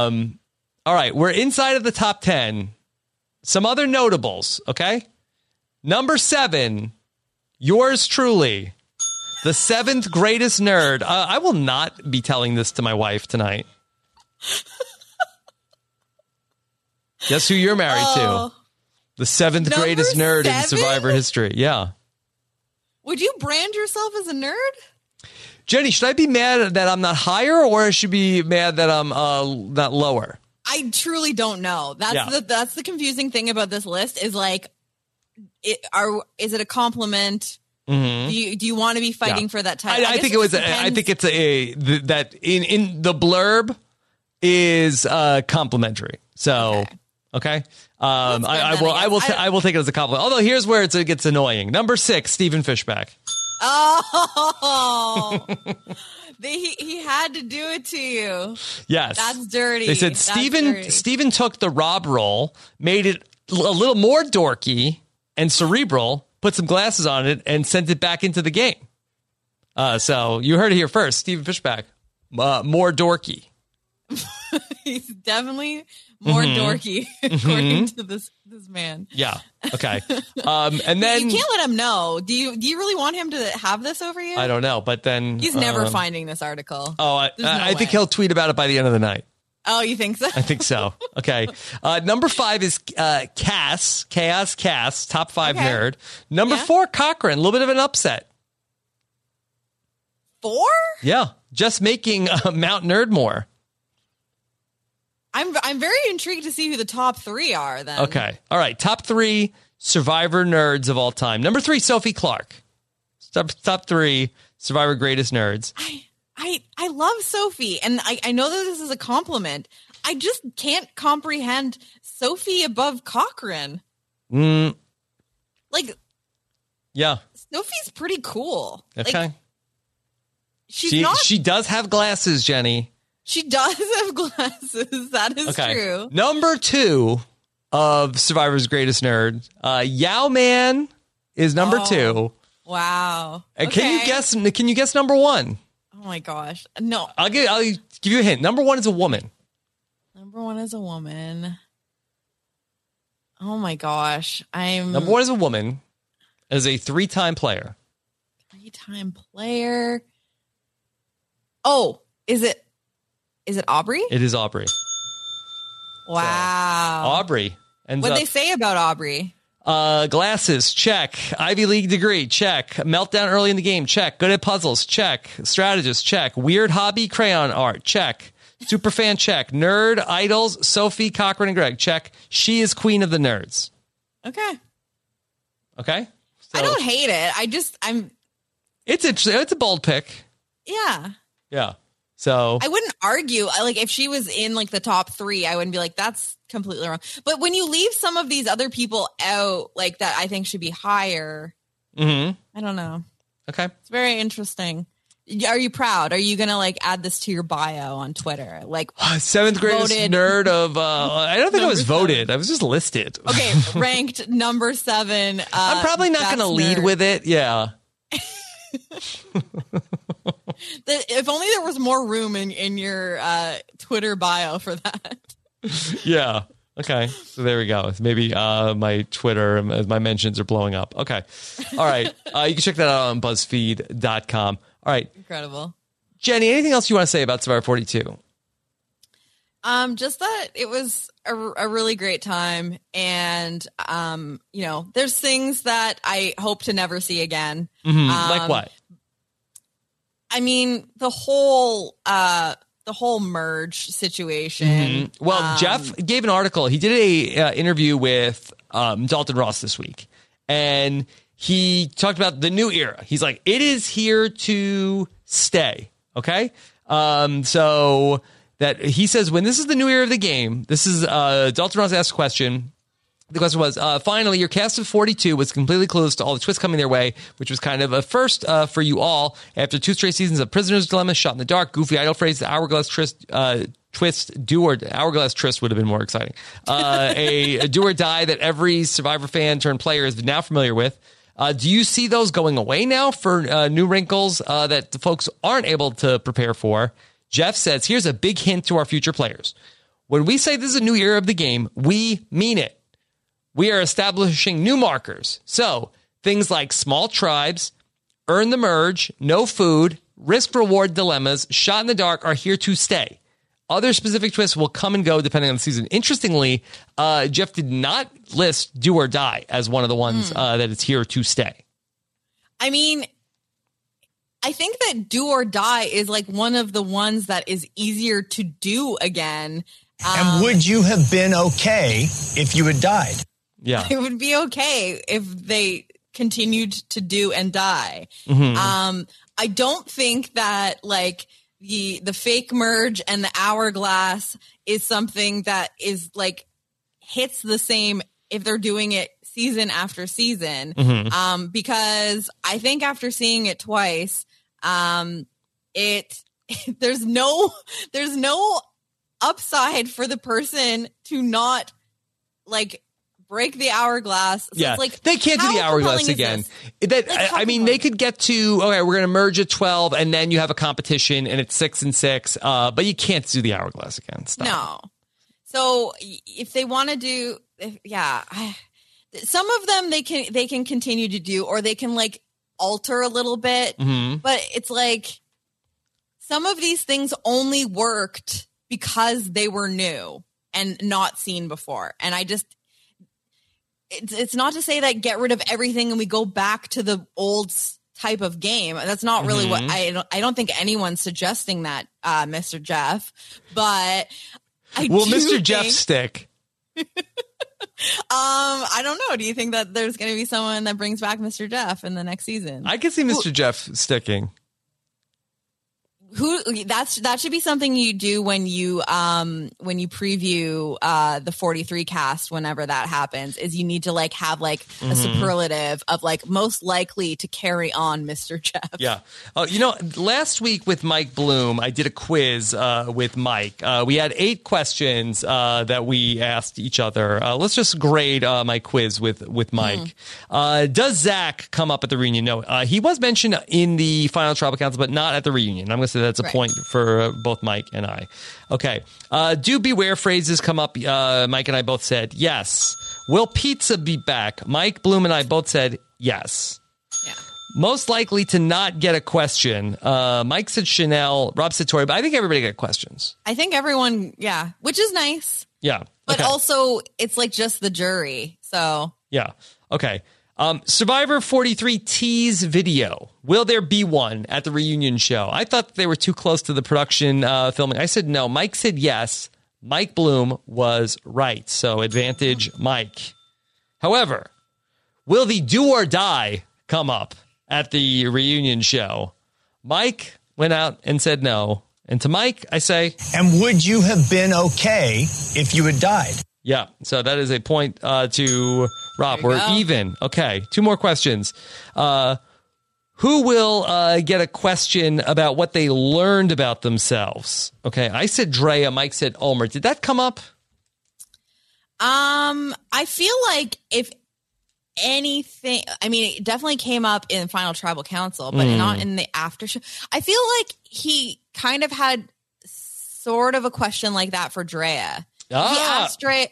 All right. We're inside of the top 10. Some other notables. Okay. Number 7, yours truly, the 7th greatest nerd. I will not be telling this to my wife tonight. Guess who you're married to? The 7th greatest nerd in Survivor history. Yeah. Would you brand yourself as a nerd? Jenny, should I be mad that I'm not higher, or I should be mad that I'm not lower? I truly don't know. That's the confusing thing about this list is like, is it a compliment? Mm-hmm. Do you want to be fighting for that title? I think it was. I think it's that in the blurb is complimentary. So okay. I will take it as a compliment. Although here's where it gets annoying. Number 6, Stephen Fishbach. Oh, he had to do it to you. Yes, that's dirty. They said Stephen took the Rob role, made it a little more dorky and cerebral, put some glasses on it, and sent it back into the game. So you heard it here first. Stephen Fishbach, more dorky. He's definitely more dorky, according to this man. Yeah. Okay. And then you can't let him know. Do you really want him to have this over you? I don't know, but then he's never finding this article. Oh, I think he'll tweet about it by the end of the night. Oh, you think so? I think so. Okay. Number 5 is Chaos Cass, top 5 nerd. Number 4, Cochran, a little bit of an upset. 4? Yeah, just making Mount Nerdmore. I'm very intrigued to see who the top 3 are then. Okay. All right. Top 3 Survivor nerds of all time. Number 3, Sophie Clark. Top 3 Survivor greatest nerds. I love Sophie, and I know that this is a compliment. I just can't comprehend Sophie above Cochran. Yeah. Sophie's pretty cool. Okay. Like, she does have glasses, Jenny. She does have glasses. That is true. Number 2 of Survivor's greatest nerd, Yao Man is number 2. Wow. Okay. Can you guess number 1? Oh my gosh. No. I'll give you a hint. Number 1 is a woman. Number 1 is a woman. Oh my gosh. Number 1 is a woman. As a 3-time player. 3-time player. Oh, is it Aubrey? It is Aubrey. Wow. So, Aubrey. What'd they say about Aubrey? Glasses, check. Ivy League degree, check. Meltdown early in the game, check. Good at puzzles, check. Strategist, check. Weird hobby, crayon art, check. Superfan, check. Nerd, idols, Sophie, Cochran, and Greg, check. She is queen of the nerds. Okay. Okay? So, I don't hate it. It's interesting. It's a bold pick. Yeah. Yeah. So I wouldn't argue. Like if she was in like the top 3, I wouldn't be like, that's completely wrong. But when you leave some of these other people out, like that, I think should be higher. I don't know. Okay. It's very interesting. Are you proud? Are you going to like add this to your bio on Twitter? Like 7th greatest nerd of, I don't think I was voted. I was just listed. Okay. Ranked number 7. I'm probably not going to lead with it. Yeah. If only there was more room in your Twitter bio for that. Yeah. Okay. So there we go. Maybe my Twitter, my mentions are blowing up. Okay. All right. You can check that out on BuzzFeed.com. All right. Incredible. Jenny, anything else you want to say about Survivor 42? Just that it was a really great time. And, there's things that I hope to never see again. Like what? I mean, the whole merge situation. Well, Jeff gave an article. He did a interview with Dalton Ross this week, and he talked about the new era. He's like, it is here to stay. Okay, so that he says when this is the new era of the game. This is Dalton Ross asked a question. The question was, finally, your cast of 42 was completely clueless to all the twists coming their way, which was kind of a first for you all. After 2 straight seasons of Prisoner's Dilemma, Shot in the Dark, Goofy Idol Phrase, the Hourglass Twist, Do or Hourglass Twist would have been more exciting. A Do or Die that every Survivor fan turned player is now familiar with. Do you see those going away now for new wrinkles that the folks aren't able to prepare for? Jeff says, here's a big hint to our future players. When we say this is a new era of the game, we mean it. we are establishing new markers. So things like small tribes, earn the merge, no food, risk-reward dilemmas, shot in the dark are here to stay. Other specific twists will come and go depending on the season. Interestingly, Jeff did not list Do or Die as one of the ones that is here to stay. I mean, I think that Do or Die is like one of the ones that is easier to do again. And would you have been okay if you had died? Yeah. It would be okay if they continued to do and die. Mm-hmm. I don't think that like the fake merge and the hourglass is something that is like hits the same if they're doing it season after season. Mm-hmm. Because I think after seeing it twice, there's no upside for the person to not like break the hourglass. So yeah, it's like, they can't do the hourglass again. I mean, they could get to, okay, we're going to merge at 12 and then you have a competition and it's 6 and 6, but you can't do the hourglass again. Stop. No. So if they want to do, some of them they can continue to do, or they can like alter a little bit, but it's like some of these things only worked because they were new and not seen before. And it's not to say that get rid of everything and we go back to the old type of game. That's not really what I don't think anyone's suggesting that, Mr. Jeff, but Mr. Jeff stick? I don't know. Do you think that there's going to be someone that brings back Mr. Jeff in the next season? I can see Mr. Jeff sticking. That should be something you do when you preview the 43 cast. Whenever that happens, is you need to like have like a superlative of like most likely to carry on Mr. Jeff. Yeah. Last week with Mike Bloom, I did a quiz with Mike. We had 8 questions that we asked each other. Let's just grade my quiz with Mike. Does Zach come up at the reunion? No. He was mentioned in the final tribal council, but not at the reunion. I'm going to say that's a point for both Mike and I. Okay. Do beware phrases come up? Mike and I both said yes. Will pizza be back? Mike Bloom and I both said yes. Yeah. Most likely to not get a question. Mike said Chanel. Rob said Tori, but I think everybody got questions. I think everyone, which is nice. Yeah. But also, it's like just the jury. So. Yeah. Okay. Survivor 43 tease video. Will there be one at the reunion show? I thought they were too close to the production filming. I said no. Mike said yes. Mike Bloom was right. So advantage Mike. However, will the Do or Die come up at the reunion show? Mike went out and said no. And to Mike, I say... And would you have been okay if you had died? Yeah, so that is a point to Rob. We're even. Okay, 2 more questions. Who will get a question about what they learned about themselves? Okay, I said Drea. Mike said Ulmer. Did that come up? I feel like if anything, I mean, it definitely came up in Final Tribal Council, but not in the after show. I feel like he kind of had sort of a question like that for Drea. He asked Drea,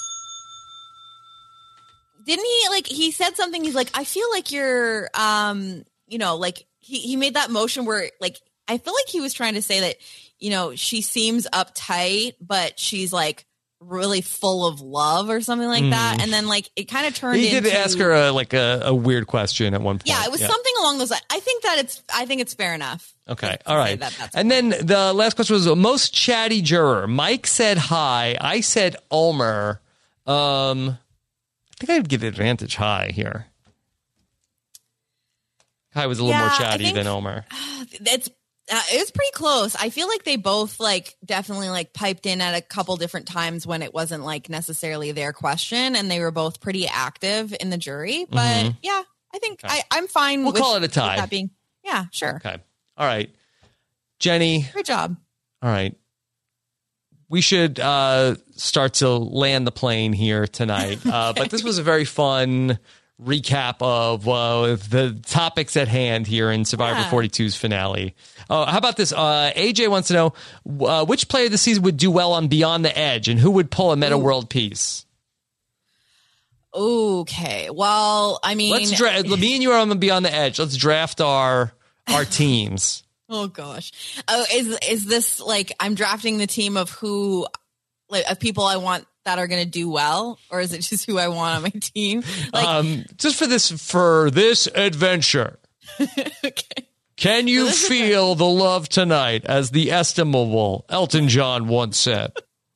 didn't he? Like, he said something. He's like, I feel like you're, like he made that motion where, like, I feel like he was trying to say that, she seems uptight, but she's like really full of love or something like that. And then like it kind of turned into... He did ask her a weird question at one point. Yeah, it was something along those lines. I think it's fair enough. Okay. All right. And then the last question was most chatty juror. Mike said hi. I said Ulmer. I think I'd give advantage Hi here. Hi was a little more chatty than Ulmer. It was pretty close. I feel like they both like definitely like piped in at a couple different times when it wasn't like necessarily their question, and they were both pretty active in the jury. But yeah, I think I'm fine. We'll call it a tie. That being, sure. Okay. All right, Jenny. Great job. All right. We should start to land the plane here tonight. But this was a very fun recap of the topics at hand here in Survivor 42's finale. How about this? AJ wants to know which player this season would do well on Beyond the Edge, and who would pull a meta world piece? Okay. Well, I mean, me and you are on the Beyond the Edge. Let's draft our teams. Oh gosh. Oh, is this like I'm drafting the team of who, like, of people I want that are going to do well, or is it just who I want on my team? Like, just for this adventure. Okay. Can you feel the love tonight, as the estimable Elton John once said?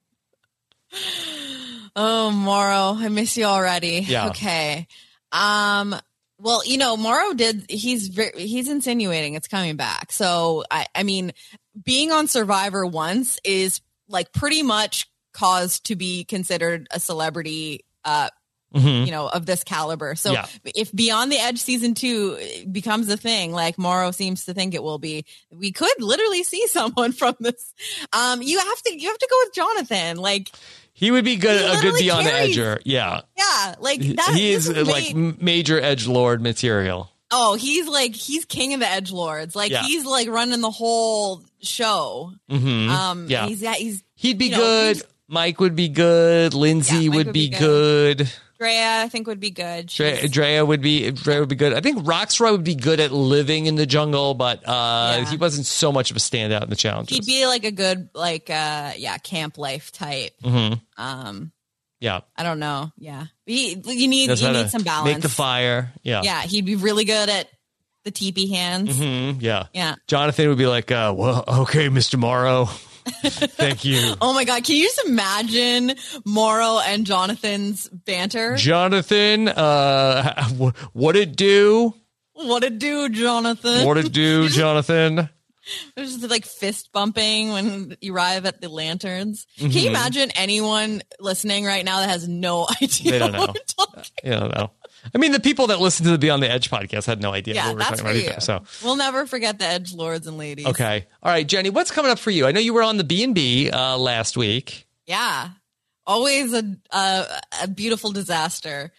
Oh, Morrow, I miss you already. Yeah. Okay. Well, Morrow he's insinuating it's coming back. So, I mean, being on Survivor once is like pretty much cause to be considered a celebrity, of this caliber. So if Beyond the Edge season 2 becomes a thing, like Morrow seems to think it will be, we could literally see someone from this. You have to go with Jonathan. Like, he would be good, a good Beyond the Edger. Yeah. Yeah. Like that. He is like major edgelord material. Oh, he's king of the edgelords. Like he's like running the whole show. Yeah. He'd be good. Mike would be good. Lindsay would be good. Drea, I think, would be good. Drea would be good. I think Roxroy would be good at living in the jungle, but he wasn't so much of a standout in the challenges. He'd be like a good, camp life type. Yeah. I don't know. Yeah. You need some balance. Make the fire. Yeah. Yeah. He'd be really good at the teepee hands. Yeah. Yeah. Jonathan would be like, well, okay, Mr. Morrow. Thank you. Oh my God. Can you just imagine Morrow and Jonathan's banter? Jonathan, what it do? What it do, Jonathan? What it do, Jonathan? There's just like fist bumping when you arrive at the lanterns. Can you imagine anyone listening right now that has no idea? They don't know. They don't know. I mean, the people that listen to the Beyond the Edge podcast had no idea what we were talking about either. So we'll never forget the edge lords and ladies. Okay. All right, Jenny, what's coming up for you? I know you were on the B&B last week. Yeah. Always a beautiful disaster.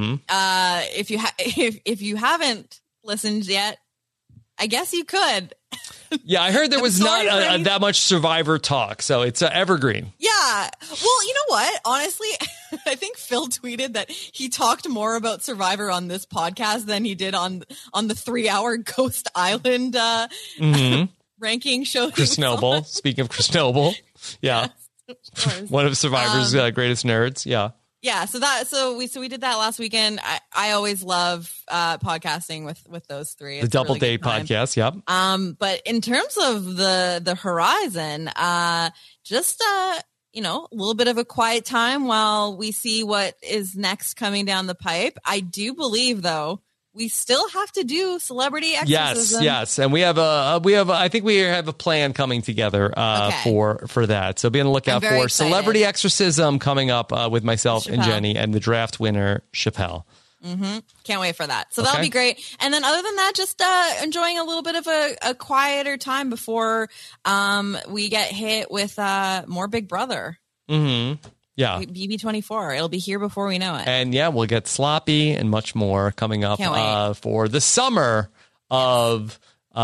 If you haven't listened yet, I guess you could. Yeah, I heard there was not that much Survivor talk, so it's evergreen. Yeah. Well, you know what? Honestly, I think Phil tweeted that he talked more about Survivor on this podcast than he did on the 3-hour Ghost Island ranking show. Chris Noble. Speaking of Chris Noble. Yeah. Yes, one of Survivor's greatest nerds. Yeah. Yeah, so we did that last weekend. I always love podcasting with those three. It's the Double Date podcast, yep. But in terms of the horizon, just a little bit of a quiet time while we see what is next coming down the pipe. I do believe, though, we still have to do celebrity exorcism. Yes, and we have I think we have a plan coming together for that. So be on the lookout for excited. Celebrity exorcism coming up with myself and Jenny and the draft winner Chappelle. Can't wait for that. So that'll be great. And then other than that, just enjoying a little bit of a quieter time before we get hit with more Big Brother. Yeah. BB24. It'll be here before we know it. And we'll get sloppy and much more coming up for the summer of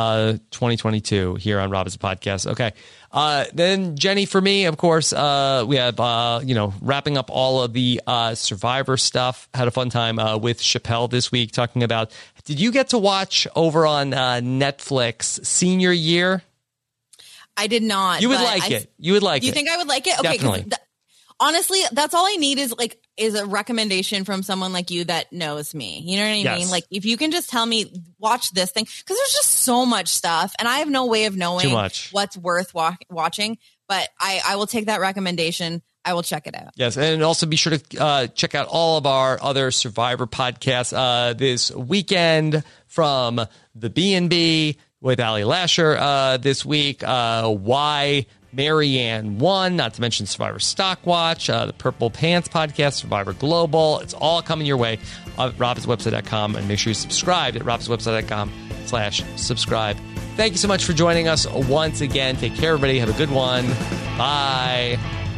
2022 here on Rob Has a Podcast. Okay. Then Jenny, for me, of course, we have, wrapping up all of the Survivor stuff. Had a fun time with Chappelle this week talking about, did you get to watch over on Netflix Senior Year? I did not. You would like it. You would like it. You think I would like it? Okay. Definitely. Honestly, that's all I need is a recommendation from someone like you that knows me. You know what I mean? Like, if you can just tell me, watch this thing, because there's just so much stuff, and I have no way of knowing what's worth watching. But I will take that recommendation. I will check it out. Yes, and also be sure to check out all of our other Survivor podcasts this weekend from the B&B with Ali Lasher this week. Why Marianne won, not to mention Survivor Stock Watch, the Purple Pants podcast, Survivor Global. It's all coming your way at robhasawebsite.com, and make sure you subscribe at robhasawebsite.com/subscribe. Thank you so much for joining us once again. Take care, everybody. Have a good one. Bye.